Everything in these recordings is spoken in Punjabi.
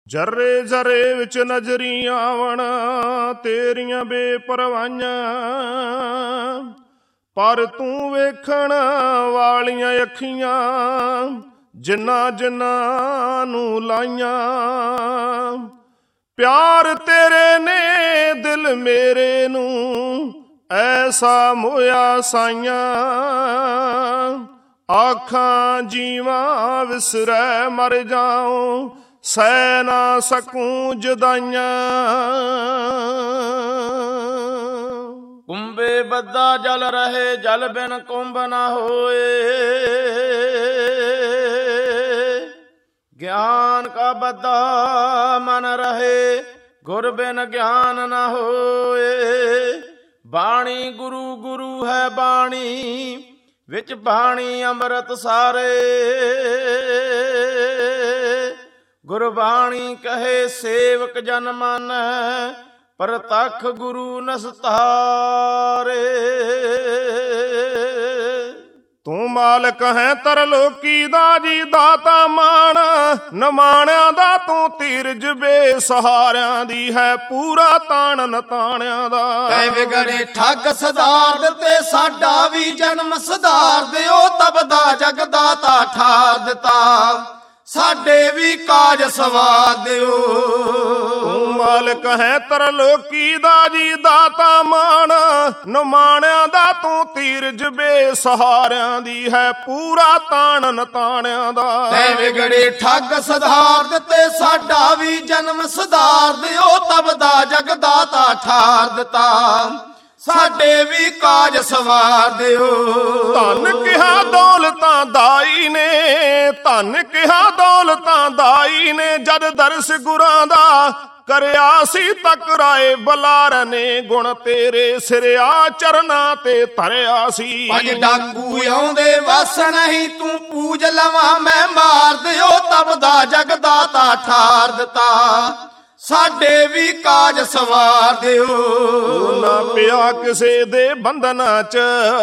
ਜਰੇ ਜਰੇ ਵਿੱਚ ਨਜ਼ਰੀ ਆਵਣ ਤੇਰੀਆਂ ਬੇਪਰਵਾਹੀਆਂ, ਪਰ ਤੂੰ ਵੇਖਣ ਵਾਲੀਆਂ ਅੱਖੀਆਂ ਜਿਨ੍ਹਾਂ ਜਿਨ੍ਹਾਂ ਨੂੰ ਲਾਈਆਂ। ਪਿਆਰ ਤੇਰੇ ਨੇ ਦਿਲ ਮੇਰੇ ਨੂੰ ਐਸਾ ਮੋਇਆ ਸਾਈਆਂ, ਆਖਾਂ ਜੀਵਾਂ ਵਿਸਰੈ ਮਰ ਜਾਉ ਸਹਿ ਨਾ ਸਕੂੰ ਜੁਦਾਈਆਂ। ਕੁੰਭੇ ਬੱਧਾ ਜਲ ਰਹੇ ਜਲ ਬਿਨ ਕੁੰਭ ਨਾ ਹੋਏ, ਗਿਆਨ ਕਾ ਬੱਧਾ ਮਨ ਰਹੇ ਗੁਰ ਬਿਨ ਗਿਆਨ ਨਾ ਹੋਏ। ਬਾਣੀ ਗੁਰੂ ਗੁਰੂ ਹੈ ਬਾਣੀ ਵਿੱਚ ਬਾਣੀ ਅੰਮ੍ਰਿਤ ਸਾਰੇ, ਗੁਰਬਾਣੀ ਕਹੇ ਸੇਵਕ ਜਨ ਮਾਨੈ ਪ੍ਰਤੱਖ ਗੁਰੂ ਨਸਤਾਰੇ। ਤੂੰ ਮਾਲਕ ਹੈ ਤਰਲੋਕੀ ਦਾ ਜੀ ਦਾਤਾ ਮਾਣ, ਨਮਾਣਿਆਂ ਦਾ ਤੂੰ ਧੀਰਜ ਬੇਸਹਾਰਿਆਂ ਦੀ ਹੈ ਪੂਰਾ ਤਾਣ ਨਤਾਣਿਆਂ ਦਾ। ਕੈ ਵਿਗੜੇ ਠੱਗ ਸਦਾਰ ਦਿੱਤੇ ਸਾਡਾ ਵੀ ਜਨਮ ਸੁਧਾਰ ਦਿਓ, ਤਬਦਾ ਜਗ ਦਾਤਾ ਠਾਰ ਦਿੱਤਾ ਸਾਡੇ ਵੀ ਕਾਜ ਸਵਾਰ ਦਿਓ। ਤੂੰ ਮਾਲਕ ਹੈ ਤਰਲੋਕੀ ਦਾ ਜੀ ਦਾਤਾ ਮਾਣ, ਨਮਾਣਿਆਂ ਦਾ ਤੂੰ ਧੀਰਜ ਬੇਸਹਾਰਿਆਂ ਦੀ ਹੈ ਪੂਰਾ ਤਾਣ ਨਤਾਣਿਆਂ ਦਾ। ਕੈ ਵਿਗੜੇ ਠੱਗ ਸਦਾਰ ਦਿੱਤੇ ਸਾਡਾ ਵੀ ਜਨਮ ਸੁਧਾਰ ਦਿਓ, ਤਬਦਾ ਜਗ ਦਾਤਾ ਠਾਰ ਦਿੱਤਾ ਸਾਡੇ ਵੀ ਕਾਜ ਸਵਾਰ ਦਿਓ। ਧਨ ਕਿਹਾ ਦੌਲਤਾਂ ਦਾਈ ਨੇ, ਧਨ ਕਿਹਾ ਦੌਲਤਾਂ ਦਾਈ ਨੇ, ਜਦ ਦਰਸ ਗੁਰਾਂ ਦਾ ਕਰਿਆ ਸੀ ਤਕਰਾਏ ਬਲਾਰ ਨੇ, ਗੁਣ ਤੇਰੇ ਸਿਰਿਆ ਚਰਨਾਂ ਤੇ ਧਰਿਆ ਸੀ। ਪੰਜ ਡਾਕੂ ਆਉਂਦੇ ਵਸ ਨਹੀਂ ਤੂੰ ਪੂਜ ਲਵਾਂ ਮੈਂ ਮਾਰ ਦਿਓ, ਤਬਦਾ ਜਗ ਦਾਤਾ ਠਾਰ ਦਿੱਤਾ ਸਾਡੇ ਵੀ ਕਾਜ ਸਵਾਰ ਦਿਓ। ਨਾ ਪਿਆ ਕਿਸੇ ਦੇ ਬੰਧਨਾਂ ਚ,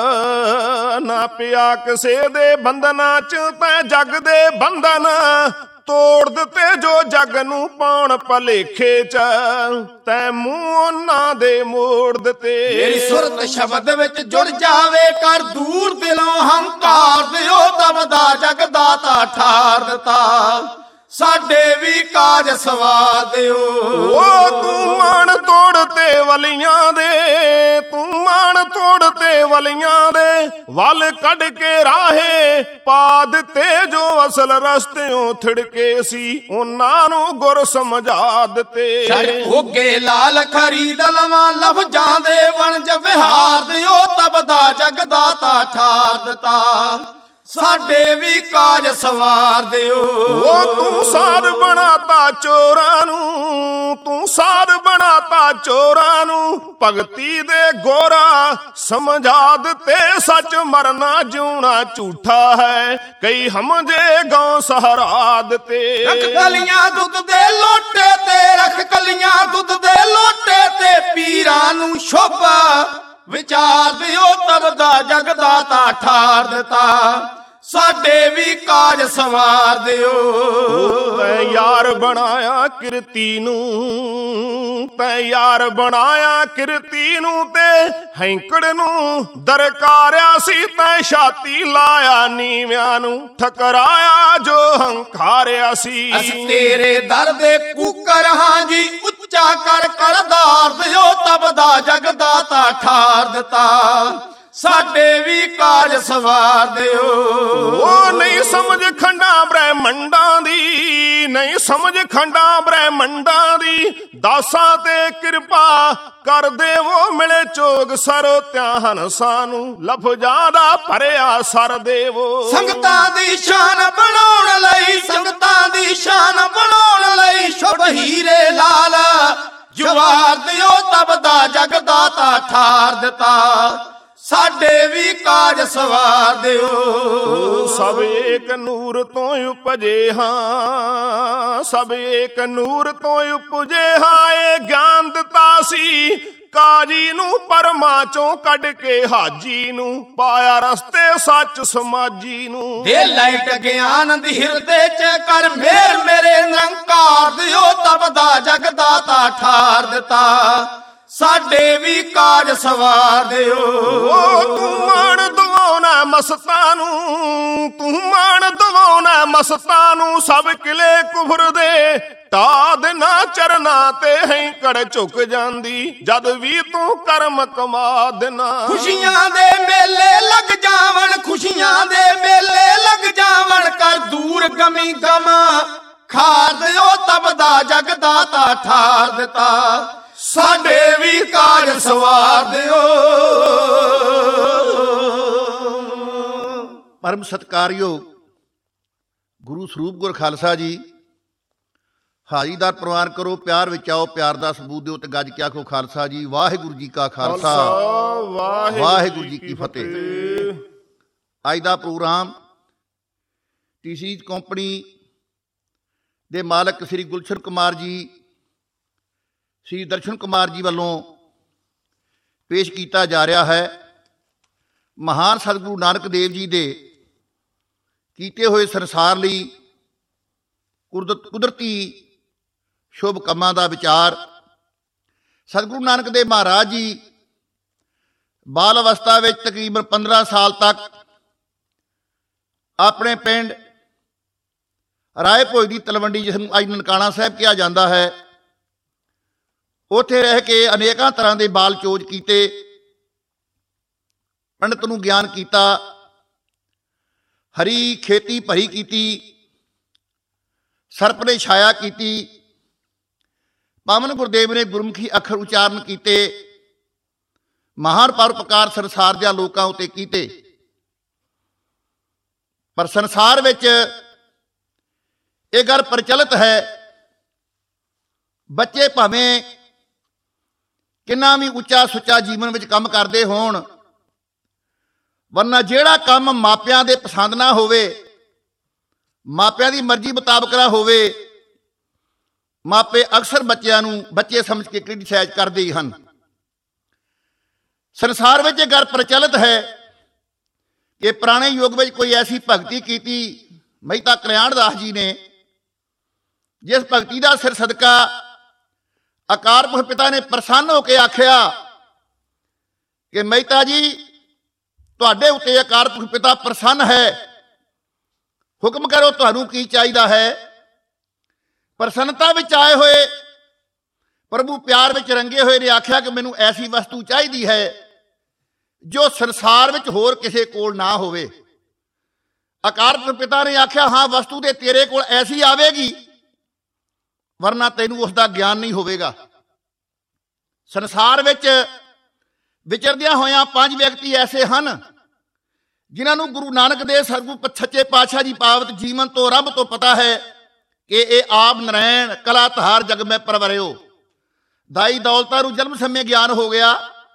ਨਾ ਪਿਆ ਕਿਸੇ ਦੇ ਬੰਧਨਾਂ ਚ, ਤੈਂ ਜਗ ਦੇ ਬੰਧਨ ਤੋੜ ਦਿੱਤੇ ਜੋ ਜਗ ਨੂੰ ਪਾਉਣ ਭਲੇਖੇ ਚ, ਤੈਂ ਮੂੰਹ ਉਹਨਾਂ ਦੇ ਮੋੜ ਦਿੱਤੇ। ਮੇਰੀ ਸੁਰਤ ਸ਼ਬਦ ਵਿੱਚ ਜੁੜ ਜਾਵੇ ਕਰ ਦੂਰ ਦਿਲੋਂ ਹੰਕਾਰ ਦਿਓ, ਤਬਦਾ ਜਗ ਦਾਤਾ ਠਾਰ ਦਿੱਤਾ ਸਾਡੇ ਵੀ ਕਾਜ ਸਵਾਰ ਦਿਓ। ਉਹ ਤੂੰ ਮਾਣ ਤੋੜ ਤੇ ਵਲੀਆਂ ਦੇ, ਤੂੰ ਮਾਣ ਤੋੜ ਤੇ ਵਲੀਆਂ ਦੇ, ਵੱਲ ਕੱਢ ਕੇ ਰਾਹੇ ਪਾ ਦਿੱਤੇ ਜੋ ਅਸਲ ਰਸਤਿਓਂ ਥਿੜਕੇ ਸੀ, ਉਹਨਾਂ ਨੂੰ ਗੁਰ ਸਮਝਾ ਦਿੱਤੇ। ਛੜ ਹੋਗੇ ਲਾਲ ਖਰੀਦ ਲਵਾਂ ਲਫ਼ਜ਼ਾਂ ਦੇ ਵਣਜ ਵਿਹਾਰ ਦਿਓ, ਤਬਦਾ ਜਗ ਦਾਤਾ ਠਾਰ ਦਿੱਤਾ ਸਾਡੇ ਵੀ ਕਾਜ ਸਵਾਰ ਦਿਓ। ਉਹ ਤੂੰ ਸਾਧ ਬਣਾਤਾ ਚੋਰਾਂ ਨੂੰ, ਤੂੰ ਸਾਧ ਬਣਾਤਾ ਚੋਰਾਂ ਨੂੰ, ਭਗਤੀ ਦੇ ਗੋਰਾ ਸਮਝਾ ਦਿੱਤੇ ਸੱਚ ਮਰਨਾ ਜਿਉਣਾ ਝੂਠਾ ਹੈ, ਕਈ ਹਮਜੇ ਗਾਉ ਸਹਾਰਾ ਦਿੱਤੇ। ਰੱਖ ਕਲੀਆਂ ਦੁੱਧ ਦੇ ਲੋਟੇ ਤੇ, ਰੱਖ ਕਲੀਆਂ ਦੁੱਧ ਦੇ ਲੋਟੇ ਤੇ, ਪੀਰਾਂ ਨੂੰ ਸ਼ੋਭਾ ਵਿਚਾਰ ਦਿਓ, ਤਬਦਾ ਜਗ ਦਾਤਾ ਠਾਰ ਦਿੱਤਾ ਸਾਡੇ ਵੀ ਕਾਜ ਸਵਾਰ ਦਿਓ। ਤੈਂ ਯਾਰ ਬਣਾਇਆ ਕਿਰਤੀ ਨੂੰ, ਤੈਂ ਯਾਰ ਬਣਾਇਆ ਕਿਰਤੀ ਨੂੰ, ਤੇ ਹੈਂਕੜ ਨੂੰ ਦਰਕਾਰਿਆ ਸੀ, ਤੈਂ ਛਾਤੀ ਲਾਇਆ ਨੀਵਿਆਂ ਨੂੰ ਠਕਰਾਇਆ ਜੋ ਹੰਕਾਰਿਆ ਸੀ। ਅਸੀਂ ਤੇਰੇ ਦਰ ਦੇ ਕੂਕਰ ਹਾਂ ਜੀ ਉੱਚਾ ਕਰ ਕਰਦਾਰ ਦਿਓ, ਤਬਦਾ ਜਗ ਦਾਤਾ ਠਾਰ ਦਿੱਤਾ ਸਾਡੇ ਵੀ ਕਾਜ ਸਵਾਰ ਦਿਓ। ਉਹ ਨਹੀਂ ਸਮਝ ਖੰਡਾਂ ਬ੍ਰਹਿਮੰਡਾਂ ਦੀ, ਨਹੀਂ ਸਮਝ ਖੰਡਾਂ ਬ੍ਰਹਿਮੰਡਾਂ ਦੀ, ਦਾਸਾਂ ਤੇ ਕਿਰਪਾ ਕਰ ਦੇਵੋ ਮਿਲੇ ਚੋਗ ਸਰੋਤਿਆਂ ਹੰਸਾਂ ਨੂੰ, ਲਫ਼ਜ਼ਾਂ ਦਾ ਭਰਿਆ ਸਰ ਦੇਵੋ। ਸੰਗਤਾਂ ਦੀ ਸ਼ਾਨ ਬਣਾਉਣ ਲਈ, ਸੰਗਤਾਂ ਦੀ ਸ਼ਾਨ ਬਣਾਉਣ ਲਈ, ਸ਼ੁਭ ਹੀਰੇ ਲਾਲ ਜਵਾਰ ਦਿਓ, ਤਬਦਾ ਜਗ ਦਾਤਾ ਠਾਰ ਦਿੱਤਾ ਸਾਡੇ ਵੀ ਕਾਜ ਸਵਾਰ ਦਿਓ। ਸਭ ਏਕ ਨੂਰ ਤੋਂ ਉਪਜੇ ਹਾਂ, ਸਭ ਏਕ ਨੂਰ ਤੋਂ ਉਪਜੇ ਹਾਂ, ਇਹ ਗਿਆਨ ਦਿੱਤਾ ਸੀ ਕਾਜੀ ਨੂੰ ਪਰਮਾ ਚੋਂ ਕੱਢ ਕੇ ਹਾਜੀ ਨੂੰ, ਪਾਇਆ ਰਸਤੇ ਸੱਚ ਸਮਾਜੀ ਨੂੰ। ਦੇ ਲਾਈਟ ਗਿਆਨ ਦੀ ਹਿਰਦੇ ਚ ਕਰ ਮੇਰ ਮੇਰੇ ਨਿਰੰਕਾਰ ਦਿਓ, ਤਬ ਦਾ ਜਗ ਦਾਤਾ ਠਾਰ ਦਿੱਤਾ। ਸਾਡੇ ਵੀ ਕਾਜ ਸਵਾਰ ਦਿਓ। ਓ ਤੂੰ ਮਾਣ ਦਵਾਉਣਾ ਮਸਤਾਂ ਨੂੰ, ਤੂੰ ਮਾਣ ਦਵਾਉਣਾ ਮਸਤਾਂ ਨੂੰ, ਸਭ ਕਿਲੇ ਕੁਫਰ ਦੇ ਢਾ ਦੇਣਾ ਚਰਨਾਂ ਤੇ ਹੈ ਕੜ ਝੁਕ ਜਾਂਦੀ, ਜਦ ਵੀ ਤੂੰ ਕਰਮ ਕਮਾ ਦੇਣਾ। ਖੁਸ਼ੀਆਂ ਦੇ ਮੇਲੇ ਲੱਗ ਜਾਵਣ, ਖੁਸ਼ੀਆਂ ਦੇ ਮੇਲੇ ਲੱਗ ਜਾਵਣ, ਕਰ ਦੂਰ ਗਮੀ ਗਮ ਖਾਰ ਦਿਓ ਤਬ ਦਾ ਜਗ ਦਾਤਾ ਠਾਰ ਦਿੱਤਾ। ਸਾਡੇ ਵੀ ਕਾਜ ਸਵਾਰ ਦਿਓ। ਪਰਮ ਸਤਿਕਾਰਯੋਗ ਗੁਰੂ ਸਰੂਪ ਗੁਰ ਖਾਲਸਾ ਜੀ, ਹਾਜ਼ਰੀਦਾਰ ਪ੍ਰਵਾਨ ਕਰੋ, ਪਿਆਰ ਵਿੱਚ ਆਓ, ਪਿਆਰ ਦਾ ਸਬੂਤ ਦਿਓ ਤੇ ਗੱਜ ਕੇ ਆਖੋ ਖਾਲਸਾ ਜੀ ਵਾਹਿਗੁਰੂ ਜੀ ਕਾ ਖਾਲਸਾ ਵਾਹਿਗੁਰੂ ਜੀ ਕੀ ਫਤਿਹ। ਅੱਜ ਦਾ ਪ੍ਰੋਗਰਾਮ ਟੀਸੀਜ਼ ਕੰਪਨੀ ਦੇ ਮਾਲਕ ਸ੍ਰੀ ਗੁਲਸ਼ਨ ਕੁਮਾਰ ਜੀ, ਸ੍ਰੀ ਦਰਸ਼ਨ ਕੁਮਾਰ ਜੀ ਵੱਲੋਂ ਪੇਸ਼ ਕੀਤਾ ਜਾ ਰਿਹਾ ਹੈ। ਮਹਾਨ ਸਤਿਗੁਰੂ ਨਾਨਕ ਦੇਵ ਜੀ ਦੇ ਕੀਤੇ ਹੋਏ ਸੰਸਾਰ ਲਈ ਕੁਦਰਤੀ ਸ਼ੁਭ ਕੰਮਾਂ ਦਾ ਵਿਚਾਰ। ਸਤਿਗੁਰੂ ਨਾਨਕ ਦੇਵ ਮਹਾਰਾਜ ਜੀ ਬਾਲ ਅਵਸਥਾ ਵਿੱਚ ਤਕਰੀਬਨ 15 ਸਾਲ ਤੱਕ ਆਪਣੇ ਪਿੰਡ ਰਾਏ ਭੋਜ ਦੀ ਤਲਵੰਡੀ, ਜਿਸ ਨੂੰ ਅੱਜ ਨਨਕਾਣਾ ਸਾਹਿਬ ਕਿਹਾ ਜਾਂਦਾ ਹੈ, ਉੱਥੇ ਰਹਿ ਕੇ ਅਨੇਕਾਂ ਤਰ੍ਹਾਂ ਦੇ ਬਾਲ ਚੋਜ ਕੀਤੇ, ਪੰਡਤ ਨੂੰ ਗਿਆਨ ਕੀਤਾ, ਹਰੀ ਖੇਤੀ ਭਰੀ ਕੀਤੀ, ਸਰਪ ਨੇ ਛਾਇਆ ਕੀਤੀ, ਪਾਵਨ ਗੁਰਦੇਵ ਨੇ ਗੁਰਮੁਖੀ ਅੱਖਰ ਉਚਾਰਨ ਕੀਤੇ, ਮਹਾਨ ਪਰਉਪਕਾਰ ਸੰਸਾਰ ਦੇ ਲੋਕਾਂ ਉੱਤੇ ਕੀਤੇ। ਪਰ ਸੰਸਾਰ ਵਿੱਚ ਇਹ ਗੱਲ ਪ੍ਰਚਲਿਤ ਹੈ, ਬੱਚੇ ਭਾਵੇਂ ਕਿੰਨਾ ਵੀ ਉੱਚਾ ਸੁੱਚਾ ਜੀਵਨ ਵਿੱਚ ਕੰਮ ਕਰਦੇ ਹੋਣ, ਵਰਨਾ ਜਿਹੜਾ ਕੰਮ ਮਾਪਿਆਂ ਦੇ ਪਸੰਦ ਨਾ ਹੋਵੇ, ਮਾਪਿਆਂ ਦੀ ਮਰਜ਼ੀ ਮੁਤਾਬਕ ਨਾ ਹੋਵੇ, ਮਾਪੇ ਅਕਸਰ ਬੱਚਿਆਂ ਨੂੰ ਬੱਚੇ ਸਮਝ ਕੇ ਕ੍ਰਿਟਿਸਾਈਜ਼ ਕਰਦੇ ਹੀ ਹਨ। ਸੰਸਾਰ ਵਿੱਚ ਇਹ ਗੱਲ ਪ੍ਰਚਲਿਤ ਹੈ ਕਿ ਪੁਰਾਣੇ ਯੁੱਗ ਵਿੱਚ ਕੋਈ ਐਸੀ ਭਗਤੀ ਕੀਤੀ ਮਹਿਤਾ ਕਲਿਆਣ ਦਾਸ ਜੀ ਨੇ, ਜਿਸ ਭਗਤੀ ਦਾ ਸਿਰ ਸਦਕਾ ਅਕਾਲ ਪੁਰਖ ਪਿਤਾ ਨੇ ਪ੍ਰਸੰਨ ਹੋ ਕੇ ਆਖਿਆ ਕਿ ਮਹਿਤਾ ਜੀ, ਤੁਹਾਡੇ ਉੱਤੇ ਅਕਾਲ ਪੁਰਖ ਪਿਤਾ ਪ੍ਰਸੰਨ ਹੈ, ਹੁਕਮ ਕਰੋ ਤੁਹਾਨੂੰ ਕੀ ਚਾਹੀਦਾ ਹੈ। ਪ੍ਰਸੰਨਤਾ ਵਿੱਚ ਆਏ ਹੋਏ ਪ੍ਰਭੂ ਪਿਆਰ ਵਿੱਚ ਰੰਗੇ ਹੋਏ ਨੇ ਆਖਿਆ ਕਿ ਮੈਨੂੰ ਐਸੀ ਵਸਤੂ ਚਾਹੀਦੀ ਹੈ ਜੋ ਸੰਸਾਰ ਵਿੱਚ ਹੋਰ ਕਿਸੇ ਕੋਲ ਨਾ ਹੋਵੇ। ਅਕਾਲ ਪੁਰਖ ਪਿਤਾ ਨੇ ਆਖਿਆ, ਹਾਂ ਵਸਤੂ ਤੇ ਤੇਰੇ ਕੋਲ ਐਸੀ ਆਵੇਗੀ, ਵਰਨਾ ਤੈਨੂੰ ਉਸ ਦਾ ਗਿਆਨ ਨਹੀਂ ਹੋਵੇਗਾ। ਸੰਸਾਰ ਵਿੱਚ ਵਿਚਰਦਿਆਂ ਹੋਇਆਂ 5 ਵਿਅਕਤੀ ਐਸੇ ਹਨ ਜਿਨ੍ਹਾਂ ਨੂੰ ਗੁਰੂ ਨਾਨਕ ਦੇਵ ਸਤਿਗੁਰੂ ਸੱਚੇ ਪਾਤਸ਼ਾਹ ਜੀ ਪਾਵਤ ਜੀਵਨ ਤੋਂ ਰੱਬ ਤੋਂ ਪਤਾ ਹੈ ਕਿ ਇਹ ਆਪ ਨਰੈਣ ਕਲਾ ਧਾਰ ਜਗ ਮੈਂ ਪਰਵਰਿਓ। ਦਾਈ ਦੌਲਤਾਂ ਨੂੰ ਜਨਮ ਸਮੇਂ ਗਿਆਨ ਹੋ ਗਿਆ,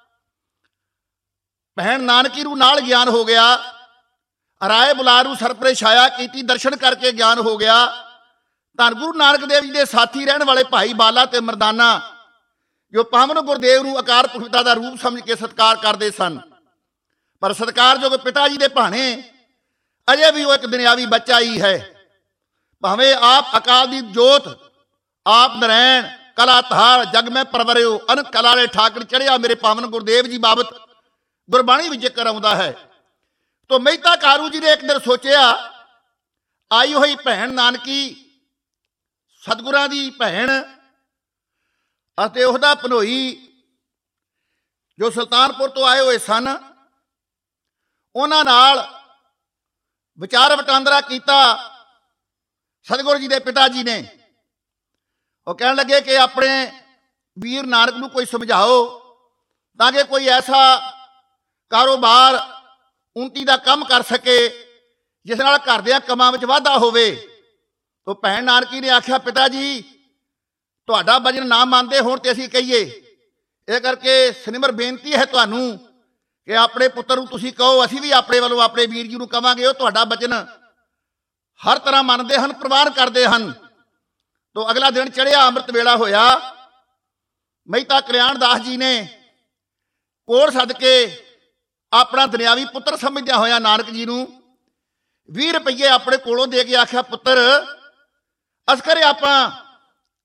ਭੈਣ ਨਾਨਕੀ ਨੂੰ ਨਾਲ ਗਿਆਨ ਹੋ ਗਿਆ, ਰਾਏ ਬੁਲਾਰੂ ਸਰਪਰੇ ਛਾਇਆ ਕੀਤੀ ਦਰਸ਼ਨ ਕਰਕੇ ਗਿਆਨ ਹੋ ਗਿਆ। ਧੰਨ ਗੁਰੂ ਨਾਨਕ ਦੇਵ ਜੀ ਦੇ ਸਾਥੀ ਰਹਿਣ ਵਾਲੇ ਭਾਈ ਬਾਲਾ ਤੇ ਮਰਦਾਨਾ, ਜੋ ਪਾਵਨ ਗੁਰਦੇਵ ਨੂੰ ਅਕਾਲ ਪੁਰਖ ਪਿਤਾ ਦਾ ਰੂਪ ਸਮਝ ਕੇ ਸਤਿਕਾਰ ਕਰਦੇ ਸਨ, ਪਰ ਸਤਿਕਾਰਯੋਗ ਪਿਤਾ ਜੀ ਦੇ ਭਾਣੇ ਅਜੇ ਵੀ ਉਹ ਇੱਕ ਦੁਨਿਆਵੀ ਬੱਚਾ ਹੀ ਹੈ। ਭਾਵੇਂ ਆਪ ਅਕਾਲ ਦੀ ਜੋਤ, ਆਪ ਨਰੈਣ ਕਲਾ ਧਾਰ ਜਗ ਮੈਂ ਪਰਵਰਿਓ, ਅਨਕ ਕਲਾ ਵਾਲੇ ਠਾਕਰ ਚੜਿਆ ਮੇਰੇ ਪਾਵਨ ਗੁਰਦੇਵ ਜੀ ਬਾਬਤ ਗੁਰਬਾਣੀ ਵਿੱਚ ਜ਼ਿਕਰ ਆਉਂਦਾ ਹੈ। ਤੋ ਮਹਿਤਾ ਕਾਰੂ ਜੀ ਨੇ ਇੱਕ ਦਿਨ ਸੋਚਿਆ, ਆਈ ਹੋਈ ਭੈਣ ਨਾਨਕੀ ਸਤਿਗੁਰਾਂ ਦੀ ਭੈਣ ਅਤੇ ਉਹਦਾ ਭਨੋਈ ਜੋ ਸੁਲਤਾਨਪੁਰ ਤੋਂ ਆਏ ਹੋਏ ਸਨ, ਉਹਨਾਂ ਨਾਲ ਵਿਚਾਰ ਵਟਾਂਦਰਾ ਕੀਤਾ ਸਤਿਗੁਰੂ ਜੀ ਦੇ ਪਿਤਾ ਜੀ ਨੇ। ਉਹ ਕਹਿਣ ਲੱਗੇ ਕਿ ਆਪਣੇ ਵੀਰ ਨਾਨਕ ਨੂੰ ਕੋਈ ਸਮਝਾਓ ਤਾਂ ਕਿ ਕੋਈ ਐਸਾ ਕਾਰੋਬਾਰ ਉੱਨਤੀ ਦਾ ਕੰਮ ਕਰ ਸਕੇ ਜਿਸ ਨਾਲ ਘਰ ਦੇ ਕੰਮਾਂ ਵਿੱਚ ਵਾਧਾ ਹੋਵੇ। ਉਹ ਭੈਣ ਨਾਨਕੀ ਨੇ ਆਖਿਆ, ਪਿਤਾ ਜੀ ਤੁਹਾਡਾ ਵਚਨ ਨਾ ਮੰਨਦੇ ਹੋਣ ਤੇ ਅਸੀਂ ਕਹੀਏ, ਇਹ ਕਰਕੇ ਸਨਿਮਰ ਬੇਨਤੀ ਹੈ ਤੁਹਾਨੂੰ ਕਿ ਆਪਣੇ ਪੁੱਤਰ ਨੂੰ ਤੁਸੀਂ ਕਹੋ, ਅਸੀਂ ਵੀ ਆਪਣੇ ਵੱਲੋਂ ਆਪਣੇ ਵੀਰ ਜੀ ਨੂੰ ਕਵਾਂਗੇ, ਉਹ ਤੁਹਾਡਾ ਵਚਨ ਹਰ ਤਰ੍ਹਾਂ ਮੰਨਦੇ ਹਨ, ਪ੍ਰਵਾਨ ਕਰਦੇ ਹਨ। ਤੋ ਅਗਲਾ ਦਿਨ ਚੜ੍ਹਿਆ, ਅੰਮ੍ਰਿਤ ਵੇਲਾ ਹੋਇਆ। ਮਹਿਤਾ ਕਲਿਆਣ ਦਾਸ ਜੀ ਨੇ ਕੋਲ ਸੱਦ ਕੇ ਆਪਣਾ ਦੁਨਿਆਵੀ ਪੁੱਤਰ ਸਮਝਦਿਆਂ ਹੋਇਆ ਨਾਨਕ ਜੀ ਨੂੰ 20 ਰੁਪਈਏ ਆਪਣੇ ਕੋਲੋਂ ਦੇ ਕੇ ਆਖਿਆ, ਪੁੱਤਰ ਅਸਕਰੇ ਆਪਾਂ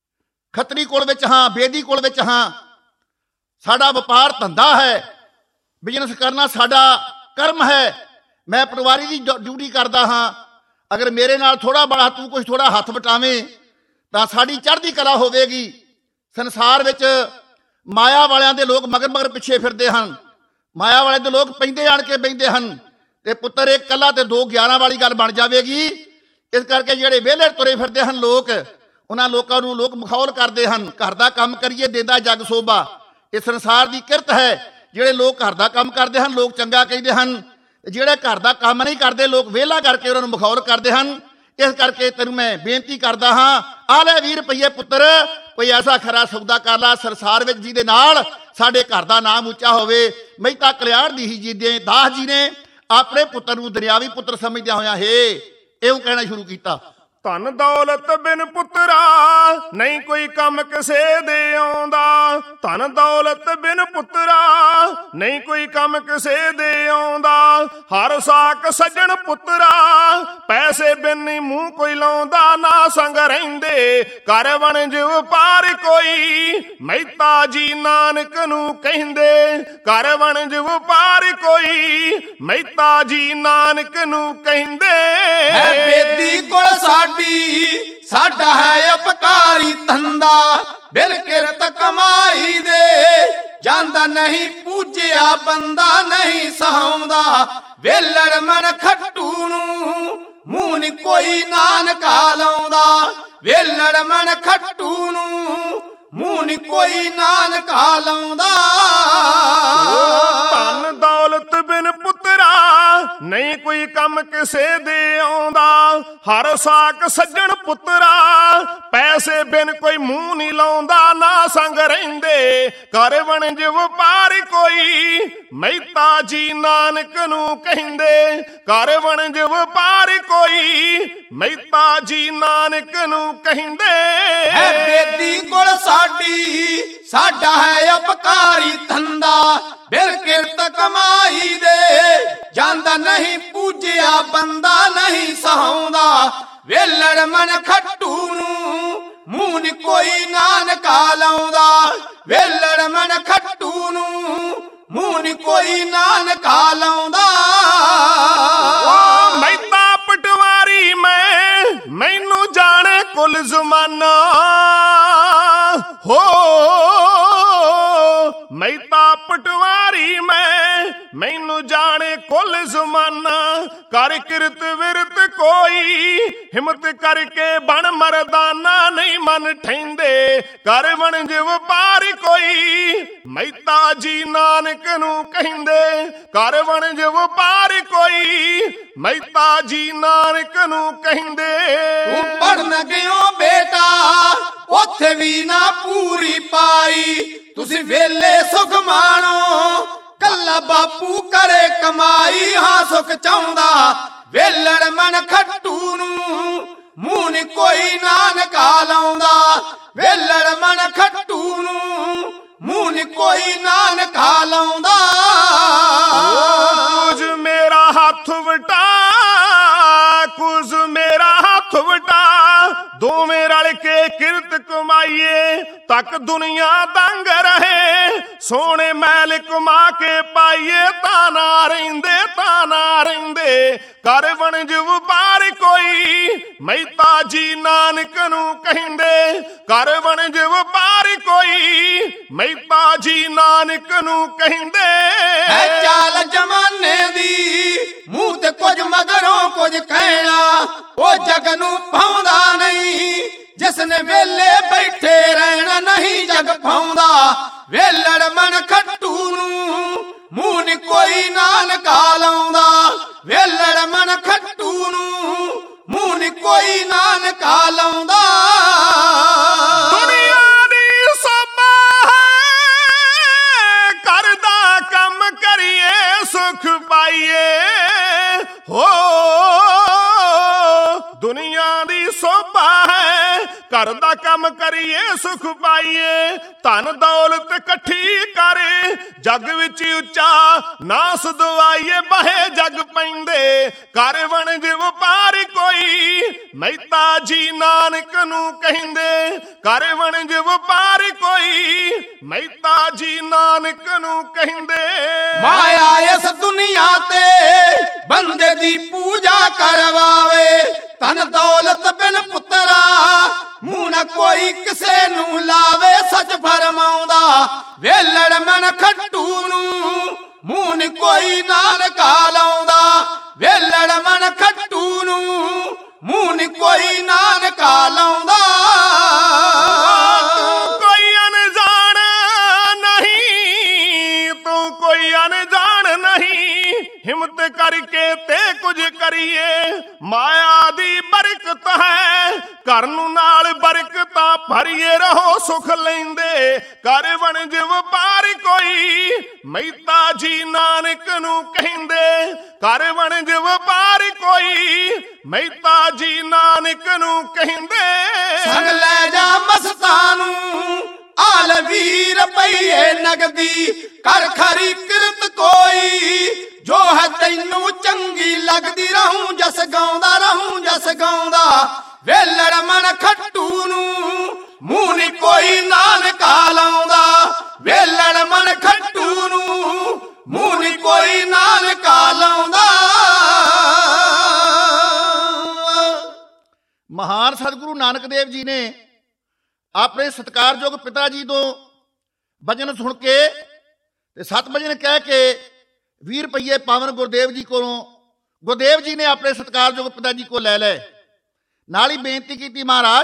ਖੱਤਰੀ ਕੁਲ ਵਿੱਚ ਹਾਂ, ਬੇਦੀ ਕੁਲ ਵਿੱਚ ਹਾਂ। ਸਾਡਾ ਵਪਾਰ ਧੰਦਾ ਹੈ, ਬਿਜ਼ਨਸ ਕਰਨਾ ਸਾਡਾ ਕਰਮ ਹੈ। ਮੈਂ ਪਟਵਾਰੀ ਦੀ ਡਿਊਟੀ ਕਰਦਾ ਹਾਂ। ਅਗਰ ਮੇਰੇ ਨਾਲ ਥੋੜ੍ਹਾ ਬੜਾ ਤੂੰ ਕੁਛ ਥੋੜ੍ਹਾ ਹੱਥ ਵਟਾਵੇਂ ਤਾਂ ਸਾਡੀ ਚੜ੍ਹਦੀ ਕਲਾ ਹੋਵੇਗੀ। ਸੰਸਾਰ ਵਿੱਚ ਮਾਇਆ ਵਾਲਿਆਂ ਦੇ ਲੋਕ ਮਗਰ ਮਗਰ ਪਿੱਛੇ ਫਿਰਦੇ ਹਨ। ਮਾਇਆ ਵਾਲੇ ਦੇ ਲੋਕ ਪੈਂਦੇ ਆਣ ਕੇ ਬਹਿੰਦੇ ਹਨ ਤੇ ਪੁੱਤਰ ਇੱਕ ਇਕੱਲਾ ਤੇ 2 11 ਵਾਲੀ ਗੱਲ ਬਣ ਜਾਵੇਗੀ। ਇਸ ਕਰਕੇ ਜਿਹੜੇ ਵਿਹਲੇ ਤੁਰੇ ਫਿਰਦੇ ਹਨ ਲੋਕ, ਉਹਨਾਂ ਲੋਕਾਂ ਨੂੰ ਲੋਕ ਮਖੌਲ ਕਰਦੇ ਹਨ। ਘਰ ਦਾ ਕੰਮ ਕਰੀਏ ਦੇਂਦਾ ਜਗ ਸੋਭਾ, ਇਹ ਸੰਸਾਰ ਦੀ ਕਿਰਤ ਹੈ। ਜਿਹੜੇ ਲੋਕ ਘਰ ਦਾ ਕੰਮ ਕਰਦੇ ਹਨ ਲੋਕ ਚੰਗਾ ਕਹਿੰਦੇ ਹਨ, ਜਿਹੜੇ ਘਰ ਦਾ ਕੰਮ ਨਹੀਂ ਕਰਦੇ ਲੋਕ ਵਿਹਲਾ ਕਰਕੇ ਉਹਨਾਂ ਨੂੰ ਮਖੌਲ ਕਰਦੇ ਹਨ। ਇਸ ਕਰਕੇ ਤੈਨੂੰ ਮੈਂ ਬੇਨਤੀ ਕਰਦਾ ਹਾਂ, ਆ ਲੈ 20 ਰੁਪਈਏ ਪੁੱਤਰ, ਕੋਈ ਐਸਾ ਖਰਾ ਸੌਦਾ ਕਰ ਲਾ ਸੰਸਾਰ ਵਿੱਚ ਜਿਹਦੇ ਨਾਲ ਸਾਡੇ ਘਰ ਦਾ ਨਾਮ ਉੱਚਾ ਹੋਵੇ। ਮਹਿਤਾ ਕਲਿਆਣ ਦੀ ਜੀ ਦੇ ਦਾਸ ਜੀ ਨੇ ਆਪਣੇ ਪੁੱਤਰ ਨੂੰ ਦਰਿਆਵੀ ਪੁੱਤਰ ਸਮਝਦਿਆਂ ਹੋਇਆਂ ਇਉਂ ਕਹਿਣਾ ਸ਼ੁਰੂ ਕੀਤਾ। ਧਨ ਦੌਲਤ ਬਿਨ ਪੁੱਤਰਾ ਨਹੀਂ ਕੋਈ ਕੰਮ ਕਿਸੇ ਦੇ ਆਉਂਦਾ। ਧਨ ਦੌਲਤ ਬਿਨ ਪੁੱਤਰਾ ਨਹੀਂ ਕੋਈ ਕੰਮ ਕਿਸੇ ਦੇ ਆਉਂਦਾ। ਹਰ ਸਾਕ ਸੱਜਣ ਪੁੱਤਰਾ ਪੈਸੇ ਬਿਨ ਨਹੀਂ ਮੂੰਹ ਕੋਈ ਲਾਉਂਦਾ। ਨਾ ਸੰਗ ਰਹਿੰਦੇ ਕਰ ਵਣਜ ਵਪਾਰ ਕੋਈ, ਮਹਿਤਾ ਜੀ ਨਾਨਕ ਨੂੰ ਕਹਿੰਦੇ ਕਰ ਵਣਜ ਵਪਾਰ ਕੋਈ, ਮਹਿਤਾ ਜੀ ਨਾਨਕ ਨੂੰ ਕਹਿੰਦੇ। ਬੇਦੀ ਕੋਲ ਸਾਡਾ ਹੈ ਅਪਕਾਰੀ ਧੰਦਾ, ਬਿਲ ਕਿਰਤ ਕਮਾਈ ਦੇ ਜਾਂਦਾ ਨਹੀਂ ਪੂਜਿਆ ਬੰਦਾ ਨਹੀਂ ਸਹਾਉਂਦਾ। ਵੇਲੜ ਮਨ ਖੱਟੂ ਨੂੰ ਮੂੰਹ ਨੀ ਕੋਈ ਨਾਨਕਾ ਲਾਉਂਦਾ। ਵੇਲੜ ਮਨ ਖੱਟੂ ਨੂੰ ਮੂੰਹ ਨੀ ਕੋਈ ਨਾਨਕਾ ਲਾਉਂਦਾ। ਧਨ ਦੌਲਤ ਬਿਨ ਪੁੱਤਰਾ ਨਹੀਂ ਕੋਈ ਕੰਮ ਕਿਸੇ ਦੇ ਆਉਂਦਾ। ਹਰ ਸਾਕ ਸੱਜਣ ਪੁੱਤਰਾ ਪੈਸੇ ਬਿਨ ਕੋਈ ਮੂੰਹ ਨਹੀਂ ਲਾਉਂਦਾ। ਨਾ ਸੰਗ ਰਹਿੰਦੇ ਕਰ ਵਣਜ ਵਪਾਰ ਕੋਈ, ਮਹਿਤਾ ਜੀ ਨਾਨਕ ਨੂੰ ਕਹਿੰਦੇ ਕਰ ਵਣਜ ਵਪਾਰ ਕੋਈ, ਮਹਿਤਾ ਜੀ ਨਾਨਕ ਨੂੰ ਕਹਿੰਦੇ। ਬੇਦੀ ਕੋਲ ਸਾਡਾ ਹੈ ਅਪਕਾਰੀ ਧੰਦਾ, ਬਿਲ ਕਿਰਤ ਕਮਾਈ ਦੇ ਜਾਂਦਾ ਨਹੀਂ ਪੂਜਿਆ ਬੰਦਾ ਨਹੀਂ ਸਹਾਉਂਦਾ। ਵੇਲੜ ਮਨ ਖੱਟੂ ਨੂੰ ਮੂੰਹ ਨੀ ਕੋਈ ਨਾਨਕਾ ਲਾਉਂਦਾ। ਵੇਲੜ ਮਨ ਖੱਟੂ ਨੂੰ ਮੂੰਹ ਨੀ ਕੋਈ ਨਾਨਕਾ ਲਾਉਂਦਾ। ਮਹਿਤਾ ਪਟਵਾਰੀ ਮੈਨੂੰ ਜਾਣੇ ਕੁੱਲ ਜ਼ਮਾਨਾ ਹੋ। ਮਹਿਤਾ ਪਟਵਾਰੀ ਮੈਨੂੰ ਜਾਣੇ ਕੁੱਲ ਜ਼ਮਾਨਾ। ਕਰ ਕਿਰਤ ਵਿਰਤ ਕੋਈ ਹਿੰਮਤ ਕਰਕੇ ਬਣ ਮਰਦਾਨਾ। ਨਹੀਂ ਮਨ ਠਹਿੰਦੇ ਕਰ ਵਣਜ ਵਪਾਰ ਕੋਈ, ਮਹਿਤਾ ਜੀ ਨਾਨਕ ਨੂੰ ਕਹਿੰਦੇ ਕਰ ਵਣਜ ਵਪਾਰ ਕੋਈ, ਮਹਿਤਾ ਜੀ ਨਾਨਕ ਨੂੰ ਕਹਿੰਦੇ। ਤੂੰ ਪੜਨ ਗਿਓ ਬੇਟਾ ਉੱਥੇ ਵੀ ਨਾ ਪੂਰੀ ਪਾਈ, ਤੁਸੀਂ ਵੇਲੇ ਸੁਖ ਮਾਣੋ ਕੱਲਾ ਬਾਪੂ ਕਰੇ ਕਮਾਈ। ਹਾਂ ਸੁਖ ਚਾਹੁੰਦਾ ਵੇਲੜ ਮਨ ਖੱਟੂ ਨੂੰ ਮੂੰਹ ਨੀ ਕੋਈ ਨਾਨਕਾ ਲਾਉਂਦਾ। ਵੇਲੜ ਮਨ ਖੱਟੂ ਨੂੰ ਮੂੰਹ ਨੀ ਕੋਈ ਨਾਨਕਾ ਲਾਉਂਦਾ। ਕੁਝ ਮੇਰਾ ਹੱਥ ਵਟਾ ਕੁਝ ਮੇਰਾ ਹੱਥ ਵਟਾ, ਦੋਵੇਂ ਰਲ ਕੇ ਕਿਰਤ ਕਮਾਈਏ ਤੱਕ ਦੁਨੀਆ ਦੰਗ ਰਹੇ। ਸੋਹਣੇ ਮੈਲ ਕਮਾ ਕੇ ਪਾਈਏ ਤਾਂ ਨਾ ਰਹਿੰਦੇ ਕਰ ਵਣਜ ਵਪਾਰ ਕੋਈ, ਮਹਿਤਾ ਜੀ ਨਾਨਕ ਨੂੰ ਕਹਿੰਦੇ ਕਰ ਵਣਜ ਵਪਾਰ ਕੋਈ, ਮਹਿਤਾ ਜੀ ਨਾਨਕ ਨੂੰ ਕਹਿੰਦੇ। ਚਾਲ ਜਮਾਨੇ ਦੀ ਮੂੰਹ ਤੇ ਕੁਝ ਮਗਰੋਂ ਕੁਝ ਕਹਿਣਾ, ਉਹ ਜਗ ਨੂੰ ਪਾਉਂਦਾ ਨਹੀਂ। ਜਿਸਨੇ ਵੇਲੇ ਬੈਠੇ ਰਹਿਣਾ ਨਹੀਂ ਜਗ ਪਾਉਂਦਾ। ਵੇਲੜ ਮਨ ਖੱਟੂ ਨੂੰ ਮੂੰਹ ਨੀ ਕੋਈ ਨਾਨਕਾ ਲਾਉਂਦਾ। ਵੇਲੜ ਮਨ ਖੱਟੂ ਨੂੰ ਮੂੰਹ ਨੀ ਕੋਈ ਨਾਨਕਾ ਲਾਉਂਦਾ। ਦੁਨੀਆ ਦੀ ਸੋਭਾ ਕਰਦਾ ਕੰਮ ਕਰੀਏ ਸੁਖ ਪਾਈਏ ਹੋ। ਦੁਨੀਆ ਦੀ ਸੋਭਾ ਹੈ ਘਰ ਦਾ ਕੰਮ ਕਰੀਏ ਸੁਖ ਪਾਈਏ, ਧਨ ਦੌਲਤ ਇਕੱਠੀ ਕਰੇ, ਜੱਗ ਵਿੱਚ ਉੱਚਾ ਨਾਸ ਦਵਾਈਏ, ਬਹੇ ਜੱਗ ਪੈਂਦੇ ਕਰ ਵਣਜ ਵਪਾਰ ਕੋਈ, ਮਹਿਤਾ ਜੀ ਨਾਨਕ ਨੂੰ ਕਹਿੰਦੇ ਕਰ ਵਣਜ ਵਪਾਰ ਕੋਈ, ਮਹਿਤਾ ਜੀ ਨਾਨਕ ਨੂੰ ਕਹਿੰਦੇ। ਮਾਇਆ ਇਸ ਦੁਨੀਆ ਤੇ ਬੰਦੇ ਦੀ ਪੂਜਾ ਕਰਵਾਵੇ, ਧਨ ਦੌਲਤ ਬਿਨ ਪੁੱਤਰਾ ਮੂੰਹ ਨਾ ਕੋਈ ਕਿਸੇ ਨੂੰ ਲਾਵੇ, ਸੱਚ ਫਰਮਾਉਂਦਾ ਵੇਲੜ ਮਨ ਖੱਟੂ ਨੂੰ ਮੂੰਹ ਨੀ ਕੋਈ ਨਾਨਕਾ ਲਾਉਂਦਾ, ਵੇਲੜ ਮਨ ਖੱਟੂ ਨੂੰ ਮੂੰਹ ਨੀ ਕੋਈ ਨਾਨਕਾ ਲਾਉਂਦਾ। ਕੋਈ ਅਣਜਾਣ ਨਹੀਂ, ਤੂੰ ਕੋਈ ਅਣਜਾਣ ਨਹੀਂ, ਹਿੰਮਤ ਕਰਕੇ ਤੇ ਕੁਝ ਕਰੀਏ, ਮਾਇਆ ਦੀ ਬਰਕਤ ਹੈ, ਘਰ ਨੂੰ ਨਾਲ ਬਰਕਤਾਂ ਭਰੀਏ, ਰਹੋ ਸੁਖ ਲੈਂਦੇ ਕਰ ਵਣਜ ਵਪਾਰ ਕੋਈ, ਮਹਿਤਾ ਜੀ ਨਾਨਕ ਨੂੰ ਕਹਿੰਦੇ ਕਰ ਵਣਜ ਵਪਾਰ ਕੋਈ, ਮਹਿਤਾ ਜੀ ਨਾਨਕ ਨੂੰ ਕਹਿੰਦੇ। ਸੰਗ ਲੈ ਜਾ ਮਸਤਾਂ ਨੂੰ ਆਲ 20 ਰੁਪਈਏ ਨਗਦੀ, ਕਰ ਖਰੀ ਕਿਰਤ ਕੋਈ, ਜੋ ਹੈ ਤੈਨੂੰ ਚੰਗੀ ਲੱਗਦੀ, ਰਹੂੰ ਜਸ ਗਾਉਂਦਾ ਰਹੂੰ ਜਸ ਗਾਉਂਦਾ, ਵੇਲੜ ਮਨ ਖੱਟੂ ਨੂੰ ਮੂੰਹ ਨੀ ਕੋਈ ਨਾਨਕਾ ਲਾਉਂਦਾ, ਵੇਲੜ ਮਨ ਖੱਟੂ ਨੂੰ ਮੂੰਹ ਨੀ ਕੋਈ ਨਾਨਕਾ ਲਾਉਂਦਾ। ਮਹਾਨ ਸਤਿਗੁਰੂ ਨਾਨਕ ਦੇਵ ਜੀ ਨੇ ਆਪਣੇ ਸਤਿਕਾਰਯੋਗ ਪਿਤਾ ਜੀ ਤੋਂ ਭਜਨ ਸੁਣ ਕੇ ਤੇ 7 ਭਜਨ ਕਹਿ ਕੇ 20 ਰੁਪਈਏ ਪਾਵਨ ਗੁਰਦੇਵ ਜੀ ਕੋਲੋਂ ਗੁਰਦੇਵ ਜੀ ਨੇ ਆਪਣੇ ਸਤਿਕਾਰਯੋਗ ਪਿਤਾ ਜੀ ਕੋਲ ਲੈ ਲਏ। ਨਾਲ ਹੀ ਬੇਨਤੀ ਕੀਤੀ, ਮਹਾਰਾਜ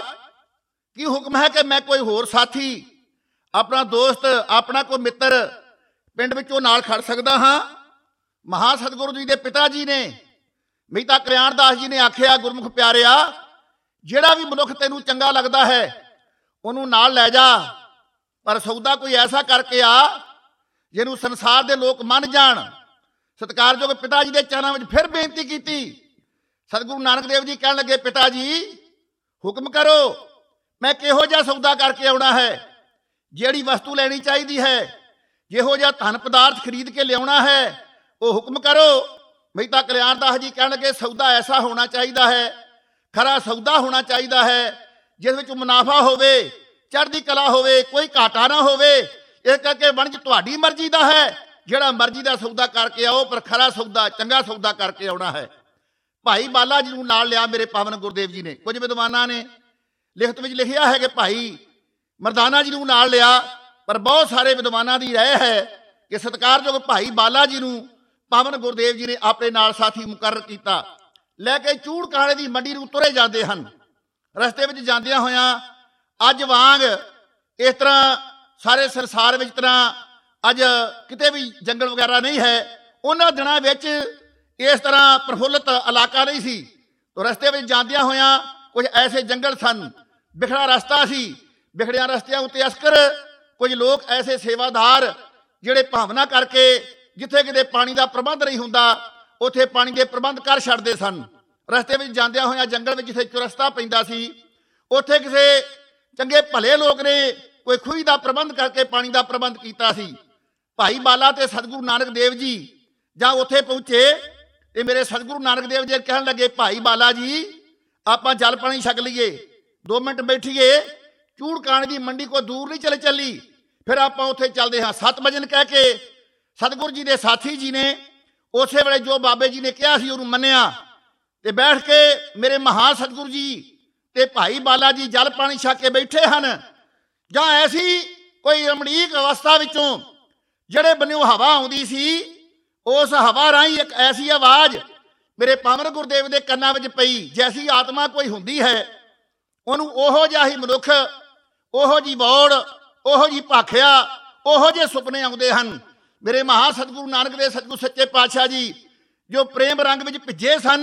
ਕੀ ਹੁਕਮ ਹੈ ਕਿ ਮੈਂ ਕੋਈ ਹੋਰ ਸਾਥੀ ਆਪਣਾ ਦੋਸਤ ਆਪਣਾ ਕੋਈ ਮਿੱਤਰ ਪਿੰਡ ਵਿੱਚੋਂ ਨਾਲ ਖੜ ਸਕਦਾ ਹਾਂ? ਮਹਾਨ ਸਤਿਗੁਰੂ ਜੀ ਦੇ ਪਿਤਾ ਜੀ ਨੇ ਮਹਿਤਾ ਕਲਿਆਣ ਦਾਸ ਜੀ ਨੇ ਆਖਿਆ, ਗੁਰਮੁਖ ਪਿਆਰਿਆ, ਜਿਹੜਾ ਵੀ ਮਨੁੱਖ ਤੈਨੂੰ ਚੰਗਾ ਲੱਗਦਾ ਹੈ ਉਹਨੂੰ ਨਾਲ ਲੈ ਜਾ, ਪਰ ਸੌਦਾ ਕੋਈ ਐਸਾ ਕਰਕੇ ਆ ਜਿਹਨੂੰ ਸੰਸਾਰ ਦੇ ਲੋਕ ਮੰਨ ਜਾਣ। ਸਤਿਕਾਰਯੋਗ ਪਿਤਾ ਜੀ ਦੇ ਚਰਨਾਂ ਵਿੱਚ ਫਿਰ ਬੇਨਤੀ ਕੀਤੀ। ਸਤਿਗੁਰੂ ਨਾਨਕ ਦੇਵ ਜੀ ਕਹਿਣ ਲੱਗੇ, ਪਿਤਾ ਜੀ ਹੁਕਮ ਕਰੋ, ਮੈਂ ਕਿਹੋ ਜਿਹਾ ਸੌਦਾ ਕਰਕੇ ਆਉਣਾ ਹੈ, ਜਿਹੜੀ ਵਸਤੂ ਲੈਣੀ ਚਾਹੀਦੀ ਹੈ, ਜਿਹੋ ਜਿਹਾ ਧਨ ਪਦਾਰਥ ਖਰੀਦ ਕੇ ਲਿਆਉਣਾ ਹੈ, ਉਹ ਹੁਕਮ ਕਰੋ। ਮਹਿਤਾ ਕਲਿਆਣ ਦਾਸ ਜੀ ਕਹਿਣ ਲੱਗੇ, ਸੌਦਾ ਐਸਾ ਹੋਣਾ ਚਾਹੀਦਾ ਹੈ, ਖਰਾ ਸੌਦਾ ਹੋਣਾ ਚਾਹੀਦਾ ਹੈ, ਜਿਸ ਵਿੱਚ ਮੁਨਾਫਾ ਹੋਵੇ, ਚੜ੍ਹਦੀ ਕਲਾ ਹੋਵੇ, ਕੋਈ ਘਾਟਾ ਨਾ ਹੋਵੇ। ਇਸ ਕਰਕੇ ਵਣਜ ਤੁਹਾਡੀ ਮਰਜ਼ੀ ਦਾ ਹੈ, ਜਿਹੜਾ ਮਰਜ਼ੀ ਦਾ ਸੌਦਾ ਕਰਕੇ ਆਓ, ਪਰ ਖਰਾ ਸੌਦਾ ਚੰਗਾ ਸੌਦਾ ਕਰਕੇ ਆਉਣਾ ਹੈ। ਭਾਈ ਬਾਲਾ ਜੀ ਨੂੰ ਨਾਲ ਲਿਆ ਮੇਰੇ ਪਾਵਨ ਗੁਰਦੇਵ ਜੀ ਨੇ। ਕੁਝ ਵਿਦਵਾਨਾਂ ਨੇ ਲਿਖਤ ਵਿੱਚ ਲਿਖਿਆ ਹੈ ਕਿ ਭਾਈ ਮਰਦਾਨਾ ਜੀ ਨੂੰ ਨਾਲ ਲਿਆ, ਪਰ ਬਹੁਤ ਸਾਰੇ ਵਿਦਵਾਨਾਂ ਦੀ ਰਾਏ ਹੈ ਕਿ ਸਤਿਕਾਰਯੋਗ ਭਾਈ ਬਾਲਾ ਜੀ ਨੂੰ ਪਾਵਨ ਗੁਰਦੇਵ ਜੀ ਨੇ ਆਪਣੇ ਨਾਲ ਸਾਥੀ ਮੁਕਰਰ ਕੀਤਾ। ਲੈ ਕੇ ਚੂੜ ਕਾਲੇ ਦੀ ਮੰਡੀ ਨੂੰ ਤੁਰੇ ਜਾਂਦੇ ਹਨ। ਰਸਤੇ ਵਿੱਚ ਜਾਂਦਿਆਂ ਹੋਇਆਂ ਅੱਜ ਵਾਂਗ ਇਸ ਤਰ੍ਹਾਂ ਸਾਰੇ ਸੰਸਾਰ ਵਿੱਚ ਤਰ੍ਹਾਂ ਅੱਜ ਕਿਤੇ ਵੀ ਜੰਗਲ ਵਗੈਰਾ ਨਹੀਂ ਹੈ। ਉਹਨਾਂ ਦਿਨਾਂ ਵਿੱਚ ਇਸ ਤਰ੍ਹਾਂ ਪ੍ਰਫੁੱਲਤ ਇਲਾਕਾ ਨਹੀਂ ਸੀ। ਰਸਤੇ ਵਿੱਚ ਜਾਂਦਿਆਂ ਹੋਇਆਂ ਕੁਝ ਐਸੇ ਜੰਗਲ ਸਨ, ਬਿਖੜਾ ਰਸਤਾ ਸੀ, ਬਿਖੜਿਆਂ ਰਸਤਿਆਂ ਉੱਤੇ ਅਸਕਰ ਕੁਝ ਲੋਕ ਐਸੇ ਸੇਵਾਦਾਰ ਜਿਹੜੇ ਭਾਵਨਾ ਕਰਕੇ ਜਿੱਥੇ ਕਿਤੇ ਪਾਣੀ ਦਾ ਪ੍ਰਬੰਧ ਨਹੀਂ ਹੁੰਦਾ ਉੱਥੇ ਪਾਣੀ ਦੇ ਪ੍ਰਬੰਧ ਕਰ ਛੱਡਦੇ ਸਨ। ਰਸਤੇ ਵਿੱਚ ਜਾਂਦਿਆਂ ਹੋਇਆਂ ਜੰਗਲ ਵਿੱਚ ਜਿੱਥੇ ਚੁਰਸਤਾ ਪੈਂਦਾ ਸੀ ਉੱਥੇ ਕਿਸੇ ਚੰਗੇ ਭਲੇ ਲੋਕ ਨੇ ਕੋਈ ਖੂਹੀ ਦਾ ਪ੍ਰਬੰਧ ਕਰਕੇ ਪਾਣੀ ਦਾ ਪ੍ਰਬੰਧ ਕੀਤਾ ਸੀ। ਭਾਈ ਬਾਲਾ ਤੇ ਸਤਿਗੁਰੂ ਨਾਨਕ ਦੇਵ ਜੀ ਜਾਂ ਉੱਥੇ ਪਹੁੰਚੇ ਤੇ ਮੇਰੇ ਸਤਿਗੁਰੂ ਨਾਨਕ ਦੇਵ ਜੀ ਕਹਿਣ ਲੱਗੇ, ਭਾਈ ਬਾਲਾ ਜੀ ਆਪਾਂ ਜਲ ਪਾਣੀ ਛਕ ਲਈਏ, 2 ਮਿੰਟ ਬੈਠੀਏ, ਚੂੜ ਕਾਣੇ ਦੀ ਮੰਡੀ ਕੋ ਦੂਰ ਨਹੀਂ ਚਲੇ ਚੱਲੀ, ਫਿਰ ਆਪਾਂ ਉੱਥੇ ਚੱਲਦੇ ਹਾਂ। 7 ਭਜਨ ਕਹਿ ਕੇ ਸਤਿਗੁਰੂ ਜੀ ਦੇ ਸਾਥੀ ਜੀ ਨੇ ਉਸੇ ਵੇਲੇ ਜੋ ਬਾਬੇ ਜੀ ਨੇ ਕਿਹਾ ਸੀ ਉਹਨੂੰ ਮੰਨਿਆ ਤੇ ਬੈਠ ਕੇ ਮੇਰੇ ਮਹਾਨ ਸਤਿਗੁਰੂ ਜੀ ਤੇ ਭਾਈ ਬਾਲਾ ਜੀ ਜਲ ਪਾਣੀ ਛਕ ਕੇ ਬੈਠੇ ਹਨ। ਜਾਂ ਐਸੀ ਕੋਈ ਰਮਣੀਕ ਅਵਸਥਾ ਵਿੱਚੋਂ ਜਿਹੜੇ ਬੰਨਿਓ ਹਵਾ ਆਉਂਦੀ ਸੀ, ਉਸ ਹਵਾ ਰਾਹੀਂ ਇੱਕ ਐਸੀ ਆਵਾਜ਼ ਮੇਰੇ ਪਾਵਨ ਗੁਰਦੇਵ ਦੇ ਕੰਨਾਂ ਵਿੱਚ ਪਈ, ਜੈਸੀ ਆਤਮਾ ਕੋਈ ਹੁੰਦੀ ਹੈ ਉਹਨੂੰ ਉਹੋ ਜਿਹਾ ਹੀ ਮਨੁੱਖ, ਉਹੋ ਜਿਹੀ ਵੌੜ, ਉਹੋ ਜਿਹੀ ਭਾਖਿਆ, ਉਹੋ ਜਿਹੇ ਸੁਪਨੇ ਆਉਂਦੇ ਹਨ। ਮੇਰੇ ਮਹਾ ਸਤਿਗੁਰੂ ਨਾਨਕ ਦੇਵ ਸਤਿਗੁਰੂ ਸੱਚੇ ਪਾਤਸ਼ਾਹ ਜੀ ਜੋ ਪ੍ਰੇਮ ਰੰਗ ਵਿੱਚ ਭਿੱਜੇ ਸਨ,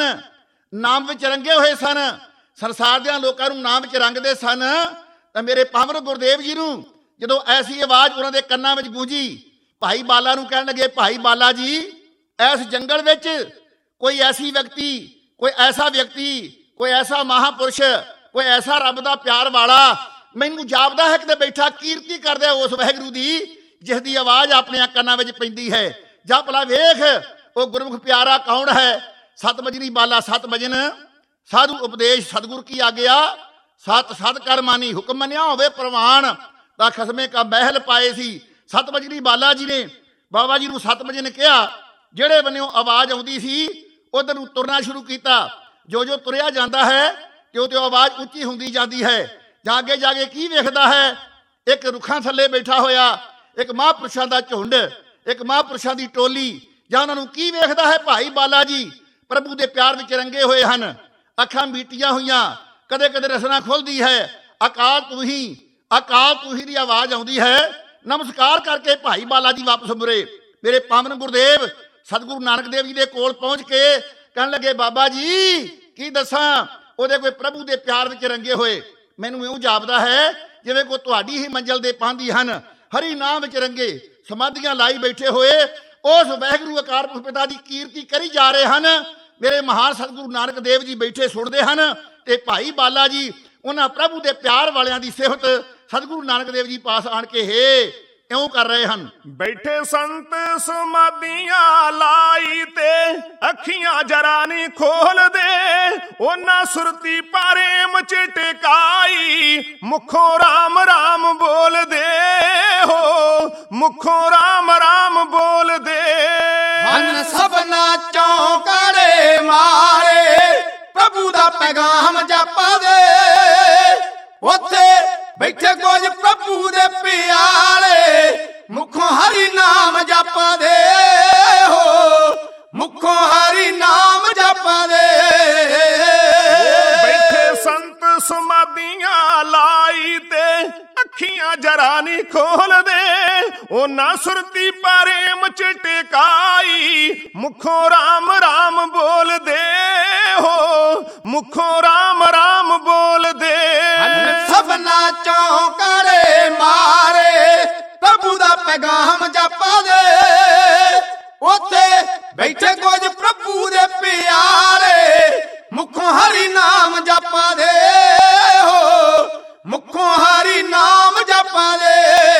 ਨਾਮ ਵਿੱਚ ਰੰਗੇ ਹੋਏ ਸਨ, ਸੰਸਾਰ ਦੇ ਲੋਕਾਂ ਨੂੰ ਨਾਮ ਵਿੱਚ ਰੰਗਦੇ ਸਨ, ਤਾਂ ਮੇਰੇ ਪਾਵਨ ਗੁਰਦੇਵ ਜੀ ਨੂੰ ਜਦੋਂ ਐਸੀ ਆਵਾਜ਼ ਉਹਨਾਂ ਦੇ ਕੰਨਾਂ ਵਿੱਚ ਗੂੰਜੀ, ਭਾਈ ਬਾਲਾ ਨੂੰ ਕਹਿਣ ਲੱਗੇ, ਭਾਈ ਬਾਲਾ ਜੀ ਇਸ ਜੰਗਲ ਵਿੱਚ ਕੋਈ ਐਸੀ ਵਿਅਕਤੀ, ਕੋਈ ਐਸਾ ਵਿਅਕਤੀ, ਕੋਈ ਐਸਾ ਮਹਾਪੁਰਸ਼ ਕੋਈ ਐਸਾ ਰੱਬ ਦਾ ਪਿਆਰ ਵਾਲਾ ਮੈਨੂੰ ਜਾਪਦਾ ਹੈ ਕਿਤੇ ਬੈਠਾ ਕੀਰਤੀ ਕਰਦਾ ਉਸ ਵਾਹਿਗੁਰੂ ਦੀ ਜਿਸ ਦੀ ਆਵਾਜ਼ ਆਪਣੇ ਕੰਨਾਂ ਵਿੱਚ ਪੈਂਦੀ ਹੈ। ਜਾਂ ਭਲਾ ਵੇਖ ਉਹ ਗੁਰਮੁਖ ਪਿਆਰਾ ਕੌਣ ਹੈ। ਸਤ ਬਜਨੀ ਬਾਲਾ ਸਤ ਭਜਨ ਸਾਧੂ ਉਪਦੇਸ਼ ਸਤਿਗੁਰ ਕੀ ਆਗਿਆ ਸਤ ਸਤ ਕਰ ਮਾਨੀ ਹੁਕਮ ਮੰਨਿਆ ਹੋਵੇ ਪ੍ਰਵਾਨ ਤਾਂ ਖਸਮੇ ਕਾ ਮਹਿਲ ਪਾਏ ਸੀ। ਸਤ ਬਜਨੀ ਬਾਲਾ ਜੀ ਨੇ ਬਾਬਾ ਜੀ ਨੂੰ ਸਤ ਭਜਨ ਕਿਹਾ। ਜਿਹੜੇ ਬੰਨਿਓ ਆਵਾਜ਼ ਆਉਂਦੀ ਸੀ ਉਧਰ ਨੂੰ ਤੁਰਨਾ ਸ਼ੁਰੂ ਕੀਤਾ। ਜੋ ਜੋ ਤੁਰਿਆ ਜਾਂਦਾ ਹੈ ਤਿਉਂ ਤਿਉਂ ਆਵਾਜ਼ ਉੱਚੀ ਹੁੰਦੀ ਜਾਂਦੀ ਹੈ। ਜਾਂ ਅੱਗੇ ਜਾ ਕੇ ਕੀ ਵੇਖਦਾ ਹੈ, ਇੱਕ ਰੁੱਖਾਂ ਥੱਲੇ ਬੈਠਾ ਹੋਇਆ ਇੱਕ ਮਹਾਂਪੁਰਸ਼ਾਂ ਦਾ ਝੁੰਡ, ਇੱਕ ਮਹਾਂਪੁਰਸ਼ਾਂ ਦੀ ਟੋਲੀ। ਜਾਂ ਉਹਨਾਂ ਨੂੰ ਕੀ ਵੇਖਦਾ ਹੈ, ਭਾਈ ਬਾਲਾ ਜੀ ਪ੍ਰਭੂ ਦੇ ਪਿਆਰ ਵਿੱਚ ਰੰਗੇ ਹੋਏ ਹਨ, ਅੱਖਾਂ ਮੀਟੀਆਂ ਹੋਈਆਂ, ਕਦੇ ਕਦੇ ਰਸਨਾ ਖੁੱਲਦੀ ਹੈ। ਅਕਾਲ ਤੂੰ ਹੀ ਦੀ ਆਵਾਜ਼ ਆਉਂਦੀ ਹੈ। ਨਮਸਕਾਰ ਕਰਕੇ ਭਾਈ ਬਾਲਾ ਜੀ ਵਾਪਸ ਮੁੜੇ। ਮੇਰੇ ਪਾਵਨ ਗੁਰਦੇਵ ਸਤਿਗੁਰੂ ਨਾਨਕ ਦੇਵ ਜੀ ਦੇ ਕੋਲ ਪਹੁੰਚ ਕੇ ਕਹਿਣ ਲੱਗੇ, ਬਾਬਾ ਜੀ ਕੀ ਦੱਸਾਂ, ਉਹਦੇ ਕੋਈ ਪ੍ਰਭੂ ਦੇ ਪਿਆਰ ਵਿੱਚ ਰੰਗੇ ਹੋਏ ਮੈਨੂੰ ਇਉਂ ਜਾਪਦਾ ਹੈ ਜਿਵੇਂ ਕੋਈ ਤੁਹਾਡੀ ਹੀ ਮੰਜ਼ਲ ਦੇ ਪਾਂਦੀ ਹਨ, ਹਰੀ ਨਾਮ ਵਿੱਚ ਰੰਗੇ ਸਮਾਧੀਆਂ ਲਾਈ ਬੈਠੇ ਹੋਏ ਉਸ ਵਾਹਿਗੁਰੂ ਅਕਾਲ ਪੁਰਖ ਪਿਤਾ ਦੀ ਕੀਰਤੀ ਕਰੀ ਜਾ ਰਹੇ ਹਨ। ਮੇਰੇ ਮਹਾਨ ਸਤਿਗੁਰੂ ਨਾਨਕ ਦੇਵ ਜੀ ਬੈਠੇ ਸੁਣਦੇ ਹਨ ਤੇ ਭਾਈ ਬਾਲਾ ਜੀ ਉਹਨਾਂ ਪ੍ਰਭੂ ਦੇ ਪਿਆਰ ਵਾਲਿਆਂ ਦੀ ਸਿਫਤ ਸਤਿਗੁਰੂ ਨਾਨਕ ਦੇਵ ਜੀ ਪਾਸ ਆਣ ਕੇ ਇਉਂ ਕਰ ਰਹੇ ਹਨ। ਬੈਠੇ ਸੰਤ ਸਮਾਧੀਆਂ ਲਾਈ ਤੇ ਅੱਖੀਆਂ ਜਰਾ ਨਹੀਂ ਖੋਲਦੇ, ਉਹਨਾਂ ਸੁਰਤੀ ਪ੍ਰੇਮ ਚ ਟਿਕਾਈ ਮੁਖੋਂ ਰਾਮ ਰਾਮ ਬੋਲਦੇ ਹੋ, ਮੁਖੋਂ ਰਾਮ ਰਾਮ ਬੋਲਦੇ ਹਨ। ਸਭਨਾ ਚੌਂਕੜੇ ਮਾਰੇ ਪ੍ਰਭੂ ਦਾ ਪੈਗਾਮ ਜਪਦੇ, ਉੱਥੇ ਬੈਠੇ ਕੁਝ ਪ੍ਰਭੂ ਦੇ ਪਿਆਰੇ ਮੁਖੋਂ ਹਰੀ ਨਾਮ ਜਪਦੇ ਹੋ, ਮੁਖੋਂ ਹਰੀ ਨਾਮ ਜਪਦੇ। ਬੈਠੇ ਸੰਤ ਸਮਾਧੀਆਂ ਲਾਈ ਤੇ ਅੱਖੀਆਂ ਜਰਾ ਨਹੀਂ ਖੋਲਦੇ, ਉਹਨਾਂ ਸੁਰਤੀ ਪ੍ਰੇਮ ਚ ਟਿਕਾਈ ਮੁਖੋਂ ਰਾਮ ਰਾਮ ਬੋਲਦੇ ਹੋ, ਮੁਖੋਂ ਰਾਮ ਰਾਮ ਬੋਲਦੇ। ਸਭਨਾ ਚੌਂਕੜੇ ਮਾਰੇ ਪ੍ਰਭੂ ਦਾ ਪੈਗਾਮ ਜਪਦੇ, ਉੱਥੇ ਬੈਠੇ ਕੁਝ ਪ੍ਰਭੂ ਦੇ ਪਿਆਰੇ ਮੁਖੋਂ ਹਰੀ ਨਾਮ ਜਪਦੇ ਹੋ, ਮੁਖੋਂ ਹਰੀ ਨਾਮ ਜਪਦੇ।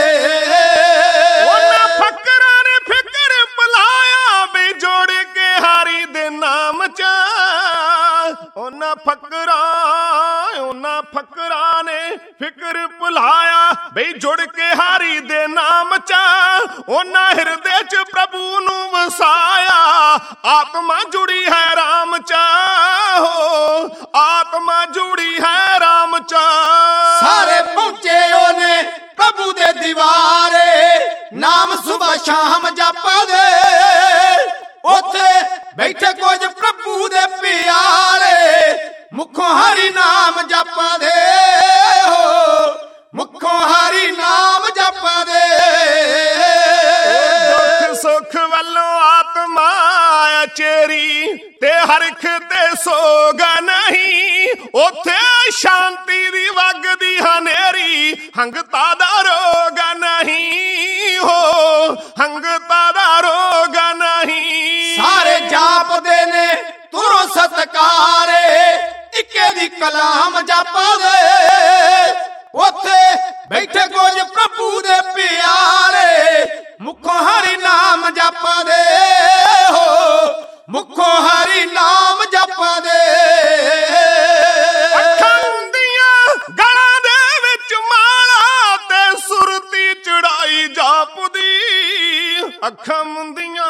ਉਹਨਾਂ ਫਕਰਾਂ ਨੇ ਫਿਕਰ ਭੁਲਾਇਆ ਬਈ ਜੋੜ ਕੇ ਹਾਰੀ ਦੇ ਨਾਮ ਚ, ਉਹਨਾਂ ਫਕਰਾਂ ਨੇ ਫਿਕਰ ਭੁਲਾਇਆ ਬਈ ਜੁੜ ਕੇ ਹਾਰੀ ਦੇ ਨਾਮ ਚ, ਉਹਨਾਂ ਹਿਰਦੇ ਚ ਪ੍ਰਭੂ ਨੂੰ ਵਸਾਇਆ ਆਤਮਾ ਜੁੜੀ ਹੈ ਰਾਮ ਚ ਹੋ, ਆਤਮਾ ਜੁੜੀ ਹੈ ਰਾਮ ਚ। ਸਾਰੇ ਪਹੁੰਚੇ ਉਹਨੇ ਪ੍ਰਭੂ ਦੇ ਦੀਵਾਰੇ ਨਾਮ ਸੁਬਹ ਸ਼ਾਮ ਜਪਦੇ, ਉੱਥੇ ਬੈਠੇ ਕੁਝ ਪ੍ਰਭੂ ਦੇ ਪਿਆਰੇ ਮੁਖੋਂ ਹਰੀ ਨਾਮ ਜਪਦੇ ਹੋ, ਮੁਖੋਂ ਹਰੀ ਨਾਮ ਜਪਦੇ। ਦੁੱਖ ਸੁੱਖ ਵੱਲੋਂ ਆਤਮਾ ਚੇਰੀ ਤੇ ਹਰਖ ਤੇ ਸੋਗ ਨਹੀਂ, ਉੱਥੇ ਸ਼ਾਂਤੀ ਦੀ ਵਗਦੀ ਹਨੇਰੀ ਹੰਗਤਾ ਦਾ ਰੋਗ ਨਹੀਂ ਹੋ, ਹੰਗਤਾ ਦਾ ਰੋਗ ਨਹੀਂ। ਸਾਰੇ ਜਾਪਦੇ ਨੇ ਤੁਰੋ ਸਤਕਾਰੇ ਇੱਕੇ ਦੀ ਕਲਾਮ ਜਪਦੇ, ਉੱਥੇ ਬੈਠੇ ਕੁਝ ਪ੍ਰਭੂ ਦੇ ਪਿਆਰੇ ਮੁਖੋਂ ਹਰੀ ਨਾਮ ਜਪਦੇ ਹੋ, ਮੁਖੋਂ ਹਰੀ ਨਾਮ ਜਪਦੇ। ਅੱਖਾਂ ਹੁੰਦੀਆਂ ਗਲਾਂ ਦੇ ਵਿੱਚ ਮਾਲਾ ਤੇ ਸੁਰਤੀ ਚੜਾਈ ਜਾਪਦੀ, ਅੱਖਾਂ ਮੁੰਦੀਆਂ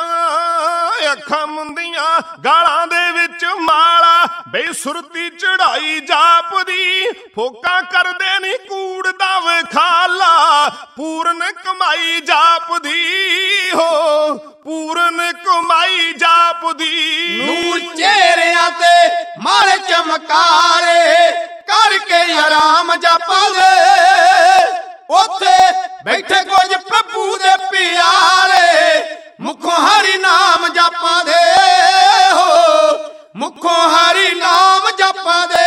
ਗਾਲਾਂ ਦੇ ਵਿੱਚ ਮਾਲਾ ਬਈ ਸੁਰਤੀ ਚੜਾਈ ਜਾਪਦੀ, ਫੋਕਾਂ ਕਰਦੇ ਨੀ ਕੂੜ ਦਾ ਵਿਖਾਲਾ ਪੂਰਨ ਕਮਾਈ ਜਾਪਦੀ ਹੋ, ਪੂਰਨ ਕਮਾਈ ਜਾਪਦੀ। ਨੂਰ ਚਿਹਰਿਆਂ ਤੇ ਮਾਰੇ ਚਮਕਾਰੇ ਕਰਕੇ ਆਰਾਮ ਜਪਦੇ, ਉੱਥੇ ਬੈਠੇ ਕੁਝ ਪ੍ਰਭੂ ਦੇ ਪਿਆਰੇ ਮੁਖੋਂ ਹਰੀ ਨਾਮ ਜਪਦੇ ਹੋ, ਮੁਖੋਂ ਹਰੀ ਨਾਮ ਜਪਦੇ।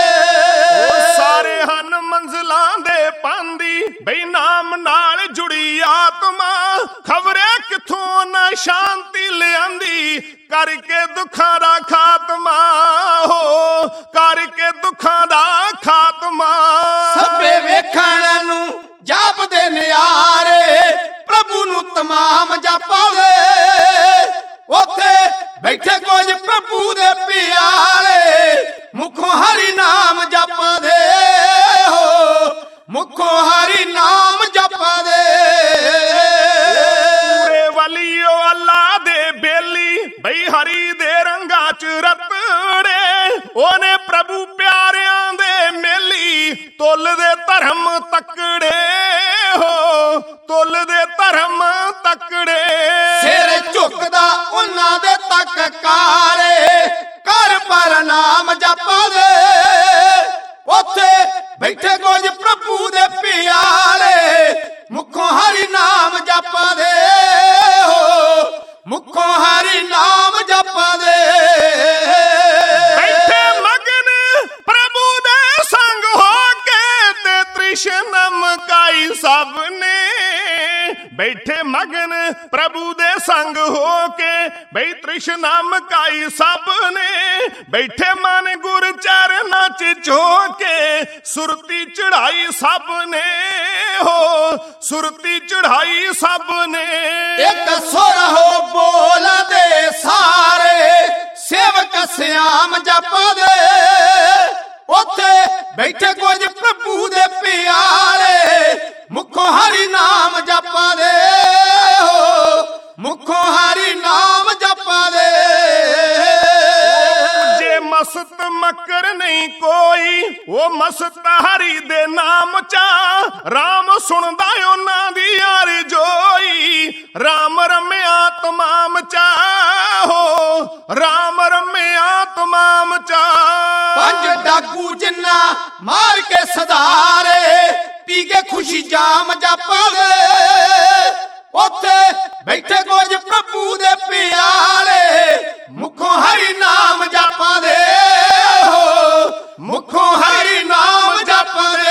ਉਹ ਸਾਰੇ ਹਨ ਮੰਜ਼ਲਾਂ ਦੇ ਪਾਂਦੀ ਬਈ ਨਾਮ ਨਾਲ ਜੁੜੀ ਆਤਮਾ ਖਬਰੇ ਕਿੱਥੋਂ ਨਾ ਸ਼ਾਂਤੀ ਲਿਆਂਦੀ, ਕਰਕੇ ਦੁੱਖਾਂ ਦਾ ਖਾਤਮਾ ਹੋ, ਕਰਕੇ ਦੁੱਖਾਂ ਦਾ ਖਾਤਮਾ। ਸਭੇ ਵੇਖਣ ਨੂੰ ਜਾਪਦੇ ਨਿਆਰੇ, ਪ੍ਰਭੂ ਨੂੰ ਤਮਾਮ ਜਾਪਾਵੇ, ਉੱਥੇ ਬੈਠੇ ਕੁਝ ਪ੍ਰਭੂ ਦੇ ਪਿਆਰੇ, ਮੁਖੋਂ ਹਰੀ ਨਾਮ ਜਪਦੇ ਹੋ, ਮੁਖੋਂ ਹਰੀ ਨਾਮ ਜਪਦੇ। ਪੂਰੇ ਵਲੀਓ ਅੱਲਾ ਦੇ ਬੇਲੀ, ਬਈ ਹਰੀ ਦੇ ਰੰਗਾਂ ਚ ਰਤੜੇ, ਉਹਨੇ ਪ੍ਰਭੂ ਪਿਆਰਿਆਂ ਦੇ ਮੇਲੀ, ਤੁੱਲ ਦੇ ਧਰਮ ਤਕੜੇ ਹੋ, ਤੁੱਲ ਦੇ ਧਰਮ ਤਕੜੇ। ਸਿਰ ਝੁਕਦਾ ਉਹਨਾਂ ਦੇ ਤੱਕ ਕਾਰੇ, ਕਰ ਪਰ ਨਾਮ ਜਪਦੇ, ਉੱਥੇ ਬੈਠੇ ਕੁਝ ਪ੍ਰਭੂ ਦੇ ਪਿਆਰੇ, ਮੁਖੋਂ ਹਰੀ ਨਾਮ ਜਪਦੇ ਹੋ, ਮੁਖੋਂ ਹਰੀ ਨਾਮ ਜਪਦੇ। ਬੈਠੇ ਮਗਨ ਪ੍ਰਭੂ ਦੇ ਸੰਗ ਹੋ ਕੇ, ਤੇ ਤ੍ਰਿਸ਼ਨਾ ਮਕਾਈ ਸਭ ਨੇ, ਬੈਠੇ ਮਗਨ ਪ੍ਰਭੂ ਦੇ ਸੰਗ ਹੋ ਕੇ, ਬਈ ਤ੍ਰਿਸ਼ਨਾ ਮਕਾਈ ਸਭ ਨੇ, ਬੈਠੇ ਮਨ ਗੁਰ ਚਰਨਾਂ ਚ ਝੋ ਕੇ, ਸੁਰਤੀ ਚੜਾਈ ਸਭ ਨੇ ਹੋ, ਸੁਰਤੀ ਚੜਾਈ ਸਭ ਨੇ। ਇੱਕ ਸੁਰ ਹੋ ਬੋਲਦੇ ਸਾਰੇ, ਸੇਵਕ ਸਿਆਮ ਜਪਦੇ, ਉੱਥੇ ਬੈਠੇ ਕੁਝ ਪ੍ਰਭੂ ਦੇ ਪਿਆਰੇ, ਮੁਖੋਂ ਹਰੀ ਨਾਮ ਜਪਦੇ ਹੋ, ਮੁਖੋਂ ਹਰੀ ਨਾਮ ਜਪਦੇ। ਜੇ ਮਸਤ ਮਕਰ ਨਹੀਂ ਕੋਈ, ਉਹ ਮਸਤ ਹਰੀ ਦੇ ਨਾਮ ਚਾ, ਰਾਮ ਸੁਣਦਾ ਉਹਨਾਂ ਦੀ ਅਰਜ਼ੋਈ, ਰਾਮ ਰਮਿਆ ਤਮਾਮ ਚਾ ਹੋ, ਰਾਮ ਰਮਿਆ ਤਮਾਮ ਚਾ। ਪੰਜ ਡਾਕੂ ਜਿੰਨਾ ਮਾਰ ਕੇ ਸਦਾਰੇ, ਪੀ ਕੇ ਖੁਸ਼ੀ ਜਾਮ ਜਪਦੇ, ਉੱਥੇ ਬੈਠੇ ਕੁਝ ਪ੍ਰਭੂ ਦੇ ਪਿਆਰੇ, ਮੁਖੋਂ ਹਰੀ ਨਾਮ ਜਪਦੇ ਹੋ, ਮੁਖੋਂ ਹਰੀ ਨਾਮ ਜਪਦੇ।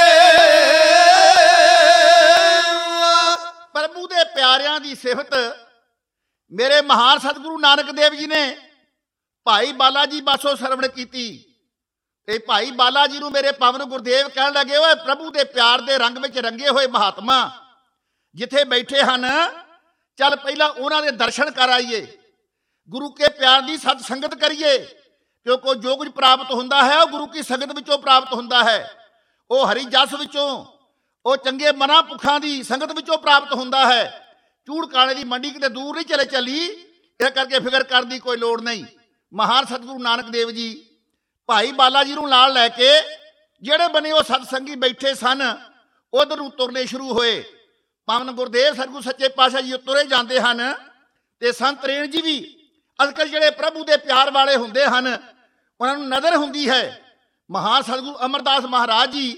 ਪ੍ਰਭੂ ਦੇ ਪਿਆਰਿਆਂ ਦੀ ਸਿਫਤ ਮੇਰੇ ਮਹਾਨ ਸਤਿਗੁਰੂ ਨਾਨਕ ਦੇਵ ਜੀ ਨੇ ਭਾਈ ਬਾਲਾ ਜੀ ਪਾਸੋਂ ਸਰਵਣ ਕੀਤੀ, ਤੇ ਭਾਈ ਬਾਲਾ ਜੀ ਨੂੰ ਮੇਰੇ ਪਵਨ ਗੁਰਦੇਵ ਕਹਿਣ ਲੱਗੇ, ਓਏ ਪ੍ਰਭੂ ਦੇ ਪਿਆਰ ਦੇ ਰੰਗ ਵਿੱਚ ਰੰਗੇ ਹੋਏ ਮਹਾਤਮਾ ਜਿੱਥੇ ਬੈਠੇ ਹਨ, ਚੱਲ ਪਹਿਲਾਂ ਉਹਨਾਂ ਦੇ ਦਰਸ਼ਨ ਕਰ ਆਈਏ, ਗੁਰੂ ਕੇ ਪਿਆਰ ਦੀ ਸਤ ਸੰਗਤ ਕਰੀਏ, ਕਿਉਂਕਿ ਜੋ ਕੁਝ ਪ੍ਰਾਪਤ ਹੁੰਦਾ ਹੈ ਉਹ ਗੁਰੂ ਕੀ ਸੰਗਤ ਵਿੱਚੋਂ ਪ੍ਰਾਪਤ ਹੁੰਦਾ ਹੈ, ਉਹ ਹਰੀ ਜਸ ਵਿੱਚੋਂ, ਉਹ ਚੰਗੇ ਮਨਾਂ ਪੁੱਖਾਂ ਦੀ ਸੰਗਤ ਵਿੱਚੋਂ ਪ੍ਰਾਪਤ ਹੁੰਦਾ ਹੈ। ਚੂੜ ਕਾਣੇ ਦੀ ਮੰਡੀ ਕਿਤੇ ਦੂਰ ਨਹੀਂ ਚਲੇ ਚੱਲੀ, ਇਹ ਕਰਕੇ ਫਿਕਰ ਕਰਨ ਦੀ ਕੋਈ ਲੋੜ ਨਹੀਂ। ਮਹਾਨ ਸਤਿਗੁਰੂ ਨਾਨਕ ਦੇਵ ਜੀ ਭਾਈ ਬਾਲਾ ਜੀ ਨੂੰ ਨਾਲ ਲੈ ਕੇ ਜਿਹੜੇ ਬਣੇ ਉਹ ਸਤਸੰਗੀ ਬੈਠੇ ਸਨ, ਉਧਰ ਨੂੰ ਤੁਰਨੇ ਸ਼ੁਰੂ ਹੋਏ। ਪਵਨ ਗੁਰਦੇਵ ਸਤਿਗੁਰੂ ਸੱਚੇ ਪਾਤਸ਼ਾਹ ਜੀ ਤੁਰੇ ਜਾਂਦੇ ਹਨ, ਤੇ ਸੰਤ ਰੇਣ ਜੀ ਵੀ ਅਜਕਲ ਜਿਹੜੇ ਪ੍ਰਭੂ ਦੇ ਪਿਆਰ ਵਾਲੇ ਹੁੰਦੇ ਹਨ, ਉਹਨਾਂ ਨੂੰ ਨਜ਼ਰ ਹੁੰਦੀ ਹੈ। ਮਹਾਨ ਸਤਿਗੁਰੂ ਅਮਰਦਾਸ ਮਹਾਰਾਜ ਜੀ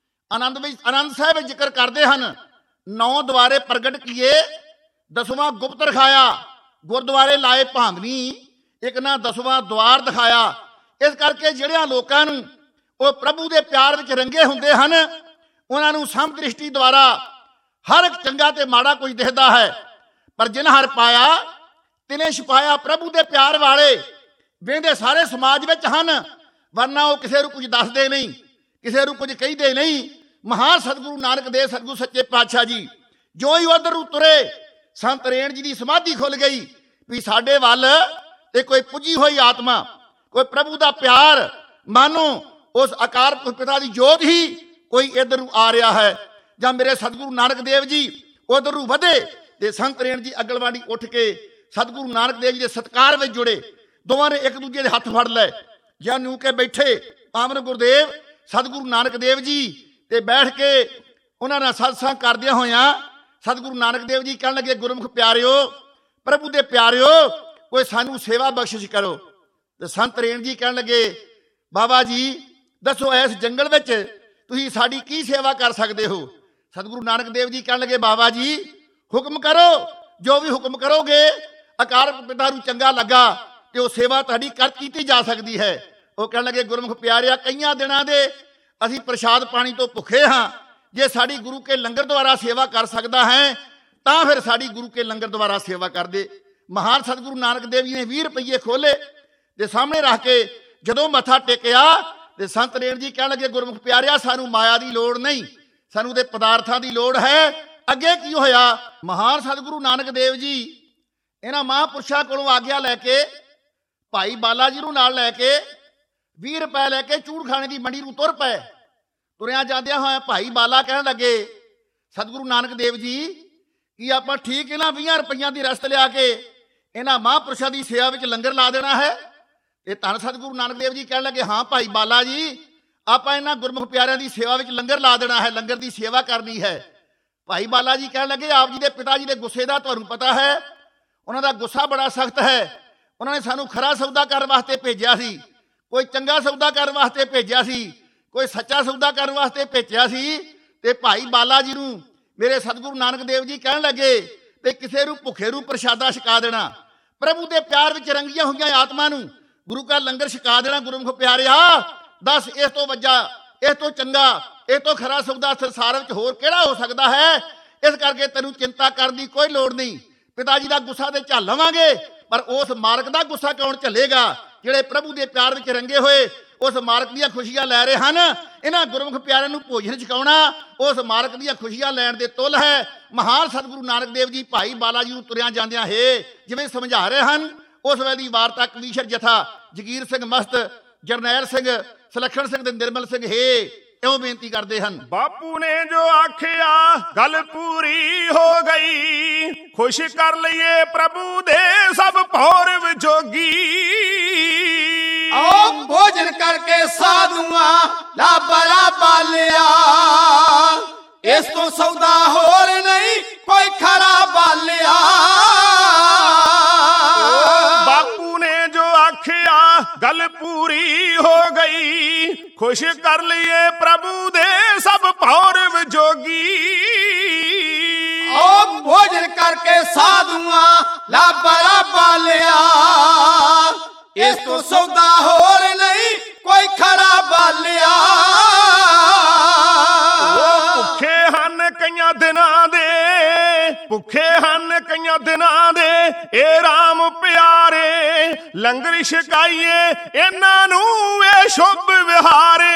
ਆਨੰਦ ਸਾਹਿਬ ਵਿੱਚ ਜ਼ਿਕਰ ਕਰਦੇ ਹਨ, 9 ਦੁਆਰੇ ਪ੍ਰਗਟ ਕੀਏ, 10ਵਾਂ ਗੁਪਤ ਰਖਾਇਆ, ਗੁਰਦੁਆਰੇ ਲਾਏ ਭਾਂਗਨੀ, ਇੱਕ ਨਾ 10ਵਾਂ ਦੁਆਰ ਦਿਖਾਇਆ। ਇਸ ਕਰਕੇ ਜਿਹੜਿਆਂ ਲੋਕਾਂ ਨੂੰ ਉਹ ਪ੍ਰਭੂ ਦੇ ਪਿਆਰ ਵਿੱਚ ਰੰਗੇ ਹੁੰਦੇ ਹਨ, ਉਹਨਾਂ ਨੂੰ ਸਮ ਦ੍ਰਿਸ਼ਟੀ ਦੁਆਰਾ ਹਰ ਇੱਕ ਚੰਗਾ ਤੇ ਮਾੜਾ ਕੁਝ ਦਿਖਦਾ ਹੈ, ਪਰ ਜਿਨ ਹਰ ਪਾਇਆ ਤਿਨੇ ਛੁਪਾਇਆ। ਪ੍ਰਭੂ ਦੇ ਪਿਆਰ ਵਾਲੇ ਵੇਂਦੇ ਸਾਰੇ ਸਮਾਜ ਵਿੱਚ ਹਨ, ਵਰਨਾ ਉਹ ਕਿਸੇ ਨੂੰ ਕੁਝ ਦੱਸਦੇ ਨਹੀਂ, ਕਿਸੇ ਨੂੰ ਕੁਝ ਕਹਿੰਦੇ ਨਹੀਂ। ਮਹਾਨ ਸਤਿਗੁਰੂ ਨਾਨਕ ਦੇਵ ਸਤਿਗੁਰੂ ਸੱਚੇ ਪਾਤਸ਼ਾਹ ਜੀ ਜੋ ਹੀ ਉਧਰ ਨੂੰ ਤੁਰੇ, ਸੰਤ ਰੇਣ ਜੀ ਦੀ ਸਮਾਧੀ ਖੁੱਲ ਗਈ ਵੀ ਸਾਡੇ ਵੱਲ ਤੇ ਕੋਈ ਪੁੱਜੀ ਹੋਈ ਆਤਮਾ, ਕੋਈ ਪ੍ਰਭੂ ਦਾ ਪਿਆਰ, ਮਾਨੋ ਉਸ ਆਕਾਰ ਪਿਤਾ ਦੀ ਜੋਤ ਹੀ ਕੋਈ ਇੱਧਰ ਨੂੰ ਆ ਰਿਹਾ ਹੈ। ਜਾਂ ਮੇਰੇ ਸਤਿਗੁਰੂ ਨਾਨਕ ਦੇਵ ਜੀ ਉਧਰ ਨੂੰ ਵਧੇ ਤੇ ਸੰਤ ਰੇਣ ਜੀ ਅਗਲਵਾੜੀ ਉੱਠ ਕੇ ਸਤਿਗੁਰੂ ਨਾਨਕ ਦੇਵ ਜੀ ਦੇ ਸਤਿਕਾਰ ਵਿੱਚ ਜੁੜੇ, ਦੋਵਾਂ ਨੇ ਇੱਕ ਦੂਜੇ ਦੇ ਹੱਥ ਫੜ ਲਏ। ਜਾਂ ਨੂੰ ਕੇ ਬੈਠੇ ਪਾਵਨ ਗੁਰਦੇਵ ਸਤਿਗੁਰੂ ਨਾਨਕ ਦੇਵ ਜੀ ਤੇ ਬੈਠ ਕੇ ਉਹਨਾਂ ਨਾਲ ਸਤਸੰਗ ਕਰਦਿਆਂ ਹੋਇਆਂ ਸਤਿਗੁਰੂ ਨਾਨਕ ਦੇਵ ਜੀ ਕਹਿਣ ਲੱਗੇ, ਗੁਰਮੁਖ ਪਿਆਰਿਓ, ਪ੍ਰਭੂ ਦੇ ਪਿਆਰਿਓ, ਕੋਈ ਸਾਨੂੰ ਸੇਵਾ ਬਖਸ਼ਿਸ਼ ਕਰੋ। ਤੇ ਸੰਤ ਰੇਣ ਜੀ ਕਹਿਣ ਲੱਗੇ, ਬਾਬਾ ਜੀ ਦੱਸੋ ਇਸ ਜੰਗਲ ਵਿੱਚ ਤੁਸੀਂ ਸਾਡੀ ਕੀ ਸੇਵਾ ਕਰ ਸਕਦੇ ਹੋ। ਸਤਿਗੁਰੂ ਨਾਨਕ ਦੇਵ ਜੀ ਕਹਿਣ ਲੱਗੇ, ਬਾਬਾ ਜੀ ਹੁਕਮ ਕਰੋ, ਜੋ ਵੀ ਹੁਕਮ ਕਰੋਗੇ ਅਕਾਲ ਪਿਤਾ ਨੂੰ ਚੰਗਾ ਲੱਗਾ ਤੇ ਉਹ ਸੇਵਾ ਤੁਹਾਡੀ ਕੀਤੀ ਜਾ ਸਕਦੀ ਹੈ। ਉਹ ਕਹਿਣ ਲੱਗੇ, ਗੁਰਮੁਖ ਪਿਆਰਿਆ, ਕਈਆਂ ਦਿਨਾਂ ਦੇ ਅਸੀਂ ਪ੍ਰਸ਼ਾਦ ਪਾਣੀ ਤੋਂ ਭੁੱਖੇ ਹਾਂ, ਜੇ ਸਾਡੀ ਗੁਰੂ ਕੇ ਲੰਗਰ ਦੁਆਰਾ ਸੇਵਾ ਕਰ ਸਕਦਾ ਹੈ ਤਾਂ ਫਿਰ ਸਾਡੀ ਗੁਰੂ ਕੇ ਲੰਗਰ ਦੁਆਰਾ ਸੇਵਾ ਕਰਦੇ। ਮਹਾਨ ਸਤਿਗੁਰੂ ਨਾਨਕ ਦੇਵ ਜੀ ਨੇ 20 ਰੁਪਈਏ ਖੋਲੇ ਤੇ ਸਾਹਮਣੇ ਰੱਖ ਕੇ ਜਦੋਂ ਮੱਥਾ ਟੇਕਿਆ ਤੇ ਸੰਤ ਰੇਣ ਜੀ ਕਹਿਣ ਲੱਗੇ, ਗੁਰਮੁਖ ਪਿਆਰਿਆ, ਸਾਨੂੰ ਮਾਇਆ ਦੀ ਲੋੜ ਨਹੀਂ, ਸਾਨੂੰ ਤੇ ਪਦਾਰਥਾਂ ਦੀ ਲੋੜ ਹੈ। ਅੱਗੇ ਕੀ ਹੋਇਆ? ਮਹਾਨ ਸਤਿਗੁਰੂ ਨਾਨਕ ਦੇਵ ਜੀ ਇਹਨਾਂ ਮਹਾਂਪੁਰਸ਼ਾਂ ਕੋਲੋਂ ਆਗਿਆ ਲੈ ਕੇ ਭਾਈ ਬਾਲਾ ਜੀ ਨੂੰ ਨਾਲ ਲੈ ਕੇ 20 ਰੁਪਏ ਲੈ ਕੇ ਚੂੜਖਾਨੇ ਦੀ ਮੰਡੀ ਨੂੰ ਤੁਰ ਪਏ। ਤੁਰਿਆ ਜਾਂਦਿਆਂ ਹੋਇਆ ਭਾਈ ਬਾਲਾ ਕਹਿਣ ਲੱਗੇ, ਸਤਿਗੁਰੂ ਨਾਨਕ ਦੇਵ ਜੀ, ਕੀ ਆਪਾਂ ਠੀਕ ਇਹਨਾਂ 20 ਰੁਪਈਆਂ ਦੀ ਰਸਤ ਲਿਆ ਕੇ ਇਹਨਾਂ ਮਹਾਂਪੁਰਸ਼ਾਂ ਦੀ ਸੇਵਾ ਵਿੱਚ ਲੰਗਰ ਲਾ ਦੇਣਾ ਹੈ? ਤੇ ਧੰਨ ਸਤਿਗੁਰੂ ਨਾਨਕ ਦੇਵ ਜੀ ਕਹਿਣ ਲੱਗੇ, ਹਾਂ ਭਾਈ ਬਾਲਾ ਜੀ, ਆਪਾਂ ਇਹਨਾਂ ਗੁਰਮੁਖ ਪਿਆਰਿਆਂ ਦੀ ਸੇਵਾ ਵਿੱਚ ਲੰਗਰ ਲਾ ਦੇਣਾ ਹੈ, ਲੰਗਰ ਦੀ ਸੇਵਾ ਕਰਨੀ ਹੈ। ਭਾਈ ਬਾਲਾ ਜੀ ਕਹਿਣ ਲੱਗੇ, ਆਪ ਜੀ ਦੇ ਪਿਤਾ ਜੀ ਦੇ ਗੁੱਸੇ ਦਾ ਤੁਹਾਨੂੰ ਪਤਾ ਹੈ, ਉਹਨਾਂ ਦਾ ਗੁੱਸਾ ਬੜਾ ਸਖਤ ਹੈ। ਉਹਨਾਂ ਨੇ ਸਾਨੂੰ ਖਰਾ ਸੌਦਾ ਕਰਨ ਵਾਸਤੇ ਭੇਜਿਆ ਸੀ, ਕੋਈ ਚੰਗਾ ਸੌਦਾ ਕਰਨ ਵਾਸਤੇ ਭੇਜਿਆ ਸੀ, ਕੋਈ ਸੱਚਾ ਸੌਦਾ ਕਰਨ ਵਾਸਤੇ ਭੇਜਿਆ ਸੀ। ਤੇ ਭਾਈ ਬਾਲਾ ਜੀ ਨੂੰ ਮੇਰੇ ਸਤਿਗੁਰੂ ਨਾਨਕ ਦੇਵ ਜੀ ਕਹਿਣ ਲੱਗੇ ਤੇ ਕਿਸੇ ਨੂੰ ਭੁੱਖੇ ਨੂੰ ਪ੍ਰਸ਼ਾਦਾ ਛਕਾ ਦੇਣਾ, ਪ੍ਰਭੂ ਦੇ ਪਿਆਰ ਵਿੱਚ ਰੰਗੀਆਂ ਹੋਈਆਂ ਆਤਮਾ ਨੂੰ ਗੁਰੂ ਕਾ ਲੰਗਰ ਛਕਾ ਦੇਣਾ। ਗੁਰਮੁਖ ਪਿਆਰਿਆ, ਦੱਸ ਇਸ ਤੋਂ ਵੱਜਾ, ਇਸ ਤੋਂ ਚੰਗਾ, ਇਸ ਤੋਂ ਖਰਾ ਸੌਦਾ ਸੰਸਾਰ ਵਿੱਚ ਹੋਰ ਕਿਹੜਾ ਹੋ ਸਕਦਾ ਹੈ? ਇਸ ਕਰਕੇ ਤੈਨੂੰ ਚਿੰਤਾ ਕਰਨ ਦੀ ਕੋਈ ਲੋੜ ਨਹੀਂ। ਪਿਤਾ ਜੀ ਦਾ ਗੁੱਸਾ ਤੇ ਝੱਲ ਲਵਾਂਗੇ, ਪਰ ਉਸ ਮਾਲਕ ਦਾ ਗੁੱਸਾ ਕੌਣ ਝੱਲੇਗਾ? ਜਿਹੜੇ ਪ੍ਰਭੂ ਦੇ ਪਿਆਰ ਵਿੱਚ ਰੰਗੇ ਹੋਏ ਉਸ ਮਾਲਕ ਦੀਆਂ ਖੁਸ਼ੀਆਂ ਲੈ ਰਹੇ ਹਨ। ਇਹਨਾਂ ਗੁਰਮੁਖ ਪਿਆਰਿਆਂ ਨੂੰ ਭੋਜਨ ਛਕਾਉਣਾ ਉਸ ਮਾਲਕ ਦੀਆਂ ਖੁਸ਼ੀਆਂ ਲੈਣ ਦੇ ਤੁੱਲ ਹੈ। ਮਹਾਨ ਸਤਿਗੁਰੂ ਨਾਨਕ ਦੇਵ ਜੀ ਭਾਈ ਬਾਲਾ ਜੀ ਨੂੰ ਤੁਰਿਆਂ ਜਾਂਦਿਆਂ ਹੈ ਜਿਵੇਂ ਸਮਝਾ ਰਹੇ ਹਨ, ਉਸ ਵੇਲੇ ਦੀ ਵਾਰਤਾ ਕਵੀਸ਼ਰ ਜਥਾ ਜਗੀਰ ਸਿੰਘ ਮਸਤ, ਜਰਨੈਲ ਸਿੰਘ, ਸੁਲੱਖਣ ਸਿੰਘ ਤੇ ਨਿਰਮਲ ਸਿੰਘ ਹੈ ਇਉਂ ਬੇਨਤੀ ਕਰਦੇ ਹਨ। ਬਾਪੂ ਨੇ ਜੋ ਆਖਿਆ ਗੱਲ ਪੂਰੀ ਹੋ ਗਈ, ਖੁਸ਼ ਕਰ ਲਈਏ ਪ੍ਰਭੂ ਦੇ ਸਭ ਭੌਰਵ ਜੋਗੀ। ਆਓ ਭੋਜਨ ਕਰਕੇ ਸਾਧੂਆਂ ਲਾ ਬੜਾ ਬਾਲਿਆ, ਇਸ ਤੋਂ ਸੌਦਾ ਹੋਰ ਨਹੀਂ ਕੋਈ ਖਰਾ ਬਾਲਿਆ। ਬਾਪੂ ਨੇ ਜੋ ਆਖਿਆ ਗੱਲ ਪੂਰੀ ਹੋ ਗਈ, ਖੁਸ਼ ਕਰ ਲਈਏ ਪ੍ਰਭੂ ਦੇ ਸਭ ਭੌਰਵ ਜੋਗੀ। ਆਓ ਭੋਜਨ ਕਰਕੇ ਸਾਧੂਆਂ ਲਾ ਬੜਾ ਬਾਲਿਆ, ਇਸ ਤੋਂ ਸੌਦਾ ਹੋਰ ਨਹੀਂ ਕੋਈ ਖਰਾ ਬਾਲਿਆ। ਭੁੱਖੇ ਹਨ ਕਈਆਂ ਦਿਨਾਂ ਦੇ, ਭੁੱਖੇ ਹਨ ਕਈਆਂ ਦਿਨਾਂ ਦੇ ਇਹ ਰਾਮ ਪਿਆਰੇ, ਲੰਗਰ ਛਕਾਈਏ ਇਹਨਾਂ ਨੂੰ ਇਹ ਸ਼ੁਭ ਵਿਹਾਰੇ।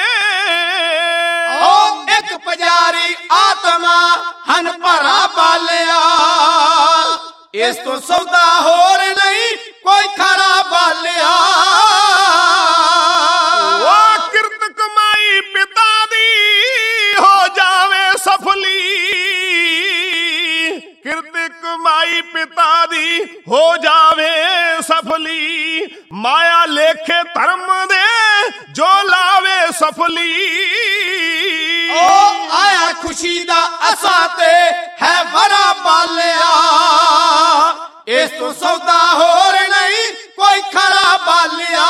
ਓ ਇੱਕ ਪੁਜਾਰੀ ਆਤਮਾ ਹਨ ਭਰਾ ਬਾਲਿਆ, ਇਸ ਤੋਂ ਸੌਦਾ ਹੋਰ ਨਹੀਂ ਕੋਈ ਖਰਾ ਬਾਲਿਆ। ਉਹ ਕਿਰਤ ਕਮਾਈ ਪਿਤਾ ਦੀ ਹੋ ਜਾਵੇ ਸਫਲੀ, ਕਿਰਤ ਕਮਾਈ ਪਿਤਾ ਦੀ ਹੋ ਜਾਵੇ ਸਫਲੀ, ਮਾਇਆ ਲੇਖੇ ਧਰਮ ਦੇ ਜੋ ਲਾਵੇ ਸਫਲੀ। ਓ ਆਇਆ ਖੁਸ਼ੀ ਦਾ ਅਸਾਂ ਤੇ ਹੈ ਵਰਾ ਬਾਲਿਆ, ਇਸ ਤੋਂ ਸੌਦਾ ਹੋਰ ਨਹੀਂ ਕੋਈ ਖਰਾ ਬਾਲਿਆ।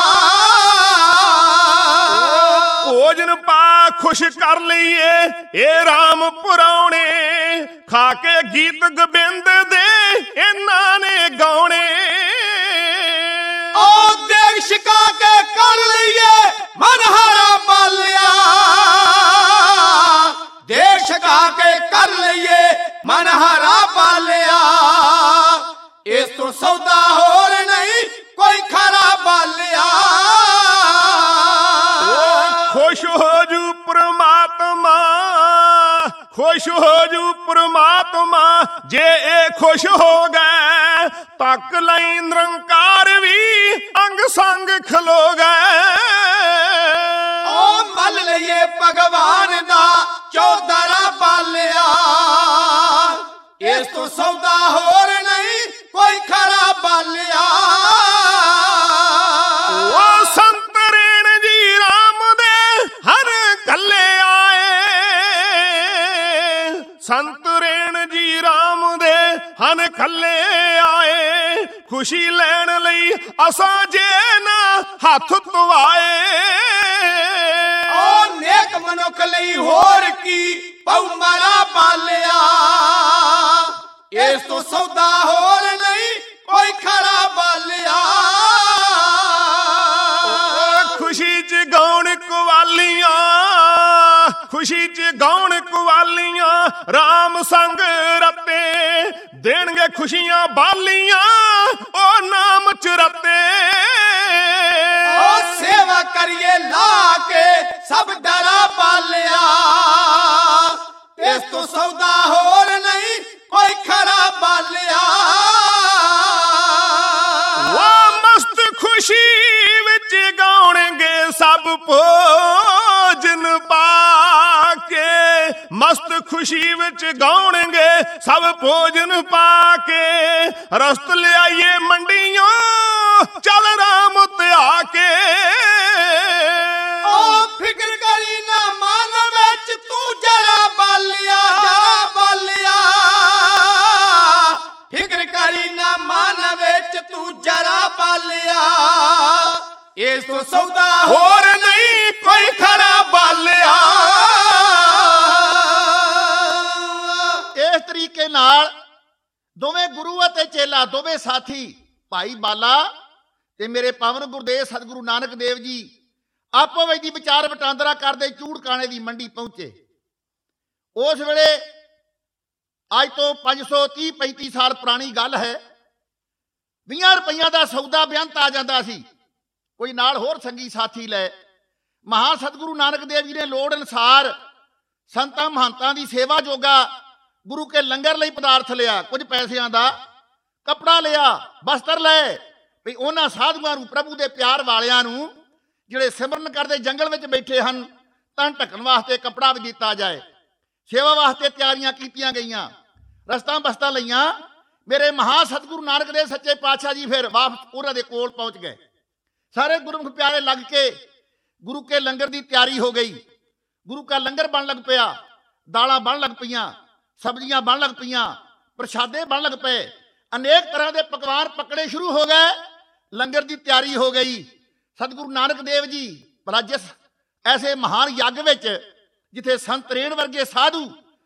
ਭੋਜਨ ਪਾ ਖੁਸ਼ ਕਰ ਲਈਏ ਇਹ ਰਾਮ ਪੁਰਾਣੇ, ਖਾ ਕੇ ਗੀਤ ਗੋਬਿੰਦ ਦੇ ਇਹਨਾਂ ਨੇ ਗਾਉਣੇ। ਓ ਦੇਗ ਛਕਾ ਕੇ ਕਰ ਲਈਏ ਮਨ ਹਾਰਾ ਬਾਲਿਆ, ਦੇਗ ਛਕਾ ਕੇ ਕਰ ਲਈਏ ਮਨ ਹਾਰਾ ਬਾਲਿਆ, ਇਸ ਤੋਂ ਸੌਦਾ ਹੋਰ ਨਹੀਂ ਕੋਈ ਖਰਾ ਬਾਲਿਆ। ਖੁਸ਼ ਹੋ ਜੂ ਪ੍ਰਮਾਤਮਾ, ਖੁਸ਼ ਹੋ ਜੂ ਪ੍ਰਮਾਤਮਾ, ਜੇ ਇਹ ਖੁਸ਼ ਹੋ ਗਏ ਤੱਕ ਲਈ ਨਿਰੰਕਾਰ ਵੀ ਅੰਗ ਸੰਗ ਖਲੋ ਗਏ। ਓ ਮੱਲ ਲਈਏ ਭਗਵਾਨ ਦਾ ਚੌਧਰਾ ਬਾਲਿਆ, ਇਸ ਤੋਂ ਸੌਦਾ ਹੋਰ ਨਹੀਂ ਕੋਈ ਖਰਾ ਬਾਲਿਆ। ਉਹ ਸੰਤ ਰੇਣ ਜੀ ਰਾਮ ਦੇ ਹਰ ਕੱਲੇ ਆਏ, ਸੰਤ ਰੇਣ ਜੀ ਰਾਮ ਦੇ ਹਨ ਕੱਲੇ ਆਏ, ਖੁਸ਼ੀ ਲੈਣ ਲਈ ਅਸਾਂ ਜੇ ਨਾ ਹੱਥ ਧੁਆਏ। ਓ ਨੇਕ ਮਨੁੱਖ ਲਈ ਹੋਰ ਕੀ ਪਉ ਮਰਾ ਬਾਲਿਆ, ਇਸ ਤੋਂ ਸੌਦਾ ਹੋਰ ਨਹੀਂ ਕੋਈ ਖਰਾ ਬਾਲਿਆ। ਖੁਸ਼ੀ ਚ ਗਾਉਣ ਕਵਾਲੀਆਂ, ਖੁਸ਼ੀ ਚ ਗਾਉਣ ਕੁਵਾਲੀਆਂ ਰਾਮ ਸੰਗ ਰਤੇ, ਦੇਣਗੇ ਖੁਸ਼ੀਆਂ ਬਾਲੀਆਂ ਉਹ ਨਾਮ ਚ ਰਤੇ। ਉਹ ਸੇਵਾ ਕਰੀਏ ਲਾ ਕੇ ਸਭ ਡਰਾ ਪਾਲਿਆ, ਇਸ ਤੋਂ ਸੌਦਾ ਹੋਰ ਨਹੀਂ ਕੋਈ ਖਰਾ ਬਾਲਿਆ। ਉਹ ਮਸਤ ਖੁਸ਼ੀ ਵਿੱਚ ਗਾਉਣਗੇ ਸਭ ਭੋਜਨ ਪਾ ਕੇ, ਮਸਤ ਖੁਸ਼ੀ ਵਿੱਚ ਗਾਉਣਗੇ ਸਭ ਭੋਜਨ ਪਾ ਕੇ। ਰਸਤ ਲਿਆਈਏ ਮੰਡੀਆਂ ਚੱਲ ਰਾਮ ਤੇ ਆ ਕੇ। ਉਹ ਫਿਕਰ ਕਰੀ ਨਾ ਮਨ ਵਿੱਚ ਤੂੰ ਜਰਾ ਬਾਲਿਆ, ਜਰਾ ਬਾਲਿਆ। ਫਿਕਰ ਕਰੀ ਨਾ ਮਨ ਵਿੱਚ ਤੂੰ ਜਰਾ ਬਾਲਿਆ, ਇਸ ਤੋਂ ਸੌਦਾ ਹੋਰ ਨਹੀਂ ਕੋਈ ਖਰਾ ਬਾਲਿਆ। ਇਸ ਤਰੀਕੇ ਨਾਲ ਦੋਵੇਂ ਗੁਰੂ ਅਤੇ ਚੇਲਾ, ਦੋਵੇਂ ਸਾਥੀ ਭਾਈ ਬਾਲਾ ਤੇ ਮੇਰੇ ਪਾਵਨ ਗੁਰਦੇਵ ਸਤਿਗੁਰੂ ਨਾਨਕ ਦੇਵ ਜੀ ਆਪੋ ਵਿੱਚ ਦੀ ਵਿਚਾਰ ਵਟਾਂਦਰਾ ਕਰਦੇ ਚੂੜਕਾਣੇ ਦੀ ਮੰਡੀ ਪਹੁੰਚੇ। ਉਸ ਵੇਲੇ ਅੱਜ ਤੋਂ 530-35 ਸਾਲ ਪੁਰਾਣੀ ਗੱਲ ਹੈ, 20 ਰੁਪਈਆਂ ਦਾ ਸੌਦਾ ਬੇਅੰਤ ਆ ਜਾਂਦਾ ਸੀ। ਕੋਈ ਨਾਲ ਹੋਰ ਸੰਗੀ ਸਾਥੀ ਲੈ ਮਹਾ ਸਤਿਗੁਰੂ ਨਾਨਕ ਦੇਵ ਜੀ ਨੇ ਲੋੜ ਅਨੁਸਾਰ ਸੰਤਾਂ ਮਹੰਤਾਂ ਦੀ ਸੇਵਾ ਜੋਗਾ ਗੁਰੂ ਕੇ ਲੰਗਰ ਲਈ ਪਦਾਰਥ ਲਿਆ, ਕੁਝ ਪੈਸਿਆਂ ਦਾ ਕੱਪੜਾ ਲਿਆ, ਬਸਤਰ ਲਏ ਵੀ ਉਹਨਾਂ ਸਾਧੂਆਂ ਨੂੰ, ਪ੍ਰਭੂ ਦੇ ਪਿਆਰ ਵਾਲਿਆਂ ਨੂੰ ਜਿਹੜੇ ਸਿਮਰਨ ਕਰਦੇ ਜੰਗਲ ਵਿੱਚ ਬੈਠੇ ਹਨ, ਤਾਂ ਢੱਕਣ ਵਾਸਤੇ ਕੱਪੜਾ ਵੀ ਦਿੱਤਾ ਜਾਏ। ਸੇਵਾ ਵਾਸਤੇ ਤਿਆਰੀਆਂ ਕੀਤੀਆਂ ਗਈਆਂ, ਰਸਤਾਂ ਬਸਤਾਂ ਲਈਆਂ। ਮੇਰੇ ਮਹਾ ਸਤਿਗੁਰੂ ਨਾਨਕ ਦੇਵ ਸੱਚੇ ਪਾਤਸ਼ਾਹ ਜੀ ਫਿਰ ਵਾਪਸ ਉਹਨਾਂ ਦੇ ਕੋਲ ਪਹੁੰਚ ਗਏ। ਸਾਰੇ ਗੁਰਮੁਖ ਪਿਆਰੇ ਲੱਗ ਕੇ ਗੁਰੂ ਕੇ ਲੰਗਰ ਦੀ ਤਿਆਰੀ ਹੋ ਗਈ। ਗੁਰੂ ਕਾ ਲੰਗਰ ਬਣ ਲੱਗ ਪਿਆ, ਦਾਲਾਂ ਬਣ ਲੱਗ ਪਈਆਂ, ਸਬਜ਼ੀਆਂ ਬਣ ਲੱਗ ਪਈਆਂ, ਪ੍ਰਸ਼ਾਦੇ ਬਣ ਲੱਗ ਪਏ, ਅਨੇਕ ਤਰ੍ਹਾਂ ਦੇ ਪਕਵਾਨ ਪਕੜੇ ਸ਼ੁਰੂ ਹੋ ਗਏ। ਲੰਗਰ ਦੀ ਤਿਆਰੀ ਹੋ ਗਈ। ਸਤਿਗੁਰੂ ਨਾਨਕ ਦੇਵ ਜੀ ਭਲਾ ਜਿਸ ਐਸੇ ਮਹਾਨ ਯੱਗ ਵਿੱਚ ਜਿੱਥੇ ਸੰਤ ਰੇਣ ਵਰਗੇ ਸਾਧੂ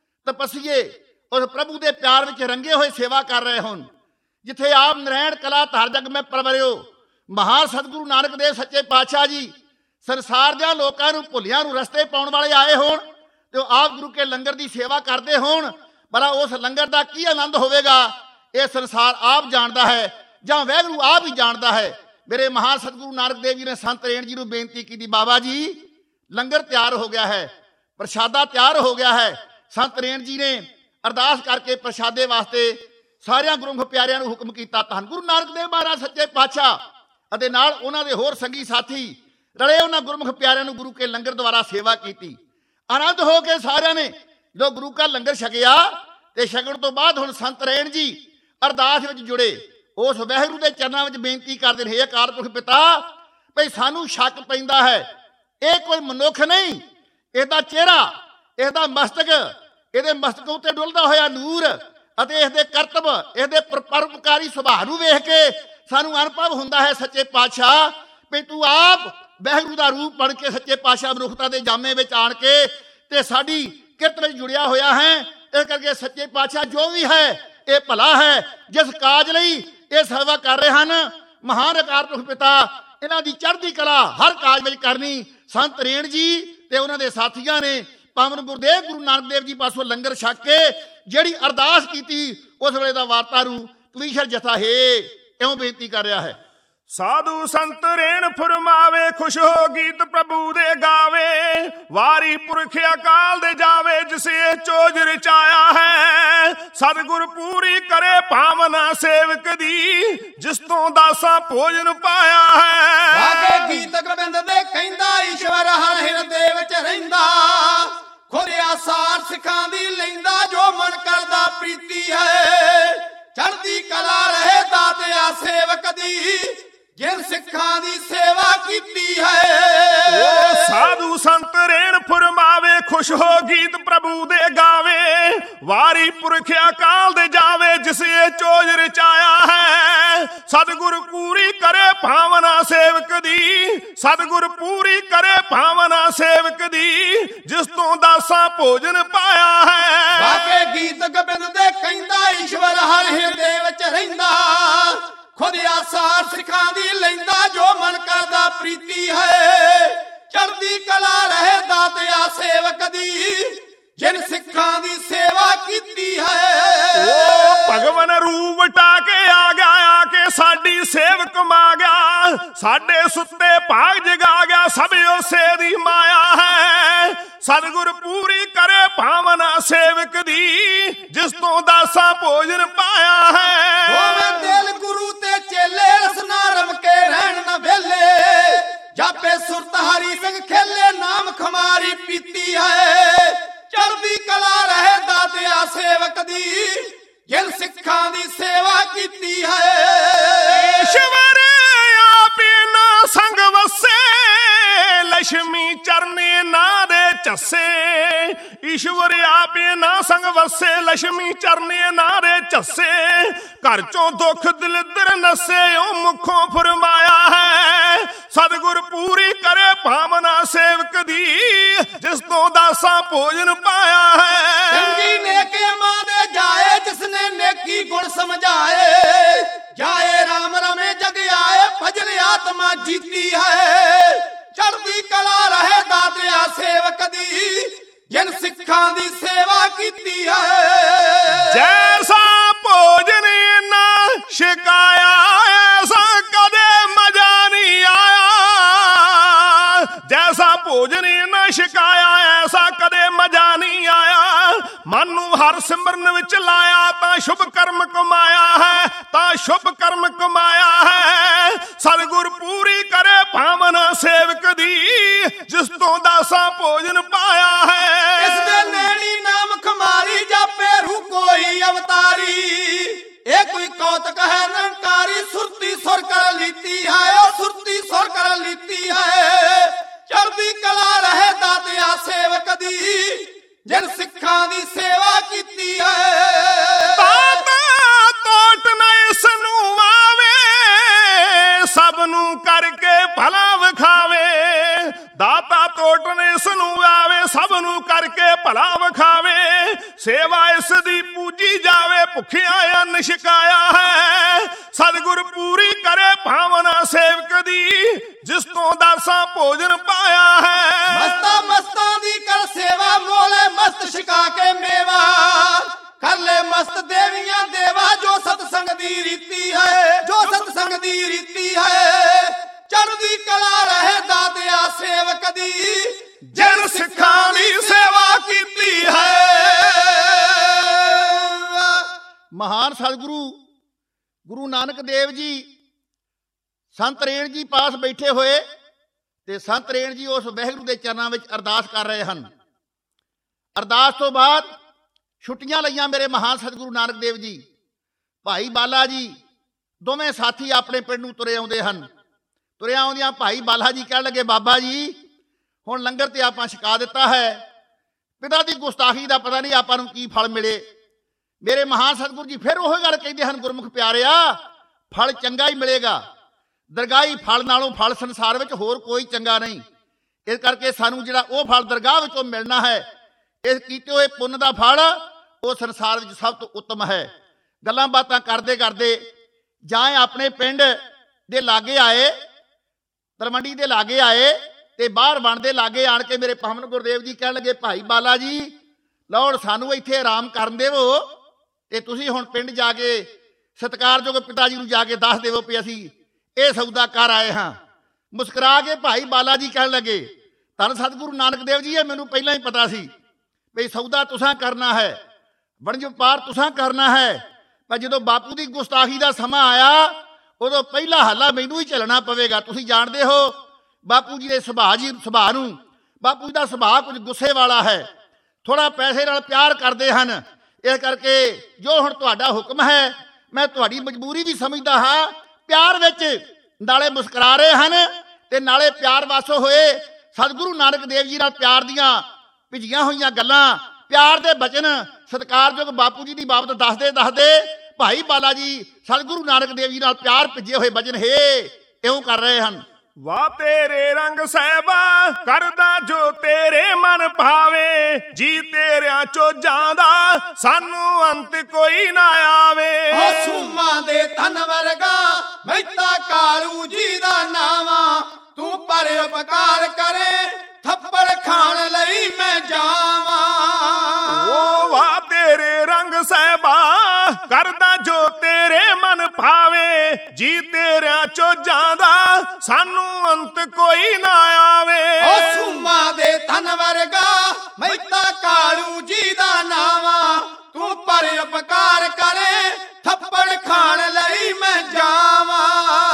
ਤਪਸੀਏ ਉਸ ਪ੍ਰਭੂ ਦੇ ਪਿਆਰ ਵਿੱਚ ਰੰਗੇ ਹੋਏ ਸੇਵਾ ਕਰ ਰਹੇ ਹੋਣ, ਜਿੱਥੇ ਆਪ ਨਰੈਣ ਕਲਾ ਧਾਰ ਜਗ ਮੈਂ ਪਰਵਰਿਓ ਮਹਾਨ ਸਤਿਗੁਰੂ ਨਾਨਕ ਦੇਵ ਸੱਚੇ ਪਾਤਸ਼ਾਹ ਜੀ ਸੰਸਾਰ ਦੇ ਲੋਕਾਂ ਨੂੰ ਭੁੱਲਿਆਂ ਨੂੰ ਰਸਤੇ ਪਾਉਣ ਵਾਲੇ ਆਏ ਹੋਣ ਤੇ ਉਹ ਆਪ ਗੁਰੂ ਕੇ ਲੰਗਰ ਦੀ ਸੇਵਾ ਕਰਦੇ ਹੋਣ, ਭਲਾ ਉਸ ਲੰਗਰ ਦਾ ਕੀ ਆਨੰਦ ਹੋਵੇਗਾ ਇਹ ਸੰਸਾਰ ਆਪ ਜਾਣਦਾ ਹੈ ਜਾਂ ਵਾਹਿਗੁਰੂ ਆਪ ਹੀ ਜਾਣਦਾ ਹੈ। ਮੇਰੇ ਮਹਾਨ ਸਤਿਗੁਰੂ ਨਾਨਕ ਦੇਵ ਜੀ ਨੇ ਸੰਤ ਰੇਣ ਜੀ ਨੂੰ ਬੇਨਤੀ ਕੀਤੀ, ਬਾਬਾ ਜੀ ਲੰਗਰ ਤਿਆਰ ਹੋ ਗਿਆ ਹੈ, ਪ੍ਰਸ਼ਾਦਾ ਤਿਆਰ ਹੋ ਗਿਆ ਹੈ। ਸੰਤ ਰੇਣ ਜੀ ਨੇ ਅਰਦਾਸ ਕਰਕੇ ਪ੍ਰਸ਼ਾਦੇ ਵਾਸਤੇ ਸਾਰਿਆਂ ਗੁਰਮੁਖ ਪਿਆਰਿਆਂ ਨੂੰ ਹੁਕਮ ਕੀਤਾ। ਧੰਨ ਗੁਰੂ ਨਾਨਕ ਦੇਵ ਮਹਾਰਾਜ ਸੱਚੇ ਪਾਤਸ਼ਾਹ ਅਤੇ ਨਾਲ ਉਹਨਾਂ ਦੇ ਹੋਰ ਸੰਗੀ ਸਾਥੀ ਰਲੇ ਉਹਨਾਂ ਗੁਰਮੁਖ ਪਿਆਰਿਆਂ ਨੂੰ ਗੁਰੂ ਕੇ ਲੰਗਰ ਦੁਆਰਾ ਸੇਵਾ ਕੀਤੀ। ਆਨੰਦ ਹੋ ਕੇ ਸਾਰਿਆਂ ਨੇ ਜਦੋਂ ਗੁਰੂ ਕਾ ਲੰਗਰ ਛਕਿਆ ਤੇ ਛਕਣ ਤੋਂ ਬਾਅਦ ਹੁਣ ਸੰਤ ਰੇਣ ਜੀ ਅਰਦਾਸ ਵਿੱਚ ਜੁੜੇ। ਉਸ ਵਾਹਿਗੁਰੂ ਦੇ ਚਰਨਾਂ ਵਿੱਚ ਬੇਨਤੀ ਕਰਦੇ ਨੇ, ਹੇ ਅਕਾਲ ਪੁਰਖ ਪਿਤਾ, ਭਈ ਸਾਨੂੰ ਸ਼ੱਕ ਪੈਂਦਾ ਹੈ ਇਹ ਕੋਈ ਮਨੁੱਖ ਨਹੀਂ, ਇਹਦਾ ਚਿਹਰਾ, ਇਹਦਾ ਮਸਤਕ, ਇਹਦੇ ਮਸਤਕ ਉੱਤੇ ਡੁੱਲਦਾ ਹੋਇਆ ਨੂਰ ਅਤੇ ਇਸਦੇ ਕਰਤਬ, ਇਹਦੇ ਪਰਉਪਕਾਰੀ ਸੁਭਾਅ ਨੂੰ ਵੇਖ ਕੇ ਸਾਨੂੰ ਅਨੁਭਵ ਹੁੰਦਾ ਹੈ ਸੱਚੇ ਪਾਤਸ਼ਾਹ ਵੀ ਤੂੰ ਆਪ ਵਾਹਿਗੁਰੂ ਦਾ ਰੂਪ ਬਣ ਕੇ ਸੱਚੇ ਪਾਤਸ਼ਾਹ ਮਨੁੱਖਤਾ ਦੇ ਜਾਮੇ ਵਿੱਚ ਆਣ ਕੇ ਤੇ ਸਾਡੀ ਕਿਰਤ ਵਿੱਚ ਜੁੜਿਆ ਹੋਇਆ ਹੈ। ਇਸ ਕਰਕੇ ਸੱਚੇ ਪਾਤਸ਼ਾਹ ਜੋ ਵੀ ਹੈ ਇਹ ਭਲਾ ਹੈ, ਜਿਸ ਕਾਜ ਲਈ ਇਹ ਸੇਵਾ ਕਰ ਰਹੇ ਹਨ। ਮਹਾਨ ਅਕਾਲ ਪੁਰਖ ਪਿਤਾ ਇਹਨਾਂ ਦੀ ਚੜ੍ਹਦੀ ਕਲਾ ਹਰ ਕਾਜ ਵਿੱਚ ਕਰਨੀ। ਸੰਤ ਰੇਣ ਜੀ ਤੇ ਉਹਨਾਂ ਦੇ ਸਾਥੀਆਂ ਨੇ ਪਾਵਨ ਗੁਰਦੇਵ ਗੁਰੂ ਨਾਨਕ ਦੇਵ ਜੀ ਪਾਸੋਂ ਲੰਗਰ ਛਕ ਕੇ ਜਿਹੜੀ ਅਰਦਾਸ ਕੀਤੀ ਉਸ ਵੇਲੇ ਦਾ ਵਾਰਤਾ ਨੂੰ ਕਵੀਸ਼ਰ ਜਥਾ ਹੈ ਇਉਂ ਬੇਨਤੀ ਕਰ ਰਿਹਾ ਹੈ। ਸਾਧੂ ਸੰਤ ਰੇਣ ਫਰਮਾਵੇ, ਖੁਸ਼ ਹੋ ਗੀਤ ਪ੍ਰਭੂ ਦੇ ਗਾਵੇ, ਵਾਰੀ ਪੁਰਖ ਅਕਾਲ ਦੇ ਜਾਵੇ, ਜਿਸੇ ਚੋਜ ਰਚਾਇਆ ਹੈ। ਸਤਿਗੁਰ ਪੂਰੀ ਕਰੇ ਭਾਵਨਾ ਸੇਵਕ ਦੀ, ਜਿਸ ਤੋਂ ਦਾਸਾ ਭੋਜਨ ਪਾਇਆ ਹੈ। ਗਾਗੇ ਗੀਤ ਗੋਬਿੰਦ ਦੇ ਕਹਿੰਦਾ, ਈਸ਼ਵਰ ਹਰ ਹਿਰਦੇ ਵਿੱਚ ਰਹਿੰਦਾ, ਖੁਰਿਆ ਸਾਰ ਸਿੱਖਾਂ ਦੀ ਲੈਂਦਾ, ਜੋ ਮਨ ਕਰਦਾ ਪ੍ਰੀਤੀ ਹੈ। ਚੜ੍ਹਦੀ ਕਲਾ ਰਹੇ ਦਾਤਿਆ ਸੇਵਕ ਦੀ, ਜਿਨ ਸਿੱਖਾਂ ਦੀ ਸੇਵਾ ਕੀਤੀ ਹੈ। ਉਹ ਸਾਧੂ ਸੰਤ ਰੇਣ ਫਰਮਾਵੇ, ਖੁਸ਼ ਹੋ ਗੀਤ ਪ੍ਰਭੂ ਦੇ ਗਾਵੇ, ਵਾਰੀ ਪੁਰਖ ਅਕਾਲ ਦੇ ਜਾਵੇ, ਜਿਸ ਇਹ ਚੋਜ ਰਚਾਇਆ ਹੈ। ਸਤਿਗੁਰ ਪੂਰੀ ਕਰੇ ਭਾਵਨਾ ਸੇਵਕ ਦੀ, ਸਤਿਗੁਰ ਪੂਰੀ ਕਰੇ ਭਾਵਨਾ ਸੇਵਕ ਦੀ, ਜਿਸ ਤੋਂ ਦਾਸਾ ਭੋਜਨ ਪਾਇਆ ਹੈ। ਗਾਗੇ ਗੀਤ ਗੋਬਿੰਦ ਦੇ ਕਹਿੰਦਾ, ਈਸ਼ਵਰ ਹਰ ਹਿਰਦੇ ਵਿੱਚ ਰਹਿੰਦਾ, ਖੁਦ ਆਸਾਰ ਸਿੱਖਾਂ ਦੀ ਲੈਂਦਾ, ਜੋ ਮਨ ਕਰਦਾ ਪ੍ਰੀਤੀ ਹੈ। ਚੜ੍ਹਦੀ ਕਲਾ ਰਹੇ ਦਾਤਿਆ ਸੇਵਕ ਦੀ, ਜਿਨ ਸਿੱਖਾਂ ਦੀ ਸੇਵਾ ਕੀਤੀ ਹੈ। ਓ ਭਗਵਨ ਰੂਪ ਵਟਾ ਕੇ ਆ ਗਿਆ, ਆ ਕੇ ਸਾਡੀ ਸੇਵਕ ਮਾ ਗਿਆ, ਸਾਡੇ ਸੁੱਤੇ ਭਾਗ ਜਗਾ ਗਿਆ, ਸਭ ਉਸੇ ਦੀ ਮਾਇਆ ਹੈ। ਸਤਿਗੁਰ ਪੂਰੀ ਕਰੇ ਭਾਵਨਾ ਸੇਵਕ ਦੀ, ਜਿਸ ਤੋਂ ਦਾਸਾ ਭੋਜਨ ਪਾਇਆ ਹੈ। ਹੋਵੇ ਦਿਲ ਗੁਰੂ ਤੇ ਚੇਲੇ, ਰਸਨਾ ਰਮ ਕੇ ਰਹਿਣ ਨਾ ਵੇਲੇ, ਜਾਪੇ ਸੁਰਤ ਹਰੀ ਸਿੰਘ ਖੇਲੇ, ਨਾਮ ਖਮਾਰੀ ਪੀਤੀ ਹੈ। ਚੜ੍ਹਦੀ ਕਲਾ ਰਹੇ ਦਾਤਿਆ ਸੇਵਕ ਦੀ, ਜਿਨ ਸਿੱਖਾਂ ਦੀ ਸੇਵਾ ਕੀਤੀ ਹੈ। ਈਸ਼ਵਰ ਆਪੇ ਨਾ ਸੰਗ ਵਸੇ, ਲక్ష్ਮੀ ਚਰਨੇ ਨਾ ਦੇ ਝੱਸੇ। ਈਸ਼ਵਰ ਆਪੇ ਨਾ ਸੰਗ ਵਸੇ, ਲక్ష్ਮੀ ਚਰਨੇ ਨਾ ਦੇ ਝੱਸੇ। ਘਰ ਚੋਂ ਦੁੱਖ ਦਲਿੱਦਰ ਨਸੇ, ਉਹ ਮੁਖੋਂ ਫਰਮਾਇਆ ਹੈ। ਸਤਿਗੁਰ ਪੂਰੀ ਕਰੇ ਭਾਵਨਾ ਸੇਵਕ ਦੀ, ਜਿਸ ਤੋਂ ਦਾਸਾ ਭੋਜਨ ਪਾਇਆ ਹੈ। ਚੰਗੀ ਨੇਕੇ ਮਾਂ ਦੇ ਜਾਏ, ਜਿਸਨੇ ਨੇਕੀ ਗੁਣ ਸਮਝਾਏ। ਜਾਏ ਰਾਮ ਰਮੇ ਜਗ ਆਏ, ਭਜਨ ਆਤਮਾ ਜੀਤੀ ਹੈ। ਚੜ੍ਹਦੀ ਕਲਾ ਰਹੇ ਦਾਤਿਆ ਸੇਵਕ ਦੀ, ਜਿਨ ਸਿੱਖਾਂ ਦੀ ਸੇਵਾ ਕੀਤੀ ਹੈ। ਜੈਸਾ ਭੋਜਨ ਨਾ ਛਕਾਇਆ, ਐਸਾ ਕਦੇ ਮਜ਼ਾ ਨਹੀਂ ਆਇਆ। ਜੈਸਾ ਭੋਜਨ ਨਾ ਛਕਾਇਆ, ਐਸਾ ਕਦੇ ਮਜ਼ਾ ਨਹੀਂ ਆਇਆ। ਮਨ ਨੂੰ ਹਰ ਸਿਮਰਨ ਵਿੱਚ ਲਾਇਆ, ਤਾਂ ਸ਼ੁਭ ਕਰਮ ਕਮਾਇਆ ਹੈ, ਤਾਂ ਸ਼ੁਭ ਕਰਮ ਕਮਾਇਆ ਹੈ। ਸਤਿਗੁਰ ਪੂਰੀ ਕਰੇ ਭਾਵਨਾ ਸੇਵਕ ਦੀ, ਜਿਸ ਤੋਂ ਦਾਸਾ ਭੋਜਨ ਪਾਇਆ ਹੈ। ਇਸ ਦੇ ਨੈਣੀ ਨਾਮ ਖਮਾਰੀ, ਜਾਪੇ ਰੂ ਕੋਈ ਅਵਤਾਰੀ। ਇਹ ਕੋਈ ਕੌਤਕ ਹੈ ਨਿਰੰਕਾਰੀ, ਸੁਰਤੀ ਸੁਰ ਕਰ ਲੀਤੀ ਹੈ, ਉਹ ਸੁਰਤੀ ਸੁਰ ਕਰ ਲੀਤੀ ਹੈ। ਚੜ੍ਹਦੀ ਕਲਾ ਰਹੇ ਦਾਤਿਆ ਸੇਵਕ ਦੀ, ਜਿਨ ਸਿੱਖਾਂ ਦੀ ਸੇਵਾ ਕੀਤੀ ਹੈ। ਦਾਤਾ ਤੋਟ ਨਾ ਇਸ ਨੂੰ ਆਵੇ, ਸਭ ਨੂੰ ਕਰਕੇ ਭਲਾ ਵਿਖਾਵੇ। ਦਾਤਾ ਤੋਟ ਨੇ ਇਸ ਨੂੰ ਆਵੇ, ਸਭ ਨੂੰ ਕਰਕੇ ਭਲਾ ਵਿਖਾਵੇ। ਸੇਵਾ ਇਸ ਦੀ ਪੂਜੀ ਜਾਵੇ, ਭੁੱਖਿਆ ਅੰਨ ਛਕਾਇਆ ਹੈ। ਸਤਿਗੁਰ ਪੂਰੀ ਕਰੇ ਭਾਵਨਾ ਸੇਵਕ ਦੀ, ਜਿਸ ਤੋਂ ਦਾਸਾ ਭੋਜਨ ਪਾਇਆ ਹੈ। ਮਸਤਾਂ ਮਸਤਾਂ ਦੀ ਕਰ ਸੇਵਾ, ਮੋਲੇ ਮਸਤ ਛਕਾ ਕੇ ਮੇਵਾ। ਕਰ ਲੈ ਮਸਤ ਦੇਵੀਆਂ ਦੇਵਾ, ਜੋ ਸਤਸੰਗ ਦੀ ਰੀਤੀ ਹੈ, ਜੋ ਸਤਸੰਗ ਦੀ ਰੀਤੀ ਹੈ। ਚੜ੍ਹਦੀ ਕਲਾ ਰਹੇ ਦਾਤਿਆ ਸੇਵਕ ਦੀ, ਜਿਨ ਸਿੱਖਾਂ ਦੀ ਸੇਵਾ ਕੀਤੀ ਹੈ। ਮਹਾਨ ਸਤਿਗੁਰੂ ਗੁਰੂ ਨਾਨਕ ਦੇਵ ਜੀ ਸੰਤ ਰੇਣ ਜੀ ਪਾਸ ਬੈਠੇ ਹੋਏ, ਤੇ ਸੰਤ ਰੇਣ ਜੀ ਉਸ ਵਾਹਿਗੁਰੂ ਦੇ ਚਰਨਾਂ ਵਿੱਚ ਅਰਦਾਸ ਕਰ ਰਹੇ ਹਨ। ਅਰਦਾਸ ਤੋਂ ਬਾਅਦ ਛੁੱਟੀਆਂ ਲਈਆਂ ਮੇਰੇ ਮਹਾਨ ਸਤਿਗੁਰੂ ਨਾਨਕ ਦੇਵ ਜੀ। ਭਾਈ ਬਾਲਾ ਜੀ ਦੋਵੇਂ ਸਾਥੀ ਆਪਣੇ ਪਿੰਡ ਨੂੰ ਤੁਰੇ ਆਉਂਦੇ ਹਨ। ਤੁਰਿਆ ਆਉਂਦਿਆਂ ਭਾਈ ਬਾਲਾ ਜੀ ਕਹਿਣ ਲੱਗੇ, ਬਾਬਾ ਜੀ ਹੁਣ ਲੰਗਰ ਤੇ ਆਪਾਂ ਛਕਾ ਦਿੱਤਾ ਹੈ, ਪਿਤਾ ਦੀ ਗੁਸਤਾਖੀ ਦਾ ਪਤਾ ਨਹੀਂ ਆਪਾਂ ਨੂੰ ਕੀ ਫਲ ਮਿਲੇ। ਮੇਰੇ ਮਹਾਨ ਸਤਿਗੁਰੂ ਜੀ ਫਿਰ ਉਹ ਗੱਲ ਕਹਿੰਦੇ ਹਨ, ਗੁਰਮੁਖ ਪਿਆਰਿਆ, ਫਲ ਚੰਗਾ ਹੀ ਮਿਲੇਗਾ। ਦਰਗਾਹੀ ਫਲ ਨਾਲੋਂ ਫਲ ਸੰਸਾਰ ਵਿੱਚ ਹੋਰ ਕੋਈ ਚੰਗਾ ਨਹੀਂ। ਇਸ ਕਰਕੇ ਸਾਨੂੰ ਜਿਹੜਾ ਉਹ ਫਲ ਦਰਗਾਹ ਵਿੱਚੋਂ ਮਿਲਣਾ ਹੈ, ਇਸ ਕੀਤੇ ਹੋਏ ਪੁੰਨ ਦਾ ਫਲ ਉਹ ਸੰਸਾਰ ਵਿੱਚ ਸਭ ਤੋਂ ਉੱਤਮ ਹੈ। ਗੱਲਾਂ ਬਾਤਾਂ ਕਰਦੇ ਕਰਦੇ ਜਾਂ ਆਪਣੇ ਪਿੰਡ ਦੇ ਲਾਗੇ ਆਏ, ਤਲਵੰਡੀ ਦੇ ਲਾਗੇ ਆਏ, ਤੇ ਬਾਹਰ ਬਣ ਦੇ ਲਾਗੇ ਆਣ ਕੇ ਮੇਰੇ ਪਾਵਨ ਗੁਰਦੇਵ ਜੀ ਕਹਿਣ ਲੱਗੇ, ਭਾਈ ਬਾਲਾ ਜੀ ਲਓ ਸਾਨੂੰ ਇੱਥੇ ਆਰਾਮ ਕਰਨ ਦੇਵੋ, ਤੇ ਤੁਸੀਂ ਹੁਣ ਪਿੰਡ ਜਾ ਕੇ ਸਤਿਕਾਰਯੋਗ ਪਿਤਾ ਜੀ ਨੂੰ ਜਾ ਕੇ ਦੱਸ ਦੇਵੋ ਵੀ ਅਸੀਂ ਇਹ ਸੌਦਾ ਕਰ ਆਏ ਹਾਂ। ਮੁਸਕਰਾ ਕੇ ਭਾਈ ਬਾਲਾ ਜੀ ਕਹਿਣ ਲੱਗੇ, ਧੰਨ ਸਤਿਗੁਰੂ ਨਾਨਕ ਦੇਵ ਜੀ, ਇਹ ਮੈਨੂੰ ਪਹਿਲਾਂ ਹੀ ਪਤਾ ਸੀ ਵੀ ਸੌਦਾ ਤੁਸਾਂ ਕਰਨਾ ਹੈ, ਵਣਜ ਵਪਾਰ ਤੁਸਾਂ ਕਰਨਾ ਹੈ। ਪਰ ਜਦੋਂ ਬਾਪੂ ਦੀ ਗੁਸਤਾਖੀ ਦਾ ਸਮਾਂ ਆਇਆ, ਉਦੋਂ ਪਹਿਲਾ ਹੱਲਾ ਮੈਨੂੰ ਹੀ ਝੱਲਣਾ ਪਵੇਗਾ। ਤੁਸੀਂ ਜਾਣਦੇ ਹੋ ਬਾਪੂ ਜੀ ਦੇ ਸੁਭਾਅ ਨੂੰ, ਬਾਪੂ ਜੀ ਦਾ ਸੁਭਾਅ ਕੁਝ ਗੁੱਸੇ ਵਾਲਾ ਹੈ, ਥੋੜਾ ਪੈਸੇ ਨਾਲ ਪਿਆਰ ਕਰਦੇ ਹਨ। ਇਸ ਕਰਕੇ ਜੋ ਹੁਣ ਤੁਹਾਡਾ ਹੁਕਮ ਹੈ, ਮੈਂ ਤੁਹਾਡੀ ਮਜਬੂਰੀ ਵੀ ਸਮਝਦਾ ਹਾਂ। ਪਿਆਰ ਵਿੱਚ ਨਾਲੇ ਮੁਸਕਰਾ ਰਹੇ ਹਨ ਤੇ ਨਾਲੇ ਪਿਆਰ ਵਾਸੋ ਹੋਏ ਸਤਿਗੁਰੂ ਨਾਨਕ ਦੇਵ ਜੀ ਨਾਲ ਪਿਆਰ ਦੀਆਂ ਭਿੱਜੀਆਂ ਹੋਈਆਂ ਗੱਲਾਂ, ਪਿਆਰ ਦੇ ਬਚਨ ਸਤਿਕਾਰਯੋਗ ਬਾਪੂ ਜੀ ਦੀ ਬਾਬਤ ਦੱਸਦੇ ਭਾਈ ਬਾਲਾ ਜੀ ਸਤਿਗੁਰੂ ਨਾਨਕ ਦੇਵ ਜੀ ਨਾਲ ਪਿਆਰ ਭਿੱਜੇ ਹੋਏ ਬਚਨ ਇਉਂ ਕਰ ਰਹੇ ਹਨ। ਵਾਹ ਤੇਰੇ ਰੰਗ ਸਾਹਿਬਾ ਕਰਦਾ ਜੋ ਤੇਰੇ ਮਨ ਭਾਵੇ, ਜੀ ਤੇਰਿਆਂ ਚੋਂ ਜਾਂਦਾ ਸਾਨੂੰ ਅੰਤ ਕੋਈ ਨਾ ਆਵੇ। ਸੂਮਾਂ ਦੇ ਧਨ ਵਰਗਾ ਮਹਿਤਾ ਕਾਲੂ ਜੀ ਦਾ ਨਾਵਾਂ, ਤੂੰ ਪਰ ਉਪਕਾਰ ਕਰੇ ਥੱਪੜ ਖਾਣ ਲਈ ਮੈਂ ਜਾਵਾਂ। ਸਾਹਿਬਾ ਕਰਦਾ ਜੋ ਤੇਰੇ ਮਨ ਭਾਵੇ, ਜੀ ਤੇਰਿਆਂ ਚੋਂ ਜਾਂਦਾ ਸਾਨੂੰ ਅੰਤ ਕੋਈ ਨਾ ਆਵੇ। ਓ ਸੂਮਾ ਦੇ ਧਨ ਵਰਗਾ ਮਹਿਤਾ ਕਾਲੂ ਜੀ ਦਾ ਨਾਵਾ, ਤੂੰ ਪਰ ਉਪਕਾਰ ਕਰੇ ਥੱਪੜ ਖਾਣ ਲਈ ਮੈਂ ਜਾਵਾਂ।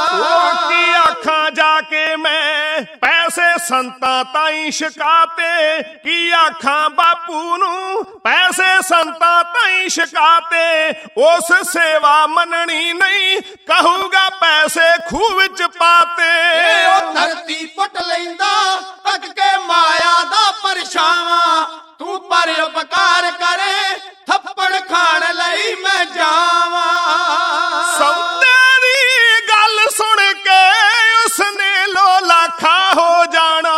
ਉਹ ਕੀ ਆਖਾਂ ਜਾ ਕੇ ਮੈਂ ਪੈਸੇ ਸੰਤਾਂ ਤਾਈਂ ਛਕਾਤੇ, ਕੀ ਆਖਾਂ ਬਾਪੂ ਨੂੰ ਪੈਸੇ ਸੰਤਾਂ ਤਾਈਂ ਛਕਾਤੇ। ਉਸ ਸੇਵਾ ਮੰਨਣੀ ਨਹੀਂ ਕਹੂਗਾ ਪੈਸੇ ਖੂਹ ਵਿੱਚ ਪਾਤੇ। ਉਹ ਧਰਤੀ ਪੁੱਟ ਲੈਂਦਾ ਤੱਕ ਕੇ ਮਾਇਆ ਦਾ ਪਰਛਾਵਾਂ, ਤੂੰ ਪਰ ਉਪਕਾਰ ਕਰੇ ਥੱਪੜ ਖਾਣ ਲਈ ਮੈਂ ਜਾਵਾਂ। ਸੌਦੇ ਦੀ ਗੱਲ ਸੁਣ ਕੇ ਉਸਨੇ ਲੋਲਾਖਾ ਹੋ ਜਾਣਾ,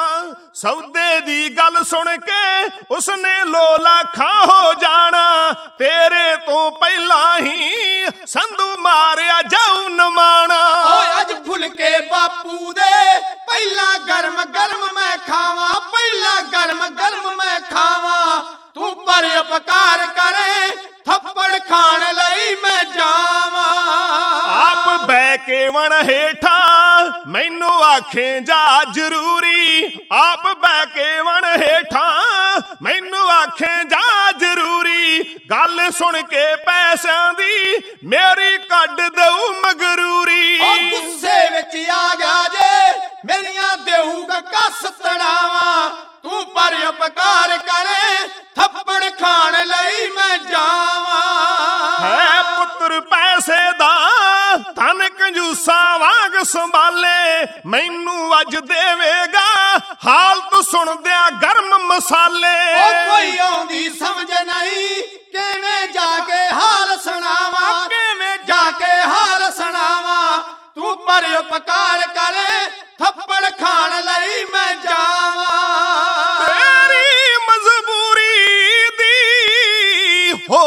ਸੌਦੇ ਦੀ ਗੱਲ ਸੁਣ ਕੇ ਉਸਨੇ ਲੋਲਾਖਾ ਹੋ ਜਾਣਾ। ਤੇਰੇ ਤੋਂ ਪਹਿਲਾਂ ਹੀ ਸੰਧੂ ਮਾਰਿਆ ਜਾਊ ਨਮਾਣਾ। ਓਏ ਅੱਜ ਫੁਲਕੇ ਬਾਪੂ ਦੇ ਪਹਿਲਾਂ ਗਰਮ ਗਰਮ ਮੈਂ ਖਾਵਾਂ, ਪਹਿਲਾਂ ਗਰਮ ਗਰਮ ਮੈਂ ਖਾਵਾਂ। ਤੂੰ ਪਰ ਉਪਕਾਰ ਕਰੇ ਥੱਪੜ ਖਾਣ ਲਈ ਮੈਂ ਜਾਵਾਂ। ਆਪ ਬਹਿ ਕੇ ਵਣ ਹੇਠਾਂ ਮੈਨੂੰ ਆਖੇ ਜਾ ਜ਼ਰੂਰੀ, ਆਪ ਬਹਿ ਕੇ ਵਣ ਹੇਠਾਂ ਮੈਨੂੰ ਆਖੇ ਜਾ ਜ਼ਰੂਰੀ। ਗੱਲ ਸੁਣ ਕੇ ਪੈਸਿਆਂ ਦੀ ਮੇਰੀ ਕੱਢ ਦਊ ਮਗਰੂਰੀ। ਉਹ ਗੁੱਸੇ ਵਿੱਚ ਆ ਗਿਆ ਜੇ ਮੇਰੀਆਂ ਦੇਊਗਾ ਕੱਸ ਤੜਾਵਾਂ, ਤੂੰ ਪਰ ਉਪਕਾਰ ਕਰੇ ਥੱਪੜ ਖਾਣ ਲਈ ਮੈਂ ਜਾਵਾਂ। ਹੈ ਪੁੱਤਰ ਪੈਸੇ ਦਾ ਧਨ ਕੰਜੂਸਾਂ ਵਾਂਗ ਸੰਭਾਲੇ, ਮੈਨੂੰ ਅੱਜ ਦੇਵੇਗਾ ਹਾਲਤ ਸੁਣਦਿਆਂ ਗਰਮ ਮਸਾਲੇ। ਉਹ ਕੋਈ ਆਉਂਦੀ ਸਮਝ ਨਹੀਂ ਕਿਵੇਂ ਜਾ ਕੇ ਹਾਲ ਸੁਣਾਵਾਂ, ਕਿਵੇਂ ਜਾ ਕੇ ਹਾਲ ਸੁਣਾਵਾਂ। ਤੂੰ ਪਰ ਉਪਕਾਰ ਕਰੇ ਥੱਪੜ ਖਾਣ ਲਈ ਮੈਂ ਜਾਵਾਂ। ਤੇਰੀ ਮਜਬੂਰੀ ਦੀ ਹੋ,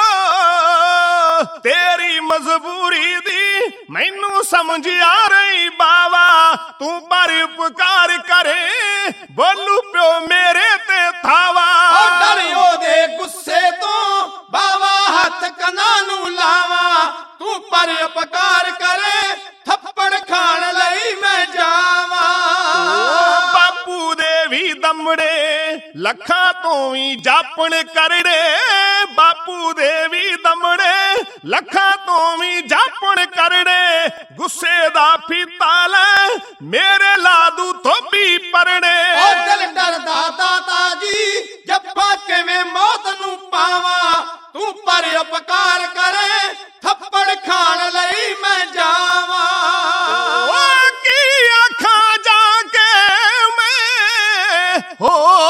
ਤੇਰੀ ਮਜਬੂਰੀ ਦੀ ਮੈਨੂੰ ਸਮਝ ਆ ਰਹੀ ਬਾਵਾ, ਤੂੰ ਪਰ ਉਪਕਾਰ ਕਰੇ ਬੋਲੂ ਪਿਓ ਮੇਰੇ ਤੇ ਥਾਵਾ। ਉਹ ਡਰ ਉਹਦੇ ਗੁੱਸੇ ਤੋਂ ਬਾਵਾ ਹੱਥ ਕੰਨਾਂ ਨੂੰ ਲਾਵਾਂ, ਤੂੰ ਪਰ ਉਪਕਾਰ ਕਰੇ ਥੱਪੜ ਖਾਣ ਲਈ ਮੈਂ ਜਾਵਾਂ। ਬਾਪੂ ਦੇ ਵੀ ਦਮੜੇ ਲੱਖਾਂ ਤੋਂ ਵੀ ਜਾਪਣ ਕਰੜੇ, ਬਾਪੂ ਦੇ ਵੀ ਦਮੜੇ ਲੱਖਾਂ ਤੋਂ ਵੀ ਜਾਪਣ ਕਰੜੇ। ਗੁੱਸੇ ਦਾ ਫੀਤਾ ਲੈ ਮੇਰੇ ਲਾਦੂ ਧੋਬੀ ਪਰੜੇ। ਉਹ ਦਿਲ ਡਰਦਾ ਦਾਤਾ ਜੀ ਜੱਫਾ ਕਿਵੇਂ ਮੌਤ ਨੂੰ ਪਾਵਾਂ, ਤੂੰ ਪਰ ਉਪਕਾਰ ਕਰੇ ਥੱਪੜ ਖਾਣ ਲਈ ਮੈਂ ਜਾਵਾਂ। ਉਹ ਕੀ ਆਖਾਂ ਜਾ ਕੇ ਮੈਂ ਹੋ,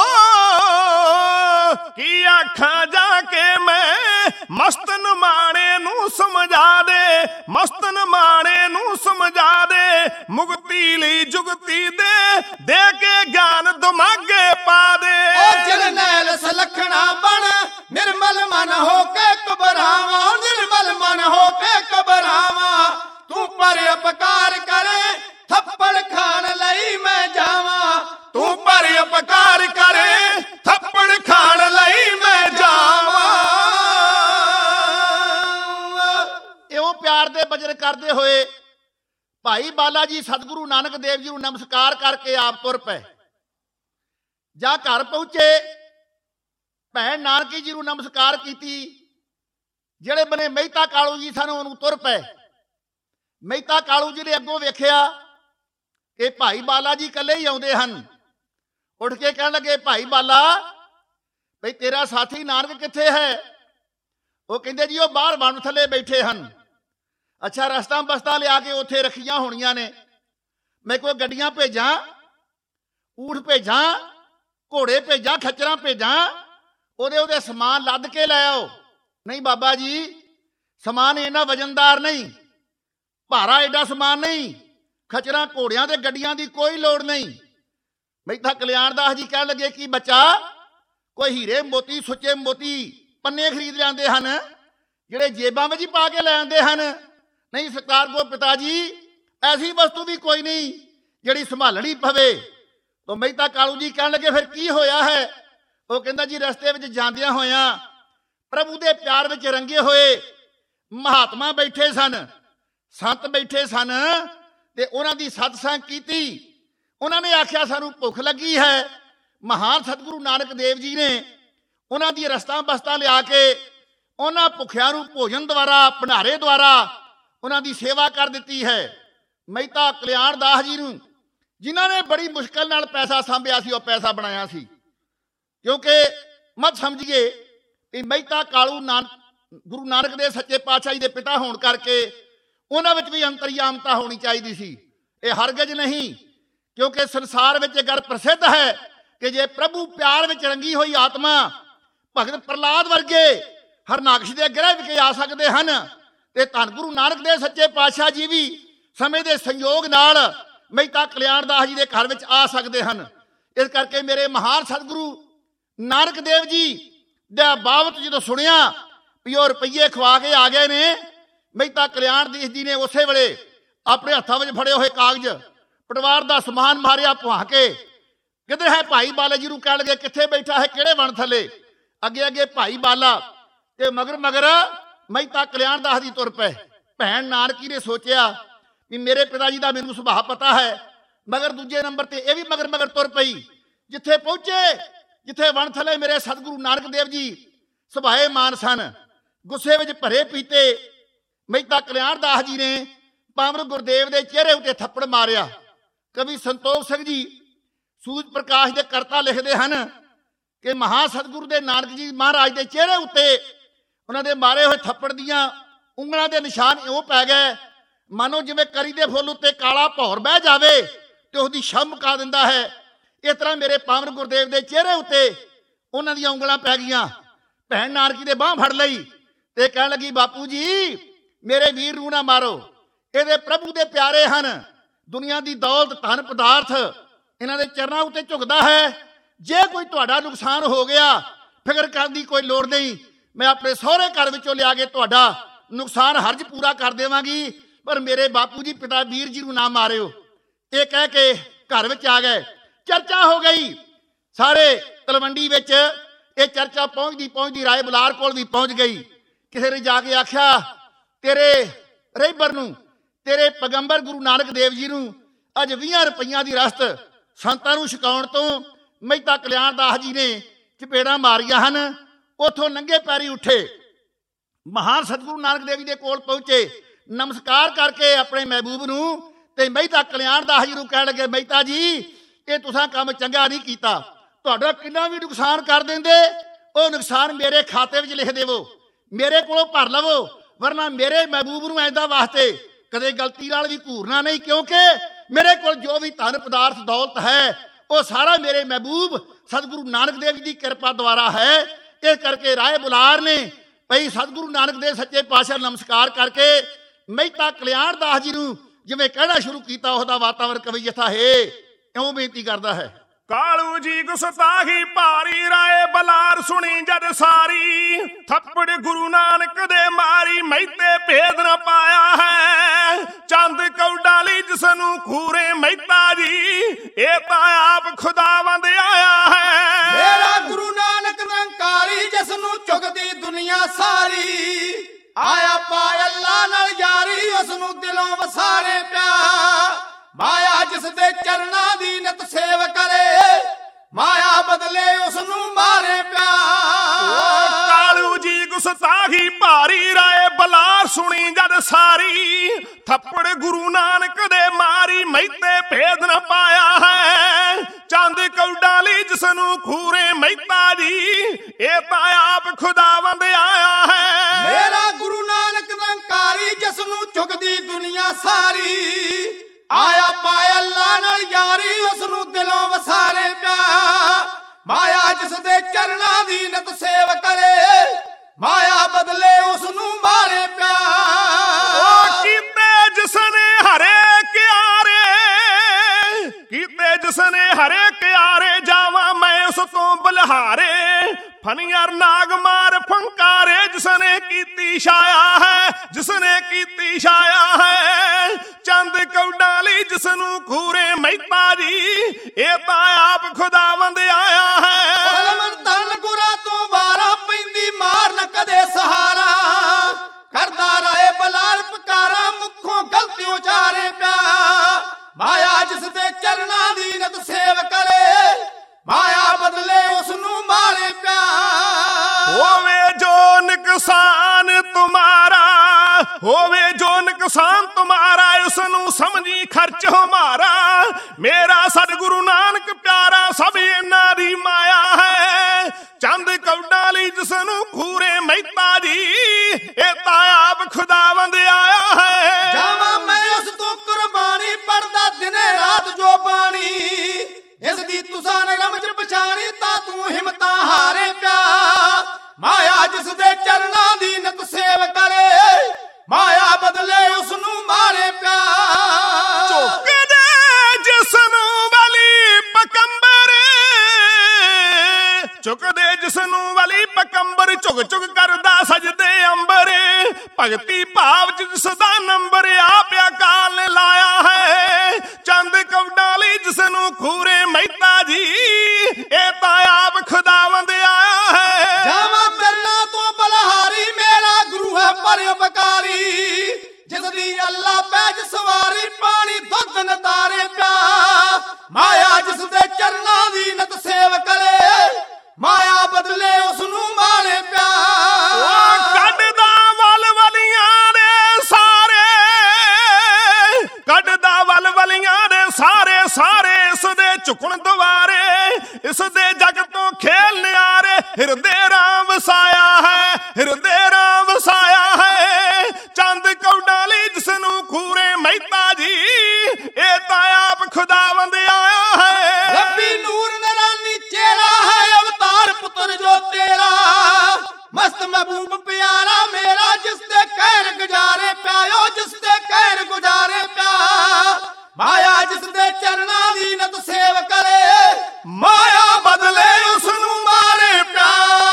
ਕੀ ਆਖਾਂ ਜਾ ਕੇ ਮੈਂ ਮਸਤਨ ਮਾਣੇ ਨੂੰ ਸਮਝਾ ਦੇ, ਮਸਤਨ ਮਾਣੇ ਨੂੰ ਸਮਝਾ ਦੇ। ਮੁਕਤੀ ਲਈ ਜੁਗਤੀ ਦੇ ਕੇ ਗਿਆਨ ਦਿਮਾਗੇ ਪਾ ਦੇ। ਉਹ ਜਰਨੈਲ ਸਲਖਣਾ ਬਣ ਨਿਰਮਲ ਮਨ ਹੋ ਕੇ ਘਬਰਾਵਾਂ, ਨਿਰਮਲ ਮਨ ਹੋ ਕੇ ਘਬਰਾਵਾਂ। ਤੂੰ ਪਰ ਉਪਕਾਰ ਕਰੇ ਥੱਪੜ ਖਾਣ ਲਈ ਮੈਂ ਜਾਵਾਂ, ਤੂੰ ਪਰ ਉਪਕਾਰ ਕਰੇ ਥੱਪੜ ਖਾਣ ਲਈ ਮੈਂ ਜਾਵਾਂ। ਇਉਂ ਪਿਆਰ ਦੇ ਬਜਰ ਕਰਦੇ ਹੋਏ ਭਾਈ ਬਾਲਾ ਜੀ ਸਤਿਗੁਰੂ ਨਾਨਕ ਦੇਵ ਜੀ ਨੂੰ ਨਮਸਕਾਰ ਕਰਕੇ ਆਪ ਤੁਰ ਪਏ। ਜਾਂ ਘਰ ਪਹੁੰਚੇ ਭੈਣ ਨਾਨਕੀ ਜੀ ਨੂੰ ਨਮਸਕਾਰ ਕੀਤੀ, ਜਿਹੜੇ ਬਨੇ ਮਹਿਤਾ ਕਾਲੂ ਜੀ ਸਨ ਉਹਨੂੰ ਤੁਰ ਪਏ। ਮਹਿਤਾ ਕਾਲੂ ਜੀ ਨੇ ਅੱਗੋਂ ਵੇਖਿਆ ਕਿ ਭਾਈ ਬਾਲਾ ਜੀ ਇਕੱਲੇ ਹੀ ਆਉਂਦੇ ਹਨ। ਉੱਠ ਕੇ ਕਹਿਣ ਲੱਗੇ, ਭਾਈ ਬਾਲਾ ਭਈ ਤੇਰਾ ਸਾਥੀ ਨਾਨਕ ਕਿੱਥੇ ਹੈ? ਉਹ ਕਹਿੰਦੇ ਜੀ ਉਹ ਬਾਹਰ ਵਣ ਥੱਲੇ ਬੈਠੇ ਹਨ। ਅੱਛਾ, ਰਸਤਾ ਬਸਤਾ ਲਿਆ ਕੇ ਉੱਥੇ ਰੱਖੀਆਂ ਹੋਣੀਆਂ ਨੇ, ਮੈਂ ਕੋਈ ਗੱਡੀਆਂ ਭੇਜਾਂ, ਊਠ ਭੇਜਾਂ, ਘੋੜੇ ਭੇਜਾਂ, ਖੱਚਰਾਂ ਭੇਜਾਂ, ਉਹਦੇ ਸਮਾਨ ਲੱਦ ਕੇ ਲੈ ਆਓ। ਨਹੀਂ ਬਾਬਾ ਜੀ, ਸਮਾਨ ਇੰਨਾ ਵਜਨਦਾਰ ਨਹੀਂ, ਭਾਰਾ ਐਡਾ ਸਮਾਨ ਨਹੀਂ, ਖਚਰਾਂ ਘੋੜਿਆਂ ਤੇ ਗੱਡੀਆਂ ਦੀ ਕੋਈ ਲੋੜ ਨਹੀਂ। ਮਹਿਤਾ ਕਲਿਆਣ ਦਾਸ ਜੀ ਕਹਿਣ ਲੱਗੇ ਕਿ ਬੱਚਾ ਕੋਈ ਹੀਰੇ ਮੋਤੀ ਸੁੱਚੇ ਮੋਤੀ ਪੰਨੇ ਖਰੀਦ ਲਿਆਂਦੇ ਹਨ ਜਿਹੜੇ ਜੇਬਾਂ ਵਿੱਚ ਹੀ ਪਾ ਕੇ ਲੈ ਆਉਂਦੇ ਹਨ? ਨਹੀਂ ਸਰਕਾਰ ਕੋ ਪਿਤਾ ਜੀ ਐਸੀ ਵਸਤੂ ਵੀ ਕੋਈ ਨਹੀਂ ਜਿਹੜੀ ਸੰਭਾਲਣੀ ਪਵੇ। ਤਾਂ ਮਹਿਤਾ ਕਾਲੂ ਜੀ ਕਹਿਣ ਲੱਗੇ ਫਿਰ ਕੀ ਹੋਇਆ ਹੈ? ਉਹ ਕਹਿੰਦਾ ਜੀ ਰਸਤੇ ਵਿੱਚ ਜਾਂਦਿਆਂ ਹੋਇਆਂ ਪ੍ਰਭੂ ਦੇ ਪਿਆਰ ਵਿੱਚ ਰੰਗੇ ਹੋਏ ਮਹਾਤਮਾ ਬੈਠੇ ਸਨ, ਸੰਤ ਬੈਠੇ ਸਨ, ਤੇ ਉਹਨਾਂ ਦੀ ਸਤਸੰਗ ਕੀਤੀ। ਉਹਨਾਂ ਨੇ ਆਖਿਆ ਸਾਨੂੰ ਭੁੱਖ ਲੱਗੀ ਹੈ। ਮਹਾਨ ਸਤਿਗੁਰੂ ਨਾਨਕ ਦੇਵ ਜੀ ਨੇ ਉਹਨਾਂ ਦੀ ਰਸਤਾਂ ਬਸਤਾਂ ਲਿਆ ਕੇ ਉਹਨਾਂ ਭੁੱਖਿਆਂ ਨੂੰ ਭੋਜਨ ਦੁਆਰਾ, ਭੰਡਾਰੇ ਦੁਆਰਾ ਉਹਨਾਂ ਦੀ ਸੇਵਾ ਕਰ ਦਿੱਤੀ ਹੈ। ਮਹਿਤਾ ਕਲਿਆਣ ਦਾਸ ਜੀ ਨੂੰ, ਜਿਨ੍ਹਾਂ ਨੇ ਬੜੀ ਮੁਸ਼ਕਲ ਨਾਲ ਪੈਸਾ ਸਾਂਭਿਆ ਸੀ, ਉਹ ਪੈਸਾ ਬਣਾਇਆ ਸੀ। ਕਿਉਂਕਿ ਮਤ ਸਮਝੀਏ ਕਿ ਮਹਿਤਾ ਕਾਲੂ ਗੁਰੂ ਨਾਨਕ ਦੇ ਸੱਚੇ ਪਾਤਸ਼ਾਹ ਜੀ ਦੇ ਪਿਤਾ ਹੋਣ ਕਰਕੇ ਉਹਨਾਂ ਵਿੱਚ ਵੀ ਅੰਤਰਯਾਮਤਾ ਹੋਣੀ ਚਾਹੀਦੀ ਸੀ। ਇਹ ਹਰਗਿਜ਼ ਨਹੀਂ, ਕਿਉਂਕਿ ਸੰਸਾਰ ਵਿੱਚ ਇਹ ਗੱਲ ਪ੍ਰਸਿੱਧ ਹੈ ਕਿ ਜੇ ਪ੍ਰਭੂ ਪਿਆਰ ਵਿੱਚ ਰੰਗੀ ਹੋਈ ਆਤਮਾ ਭਗਤ ਪ੍ਰਹਲਾਦ ਵਰਗੇ ਹਰਨਾਕਸ਼ ਦੇ ਗ੍ਰਹਿ ਵਿਖੇ ਆ ਸਕਦੇ ਹਨ, ਤੇ ਧੰਨ ਗੁਰੂ ਨਾਨਕ ਦੇ ਸੱਚੇ ਪਾਤਸ਼ਾਹ ਜੀ ਵੀ ਸਮੇਂ ਦੇ ਸੰਯੋਗ ਨਾਲ ਮਹਿਤਾ ਕਲਿਆਣ ਦਾਸ ਜੀ ਦੇ ਘਰ ਵਿੱਚ ਆ ਸਕਦੇ ਹਨ। ਇਸ ਕਰਕੇ ਮੇਰੇ ਮਹਾਨ ਸਤਿਗੁਰੂ ਨਾਨਕ ਦੇਵ ਜੀ ਦਾ ਬਾਬਤ ਜਦੋਂ ਸੁਣਿਆ ਵੀ ਉਹ ਰੁਪਈਏ ਖਵਾ ਕੇ ਆ ਗਏ ਨੇ, ਮਹਿਤਾ ਕਲਿਆਣ ਦਾਸ ਜੀ ਨੇ ਉਸੇ ਵੇਲੇ ਆਪਣੇ ਹੱਥਾਂ ਵਿੱਚ ਫੜੇ ਹੋਏ ਕਾਗਜ਼ ਪਟਵਾਰ ਦਾ ਸਮਾਨ ਮਾਰਿਆ ਭੁਆ ਕੇ। ਕਿਤੇ ਹੈ ਭਾਈ ਬਾਲਾ ਜੀ ਨੂੰ ਕਹਿਣ ਲੱਗੇ ਕਿੱਥੇ ਬੈਠਾ ਹੈ, ਕਿਹੜੇ ਵਣ ਥੱਲੇ? ਅੱਗੇ ਅੱਗੇ ਭਾਈ ਬਾਲਾ ਤੇ ਮਗਰ ਮਗਰ ਮਹਿਤਾ ਕਲਿਆਣ ਦਾਸ ਜੀ ਤੁਰ ਪਏ। ਭੈਣ ਨਾਨਕੀ ਨੇ ਸੋਚਿਆ ਵੀ ਮੇਰੇ ਪਿਤਾ ਜੀ ਦਾ ਮੈਨੂੰ ਸੁਭਾਅ ਪਤਾ ਹੈ, ਮਗਰ ਦੂਜੇ ਨੰਬਰ ਤੇ ਇਹ ਵੀ ਮਗਰ ਮਗਰ ਤੁਰ ਪਈ। ਜਿੱਥੇ ਪਹੁੰਚੇ, ਜਿੱਥੇ ਵਣ ਥੱਲੇ ਮੇਰੇ ਸਤਿਗੁਰੂ ਨਾਨਕ ਦੇਵ ਜੀ ਸੁਭਾਏ ਮਾਨ ਸਨ, ਗੁੱਸੇ ਵਿੱਚ ਭਰੇ ਪੀਤੇ ਮਹਿਤਾ ਕਲਿਆਣ ਦਾਸ ਜੀ ਨੇ ਪਾਵਨ ਗੁਰਦੇਵ ਦੇ ਚਿਹਰੇ ਉੱਤੇ ਥੱਪੜ ਮਾਰਿਆ। ਕਵੀ ਸੰਤੋਖ ਸਿੰਘ ਜੀ ਸੂਰਜ ਪ੍ਰਕਾਸ਼ ਦੇ ਕਰਤਾ ਲਿਖਦੇ ਹਨ ਕਿ ਮਹਾ ਸਤਿਗੁਰੂ ਦੇ ਨਾਨਕ ਜੀ ਮਹਾਰਾਜ ਦੇ ਚਿਹਰੇ ਉੱਤੇ ਉਹਨਾਂ ਦੇ ਮਾਰੇ ਹੋਏ ਥੱਪੜ ਦੀਆਂ ਉਂਗਲਾਂ ਦੇ ਨਿਸ਼ਾਨ ਇਉਂ ਪੈ ਗਏ ਮਾਨੋ ਜਿਵੇਂ ਕਰੀ ਦੇ ਫੁੱਲ ਉੱਤੇ ਕਾਲਾ ਭੌਰ ਬਹਿ ਜਾਵੇ ਤੇ ਉਹਦੀ ਛਮ ਮੁਕਾ ਦਿੰਦਾ ਹੈ। ਇਸ ਤਰ੍ਹਾਂ ਮੇਰੇ ਪਾਵਨ ਗੁਰਦੇਵ ਦੇ ਚਿਹਰੇ ਉੱਤੇ ਉਹਨਾਂ ਦੀਆਂ ਉਂਗਲਾਂ ਪੈ ਗਈਆਂ। ਭੈਣ ਨਾਨਕੀ ਦੇ ਬਾਂਹ ਫੜ ਲਈ ਤੇ ਕਹਿਣ ਲੱਗੀ, ਬਾਪੂ ਜੀ ਮੇਰੇ ਵੀਰ ਨੂੰ ਨਾ ਮਾਰੋ, ਇਹਦੇ ਪ੍ਰਭੂ ਦੇ ਪਿਆਰੇ ਹਨ। ਦੁਨੀਆ ਦੀ ਦੌਲਤ, ਧਨ, ਪਦਾਰਥ ਇਹਨਾਂ ਦੇ ਚਰਨਾਂ ਉੱਤੇ ਝੁਕਦਾ ਹੈ। ਜੇ ਕੋਈ ਤੁਹਾਡਾ ਨੁਕਸਾਨ ਹੋ ਗਿਆ, ਫਿਕਰ ਕਰਨ ਦੀ ਕੋਈ ਲੋੜ ਨਹੀਂ, ਮੈਂ ਆਪਣੇ ਸਹੁਰੇ ਘਰ ਵਿੱਚੋਂ ਲਿਆ ਕੇ ਤੁਹਾਡਾ ਨੁਕਸਾਨ ਹਰਜ ਪੂਰਾ ਕਰ ਦੇਵਾਂਗੀ, ਪਰ ਮੇਰੇ ਬਾਪੂ ਜੀ ਪਿਤਾ ਵੀਰ ਜੀ ਨੂੰ ਨਾ ਮਾਰਿਓ। ਇਹ ਕਹਿ ਕੇ ਘਰ ਵਿੱਚ ਆ ਗਏ। ਚਰਚਾ ਹੋ ਗਈ ਸਾਰੇ ਤਲਵੰਡੀ ਵਿੱਚ। ਇਹ ਚਰਚਾ ਪਹੁੰਚਦੀ ਪਹੁੰਚਦੀ ਰਾਏ ਬੁਲਾਰ ਕੋਲ ਵੀ ਪਹੁੰਚ ਗਈ। ਕਿਸੇ ਨੇ ਜਾ ਕੇ ਆਖਿਆ, ਤੇਰੇ ਰਹਿਬਰ ਨੂੰ, ਤੇਰੇ ਪੈਗੰਬਰ ਗੁਰੂ ਨਾਨਕ ਦੇਵ ਜੀ ਨੂੰ ਅੱਜ 20 ਰੁਪਈਆਂ ਦੀ ਰਸਤ ਸੰਤਾਂ ਨੂੰ ਛਕਾਉਣ ਤੋਂ ਮਹਿਤਾ ਕਲਿਆਣ ਦਾਸ ਜੀ ਨੇ ਚਪੇੜਾਂ ਮਾਰੀਆਂ ਹਨ। ਉੱਥੋਂ ਨੰਗੇ ਪੈਰੀ ਉੱਠੇ, ਮਹਾਨ ਸਤਿਗੁਰੂ ਨਾਨਕ ਦੇਵ ਜੀ ਦੇ ਕੋਲ ਪਹੁੰਚੇ, ਨਮਸਕਾਰ ਕਰਕੇ ਆਪਣੇ ਮਹਿਬੂਬ ਨੂੰ ਤੇ ਮਹਿਤਾ ਕਲਿਆਣ ਦਾਸ ਜੀ ਨੂੰ ਕਹਿਣ ਲੱਗੇ, ਮਹਿਤਾ ਜੀ ਇਹ ਤੁਸੀਂ ਕੰਮ ਚੰਗਾ ਨਹੀਂ ਕੀਤਾ। ਤੁਹਾਡਾ ਕਿੰਨਾ ਵੀ ਨੁਕਸਾਨ ਕਰ ਦਿੰਦੇ, ਉਹ ਨੁਕਸਾਨ ਮੇਰੇ ਖਾਤੇ ਵਿੱਚ ਲਿਖ ਦੇਵੋ, ਮੇਰੇ ਕੋਲੋਂ ਭਰ ਲਵੋ, ਵਰਨਾ ਮੇਰੇ ਮਹਿਬੂਬ ਨੂੰ ਐਦਾਂ ਵਾਸਤੇ ਕਦੇ ਗਲਤੀ ਨਾਲ ਵੀ ਘੂਰਨਾ ਨਹੀਂ, ਕਿਉਂਕਿ ਮੇਰੇ ਕੋਲ ਜੋ ਵੀ ਧਨ ਪਦਾਰਥ ਦੌਲਤ ਹੈ ਉਹ ਸਾਰਾ ਮੇਰੇ ਮਹਿਬੂਬ ਸਤਿਗੁਰੂ ਨਾਨਕ ਦੇਵ ਜੀ ਦੀ ਕਿਰਪਾ ਦੁਆਰਾ ਹੈ। ਇਸ ਕਰਕੇ ਰਾਏ ਬੁਲਾਰ ਨੇ ਭਈ ਸਤਿਗੁਰੂ ਨਾਨਕ ਦੇਵ ਸੱਚੇ ਪਾਤਸ਼ਾਹ ਨਮਸਕਾਰ ਕਰਕੇ ਮਹਿਤਾ ਕਲਿਆਣ ਦਾਸ ਜੀ ਨੂੰ ਜਿਵੇਂ ਕਹਿਣਾ ਸ਼ੁਰੂ ਕੀਤਾ, ਉਹਦਾ ਵਾਤਾਵਰਨ ਕਵੀ ਜਥਾ ਹੈ ਇਉਂ ਬੇਨਤੀ ਕਰਦਾ ਹੈ। ਕਾਲੂ ਜੀ ਗੁਸਤਾਖੀ ਭਾਰੀ ਰਾਏ ਬਲਾਰ ਸੁਣੀ ਜਦ ਸਾਰੀ, ਥੱਪੜ ਗੁਰੂ ਨਾਨਕ ਦੇ ਮਾਰੀ ਮਹਿਤੇ ਭੇਦ ਨਾ ਪਾਇਆ ਹੈ। ਚੰਦ ਕੌਡਾਲੀ ਜਿਸ ਨੂੰ ਖੂਰੇ ਮਹਿਤਾ ਜੀ, ਇਹ ਤਾਂ ਆਪ ਖੁਦਾਵੰਦ ਆਇਆ ਹੈ। ਮੇਰਾ ਗੁਰੂ ਨਾਨਕ ਨਿਰੰਕਾਰੀ ਜਿਸ ਨੂੰ ਚੁਗਦੀ ਦੁਨੀਆ ਸਾਰੀ, ਆਇਆ ਪਾਇ ਅੱਲਾ ਨਾਲ ਯਾਰੀ ਉਸ ਨੂੰ ਦਿਲੋਂ ਵਸਾਰੇ ਪਿਆ। ਮਾਇਆ ਜਿਸ ਦੇ ਚਰਨਾਂ ਦੀ ਨਿਤ ਸੇਵ ਕਰੇ, ਮਾਇਆ ਬਦਲੇ ਉਸ ਨੂੰ ਮਾਰੇ ਪਿਆ। ਕਾਲੂ ਜੀ ਗੁਸਤਾਖੀ ਭਾਰੀ ਰਾਏ ਬਲਾਰ ਸੁਣੀ ਜਦ ਸਾਰੀ, ਥੱਪੜ ਗੁਰੂ ਨਾਨਕ ਦੇ ਮਾਰੀ ਮਹਿਤੇ ਭੇਦ ਨਾ ਪਾਇਆ ਹੈ। ਚੰਦ ਕੌਡਾਲੀ ਜਿਸ ਨੂੰ ਖੂਰੇ ਮਹਿਤਾ ਜੀ, ਇਹ ਤਾਂ ਆਪ ਖੁਦਾਵੰਦ ਆਇਆ ਹੈ। ਮੇਰਾ ਗੁਰੂ ਨਾਨਕ ਨਿਰੰਕਾਰੀ ਜਿਸ ਨੂੰ ਚੁਗਦੀ ਦੁਨੀਆ ਸਾਰੀ, ਆਇਆ ਪਾਇ ਅੱਲਾ ਨਾਲ ਯਾਰੀ ਉਸ ਨੂੰ ਦਿਲੋਂ ਵਸਾਰੇ ਪਿਆ। ਮਾਇਆ ਜਿਸ ਦੇ ਚਰਨਾਂ ਦੀ ਨਿਤ ਸੇਵ ਕਰੇ, ਮਾਇਆ ਬਦਲੇ ਉਸ ਨੂੰ ਮਾਰੇ ਪਿਆ। ਉਹ ਕੀਤੇ ਜਿਸਨੇ ਹਰੇ ਕਿਆਰੇ, ਕੀਤੇ ਜਿਸਨੇ ਹਰੇ ਕਿਆਰੇ, ਜਾਵਾਂ ਮੈਂ ਉਸ ਤੋਂ ਬਲਿਹਾਰੇ। ਫਨਿਆਰ ਨਾਗ ਮਾਰ ਫੰਕਾਰੇ, ਜਿਸਨੇ ਕੀਤੀ ਛਾਇਆ ਹੈ, ਜਿਸਨੇ ਕੀਤੀ ਛਾਇਆ ਹੈ। ਚੰਦ ਕੌਡਾਲੀ ਜਿਸ ਨੂੰ ਖੂਰੇ ਮਹਿਤਾ ਜੀ, ਇਹ ਤਾਂ ਆਪ ਖੁਦਾਵੰਦ ਆਇਆ ਹੈ। ਧਨ ਗੁਰਾਂ ਤੋਂ ਵਾਰਾ ਪੈਂਦੀ ਮਾਰ ਨਾ ਨੁਕਸਾਨ ਤੁਮਾਰਾ ਹੋਵੇ ਜੋ ਨੁਕਸਾਨ ਤੁਮਾਰਾ, ਉਸ ਨੂੰ ਸਮਝੀ ਖਰਚ ਹਮਾਰਾ। ਮੇਰਾ ਸਤਿਗੁਰੂ ਨਾਨਕ ਪਿਆਰਾ ਸਭ ਇਹਨਾਂ ਦੀ ਮਾਇਆ ਹੈ। ਚੰਦ ਕੌਡਾ ਲਈ ਜਿਸ ਨੂੰ ਖੂਰੇ ਮਹਿਤਾ ਜੀ, ਇਹ ਤਾਂ ਆਪ ਖੁਦਾਵੰਦ ਆਇਆ ਹੈ। ਜਾਵਾਂ ਮੈਂ ਉਸ ਤੋਂ ਕੁਰਬਾਨੀ, ਪੜਦਾ ਦਿਨੇ ਰਾਤ ਜੋ ਬਾਣੀ। ਇਸ ਦੀ ਤੁਸਾਂ ਨੇ ਰਮਜ ਪਛਾਣੀ, ਤਾਂ ਤੂੰ ਹਿੰਮਤਾਂ ਹਾਰੇ ਪਿਆ। ਮਾਇਆ ਜਿਸ ਦੇ ਚਰਨਾਂ ਦੀ ਨਿਤ ਸੇਵ ਕਰੇ, ਮਾਇਆ ਬਦਲੇ ਉਸ ਨੂੰ ਮਾਰੇ ਪਿਆ। ਝੁਕਦੇ ਜਿਸ ਨੂੰ ਵਲੀ ਪਕੰਬਰ, ਝੁਕਦੇ ਜਿਸ ਨੂੰ ਵਲੀ ਪਕੰਬਰ, ਝੁਕ ਝੁਕ ਕਰਦਾ ਸਜਦੇ ਅੰਬਰ। ਭਗਤੀ ਭਾਵ ਜਿਸ ਦਾ ਨੰਬਰ ਆਪ ਅਕਾਲ ਨੇ ਲਾਇਆ ਹੈ। ਚੰਦ ਕੌਡਾ ਲਈ ਜਿਸ ਨੂੰ ਖੂਰੇ ਮਹਿਤਾ ਜੀ, ਇਹ ਤਾਂ ਆਪ ਖੁਦਾਵੰਦ ਆਇਆ ਹੈ। ਜਾਵਾਂ ਮਿਰਨਾ ਤੋਂ ਬਲਹਾਰੀ, ਮੇਰਾ ਗੁਰੂ ਹੈ ਪਰ ਉਪਕਾਰੀ। ਜਿਸ ਦੀ ਅੱਲਾ ਪੈਜ ਸਵਾਰੀ, ਪਾਣੀ ਦੁੱਧ ਨਤਾਰੇ ਪਿਆ। ਮਾਇਆ ਜਿਸ ਦੇ ਚਰਨਾਂ ਦੀ ਨਿਤ ਸੇਵ ਕਰੇ, ਮਾਇਆ ਬਦਲੇ ਉਸ ਨੂੰ ਮਾਰੇ ਪਿਆ। ਕੱਢਦਾ ਵਲ ਵਲੀਆਂ ਦੇ ਸਾਰੇ, ਕੱਢਦਾ ਵਲ ਵਲੀਆਂ ਦੇ ਸਾਰੇ, ਸਾਰੇ ਇਸ ਦੇ ਝੁਕਣ ਦੁਆਰੇ। ਇਸ ਦੇ ਜਗ ਤੋਂ ਖੇਲ ਨਿਆਰੇ, ਹਿਰਦੇ ਰਾਮ ਵਸਾਇਆ ਹੈ, ਹਿਰਦੇ ਰਾਮ ਵਸਾਇਆ ਹੈ। ਚੰਦ ਕੌਡਾ ਲਈ ਜਿਸ ਨੂੰ ਖੂਰੇ ਮਹਿਤਾ ਜੀ, ਇਹ ਤਾਂ ਆਪ ਖੁਦਾਵੰਦ ਆਇਆ ਹੈ। ਰੱਬੀ ਨੂਰ ਨਰਾਨੀ ਚਿਹਰਾ ਹੈ, ਅਵਤਾਰ ਪੁੱਤਰ ਜੋ ਤੇਰਾ। ਮਸਤ ਮਹਿਬੂਬ ਪਿਆਰਾ ਮੇਰਾ, ਜਿਸ ਦੇ ਕਹਿਰ ਗੁਜ਼ਾਰੇ ਪਿਆ। ਜਿਸ ਦੇ ਕਹਿਰ ਗੁਜ਼ਾਰੇ ਪਿਆ। ਮਾਇਆ ਜਿਸ ਦੇ ਚਰਨਾਂ ਦੀ ਨਿਤ ਸੇਵ ਕਰੇ, ਮਾਇਆ ਬਦਲੇ ਉਸ ਨੂੰ ਮਾਰੇ ਪਿਆ।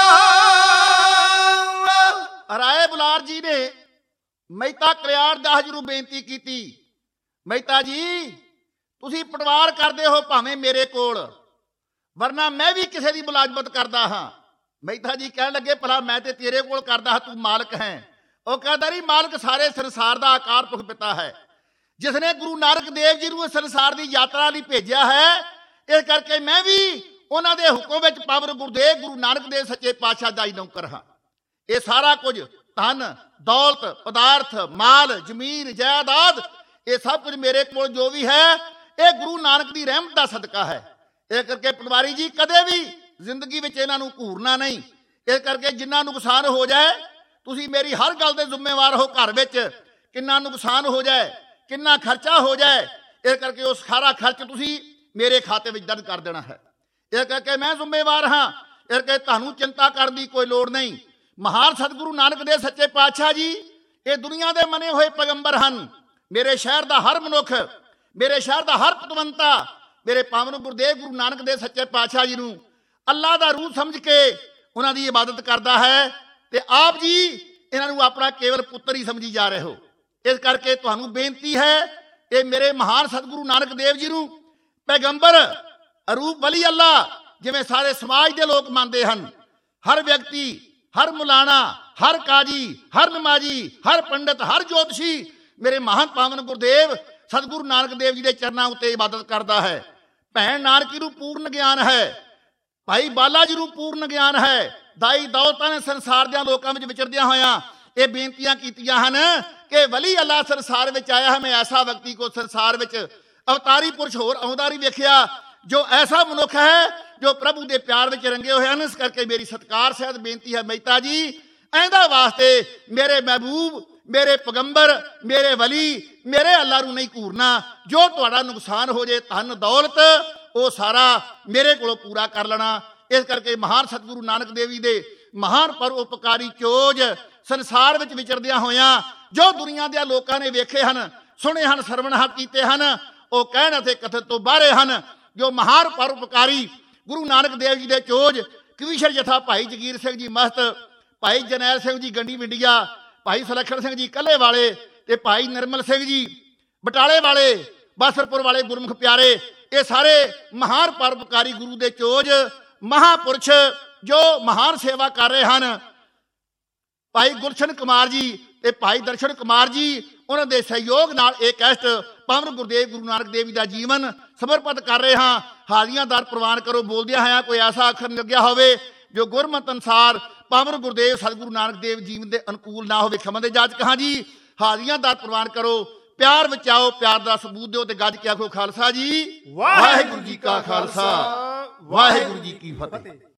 ਰਾਏ ਬੁਲਾਰ ਜੀ ਨੇ ਮਹਿਤਾ ਕਲਿਆਣ ਦਾਸ ਜੀ ਨੂੰ ਬੇਨਤੀ ਕੀਤੀ, ਮਹਿਤਾ ਜੀ ਤੁਸੀਂ ਪਟਵਾਰ ਕਰਦੇ ਹੋ ਭਾਵੇਂ ਮੇਰੇ ਕੋਲ, ਵਰਨਾ ਮੈਂ ਵੀ ਕਿਸੇ ਦੀ ਮੁਲਾਜ਼ਮਤ ਕਰਦਾ ਹਾਂ। ਮਹਿਤਾ ਜੀ ਕਹਿਣ ਲੱਗੇ ਭਲਾ ਮੈਂ ਤੇ ਤੇਰੇ ਕੋਲ ਕਰਦਾ ਹਾਂ, ਤੂੰ ਮਾਲਕ ਹੈ। ਉਹ ਕਹਿੰਦਾ ਨਹੀਂ, ਮਾਲਕ ਸਾਰੇ ਸੰਸਾਰ ਦਾ ਆਕਾਰ ਪੁਰਖ ਪਿਤਾ ਹੈ, ਜਿਸ ਨੇ ਗੁਰੂ ਨਾਨਕ ਦੇਵ ਜੀ ਨੂੰ ਸੰਸਾਰ ਦੀ ਯਾਤਰਾ ਲਈ ਭੇਜਿਆ ਹੈ। ਇਸ ਕਰਕੇ ਮੈਂ ਵੀ ਉਹਨਾਂ ਦੇ ਹੁਕਮ ਵਿੱਚ ਪਾਵਨ ਗੁਰਦੇਵ ਗੁਰੂ ਨਾਨਕ ਦੇਵ ਸੱਚੇ ਪਾਤਸ਼ਾਹ ਦਾ ਹੀ ਨੌਕਰ ਹਾਂ। ਇਹ ਸਾਰਾ ਕੁਝ ਧਨ ਦੌਲਤ ਪਦਾਰਥ ਮਾਲ ਜ਼ਮੀਨ ਜਾਇਦਾਦ, ਇਹ ਸਭ ਕੁਝ ਮੇਰੇ ਕੋਲ ਜੋ ਵੀ ਹੈ, ਇਹ ਗੁਰੂ ਨਾਨਕ ਦੀ ਰਹਿਮਤ ਦਾ ਸਦਕਾ ਹੈ। ਇਸ ਕਰਕੇ ਪਟਵਾਰੀ ਜੀ ਕਦੇ ਵੀ ਜ਼ਿੰਦਗੀ ਵਿੱਚ ਇਹਨਾਂ ਨੂੰ ਘੂਰਨਾ ਨਹੀਂ। ਇਸ ਕਰਕੇ ਜਿੰਨਾ ਨੁਕਸਾਨ ਹੋ ਜਾਏ, ਤੁਸੀਂ ਮੇਰੀ ਹਰ ਗੱਲ ਦੇ ਜ਼ਿੰਮੇਵਾਰ ਹੋ। ਘਰ ਵਿੱਚ ਕਿੰਨਾ ਨੁਕਸਾਨ ਹੋ ਜਾਏ, ਕਿੰਨਾ ਖਰਚਾ ਹੋ ਜਾਏ, ਇਸ ਕਰਕੇ ਉਹ ਸਾਰਾ ਖਰਚ ਤੁਸੀਂ ਮੇਰੇ ਖਾਤੇ ਵਿੱਚ ਦਰਜ ਕਰ ਦੇਣਾ ਹੈ। ਇਸ ਕਰਕੇ ਮੈਂ ਜ਼ਿੰਮੇਵਾਰ ਹਾਂ। ਇਸ ਕਰਕੇ ਤੁਹਾਨੂੰ ਚਿੰਤਾ ਕਰਨ ਦੀ ਕੋਈ ਲੋੜ ਨਹੀਂ। ਮਹਾਨ ਸਤਿਗੁਰੂ ਨਾਨਕ ਦੇਵ ਸੱਚੇ ਪਾਤਸ਼ਾਹ ਜੀ ਇਹ ਦੁਨੀਆ ਦੇ ਮੰਨੇ ਹੋਏ ਪੈਗੰਬਰ ਹਨ। ਮੇਰੇ ਸ਼ਹਿਰ ਦਾ ਹਰ ਮਨੁੱਖ, ਮੇਰੇ ਸ਼ਹਿਰ ਦਾ ਹਰ ਪਤਵੰਤਾ ਮੇਰੇ ਪਾਵਨ ਗੁਰਦੇਵ ਗੁਰੂ ਨਾਨਕ ਦੇਵ ਸੱਚੇ ਪਾਤਸ਼ਾਹ ਜੀ ਨੂੰ ਅੱਲਾ ਦਾ ਰੂਹ ਸਮਝ ਕੇ ਉਹਨਾਂ ਦੀ ਇਬਾਦਤ ਕਰਦਾ ਹੈ। ਤੇ ਆਪ ਜੀ ਇਹਨਾਂ ਨੂੰ ਆਪਣਾ ਕੇਵਲ ਪੁੱਤਰ ਹੀ ਸਮਝੀ ਜਾ ਰਹੇ ਹੋ। ਇਸ ਕਰਕੇ ਤੁਹਾਨੂੰ ਬੇਨਤੀ ਹੈ, ਇਹ ਮੇਰੇ ਮਹਾਨ ਸਤਿਗੁਰੂ ਨਾਨਕ ਦੇਵ ਜੀ ਨੂੰ ਪੈਗੰਬਰ ਅਰੂਪ ਵਲੀ ਅੱਲਾ ਜਿਵੇਂ ਸਾਰੇ ਸਮਾਜ ਦੇ ਲੋਕ ਮੰਨਦੇ ਹਨ, ਹਰ ਵਿਅਕਤੀ, ਹਰ ਮੁਲਾਣਾ, ਹਰ ਕਾਜੀ, ਹਰ ਨਮਾਜੀ, ਹਰ ਪੰਡਤ, ਹਰ ਜੋਤਸ਼ੀ ਮੇਰੇ ਮਹਾਨ ਪਾਵਨ ਗੁਰਦੇਵ ਸਤਿਗੁਰੂ ਨਾਨਕ ਦੇਵ ਜੀ ਦੇ ਚਰਨਾਂ ਉੱਤੇ ਇਬਾਦਤ ਕਰਦਾ ਹੈ। ਭੈਣ ਨਾਨਕੀ ਨੂੰ ਪੂਰਨ ਗਿਆਨ ਹੈ, ਭਾਈ ਬਾਲਾ ਜੀ ਨੂੰ ਪੂਰਨ ਗਿਆਨ ਹੈ। ਦਾਈ ਦੌਲਤਾਂ ਨੇ ਸੰਸਾਰ ਦੇ ਲੋਕਾਂ ਵਿੱਚ ਵਿਚਰਦਿਆਂ ਹੋਇਆਂ ਇਹ ਬੇਨਤੀਆਂ ਕੀਤੀਆਂ ਹਨ ਕਿ ਵਲੀ ਅੱਲਾ ਸੰਸਾਰ ਵਿੱਚ ਆਇਆ ਹੈ। ਮੈਂ ਐਸਾ ਵਿਅਕਤੀ ਕੋ ਸੰਸਾਰ ਵਿੱਚ ਅਵਤਾਰੀ ਪੁਰਸ਼ ਹੋਰ ਆਉਂਦਾ ਨਹੀਂ ਵੇਖਿਆ, ਜੋ ਐਸਾ ਮਨੁੱਖ ਹੈ ਜੋ ਪ੍ਰਭੂ ਦੇ ਪਿਆਰ ਵਿੱਚ ਰੰਗੇ ਹੋਏ ਹਨ। ਇਸ ਕਰਕੇ ਮੇਰੀ ਸਤਿਕਾਰ ਸਹਿਤ ਬੇਨਤੀ ਹੈ, ਮਹਿਤਾ ਜੀ ਇਹਦਾ ਵਾਸਤੇ ਮੇਰੇ ਮਹਿਬੂਬ, ਮੇਰੇ ਪੈਗੰਬਰ, ਮੇਰੇ ਵਲੀ, ਮੇਰੇ ਅੱਲਾ ਨੂੰ ਨਹੀਂ ਘੂਰਨਾ। ਜੋ ਤੁਹਾਡਾ ਨੁਕਸਾਨ ਹੋ ਜੇ ਧਨ ਦੌਲਤ, ਉਹ ਸਾਰਾ ਮੇਰੇ ਕੋਲੋਂ ਪੂਰਾ ਕਰ ਲੈਣਾ। ਇਸ ਕਰਕੇ ਮਹਾਨ ਸਤਿਗੁਰੂ ਨਾਨਕ ਦੇਵ ਜੀ ਦੇ ਮਹਾਨ ਪਰਉਪਕਾਰੀ ਚੋਜ ਸੰਸਾਰ ਵਿੱਚ ਵਿਚਰਦਿਆਂ ਹੋਇਆਂ ਜੋ ਦੁਨੀਆ ਦੇ ਲੋਕਾਂ ਨੇ ਵੇਖੇ ਹਨ, ਸੁਣੇ ਹਨ, ਸਰਵਣ ਕੀਤੇ ਹਨ, ਉਹ ਕਹਿਣ ਅਤੇ ਕਥਨ ਤੋਂ ਬਾਹਰੇ ਹਨ। ਜੋ ਮਹਾਨ ਪਰਉਪਕਾਰੀ ਗੁਰੂ ਨਾਨਕ ਦੇਵ ਜੀ ਦੇ ਚੋਜ ਕਵੀਸ਼ਰ ਜਥਾ ਭਾਈ ਜਗੀਰ ਸਿੰਘ ਜੀ ਮਸਤ, ਭਾਈ ਜਰਨੈਲ ਸਿੰਘ ਜੀ ਗੰਡੀ ਵਿੰਡੀਆ, ਭਾਈ ਸੁਲੱਖਣ ਸਿੰਘ ਜੀ ਕੱਲੇ ਵਾਲੇ ਤੇ ਭਾਈ ਨਿਰਮਲ ਸਿੰਘ ਜੀ ਬਟਾਲੇ ਵਾਲੇ, ਬਾਸਰਪੁਰ ਵਾਲੇ ਗੁਰਮੁਖ ਪਿਆਰੇ, ਇਹ ਸਾਰੇ ਮਹਾਨ ਪਰਉਪਕਾਰੀ ਗੁਰੂ ਦੇ ਚੋਜ ਮਹਾਂਪੁਰਸ਼ ਜੋ ਮਹਾਨ ਸੇਵਾ ਕਰ ਰਹੇ ਹਨ। ਭਾਈ ਗੁਰਸ਼ਨ ਕੁਮਾਰ ਜੀ ਤੇ ਭਾਈ ਦਰਸ਼ਨ ਕੁਮਾਰ ਜੀ, ਉਹਨਾਂ ਦੇ ਸਹਿਯੋਗ ਨਾਲ ਇਹ ਕੈਸਟ ਪਾਵਨ ਗੁਰਦੇਵ ਗੁਰੂ ਨਾਨਕ ਦੇਵ ਜੀ ਦਾ ਜੀਵਨ ਸਮਰਪਿਤ ਕਰ ਰਹੇ ਹਾਂ। ਹਾਜ਼ਰੀਆਂ ਦਰ ਪ੍ਰਵਾਨ ਕਰੋ। ਬੋਲਦਿਆਂ ਹੋਇਆਂ ਕੋਈ ਐਸਾ ਅੱਖਰ ਲੱਗਿਆ ਹੋਵੇ ਜੋ ਗੁਰਮਤਿ ਅਨੁਸਾਰ ਪਾਵਨ ਗੁਰਦੇਵ ਸਤਿਗੁਰੂ ਨਾਨਕ ਦੇਵ ਜੀਵਨ ਦੇ ਅਨੁਕੂਲ ਨਾ ਹੋਵੇ ਖਮਨ ਦੇ ਜਾਚਕ ਹਾਂ ਜੀ। ਹਾਜ਼ਰੀਆਂ ਦਾ ਪ੍ਰਵਾਨ ਕਰੋ, ਪਿਆਰ ਵਿੱਚ ਆਓ, ਪਿਆਰ ਦਾ ਸਬੂਤ ਦਿਓ ਤੇ ਗੱਜ ਕੇ ਆਖੋ ਖਾਲਸਾ ਜੀ ਵਾਹਿਗੁਰੂ ਜੀ ਕਾ ਖਾਲਸਾ ਵਾਹਿਗੁਰੂ ਜੀ ਕੀ ਫਤਿਹ।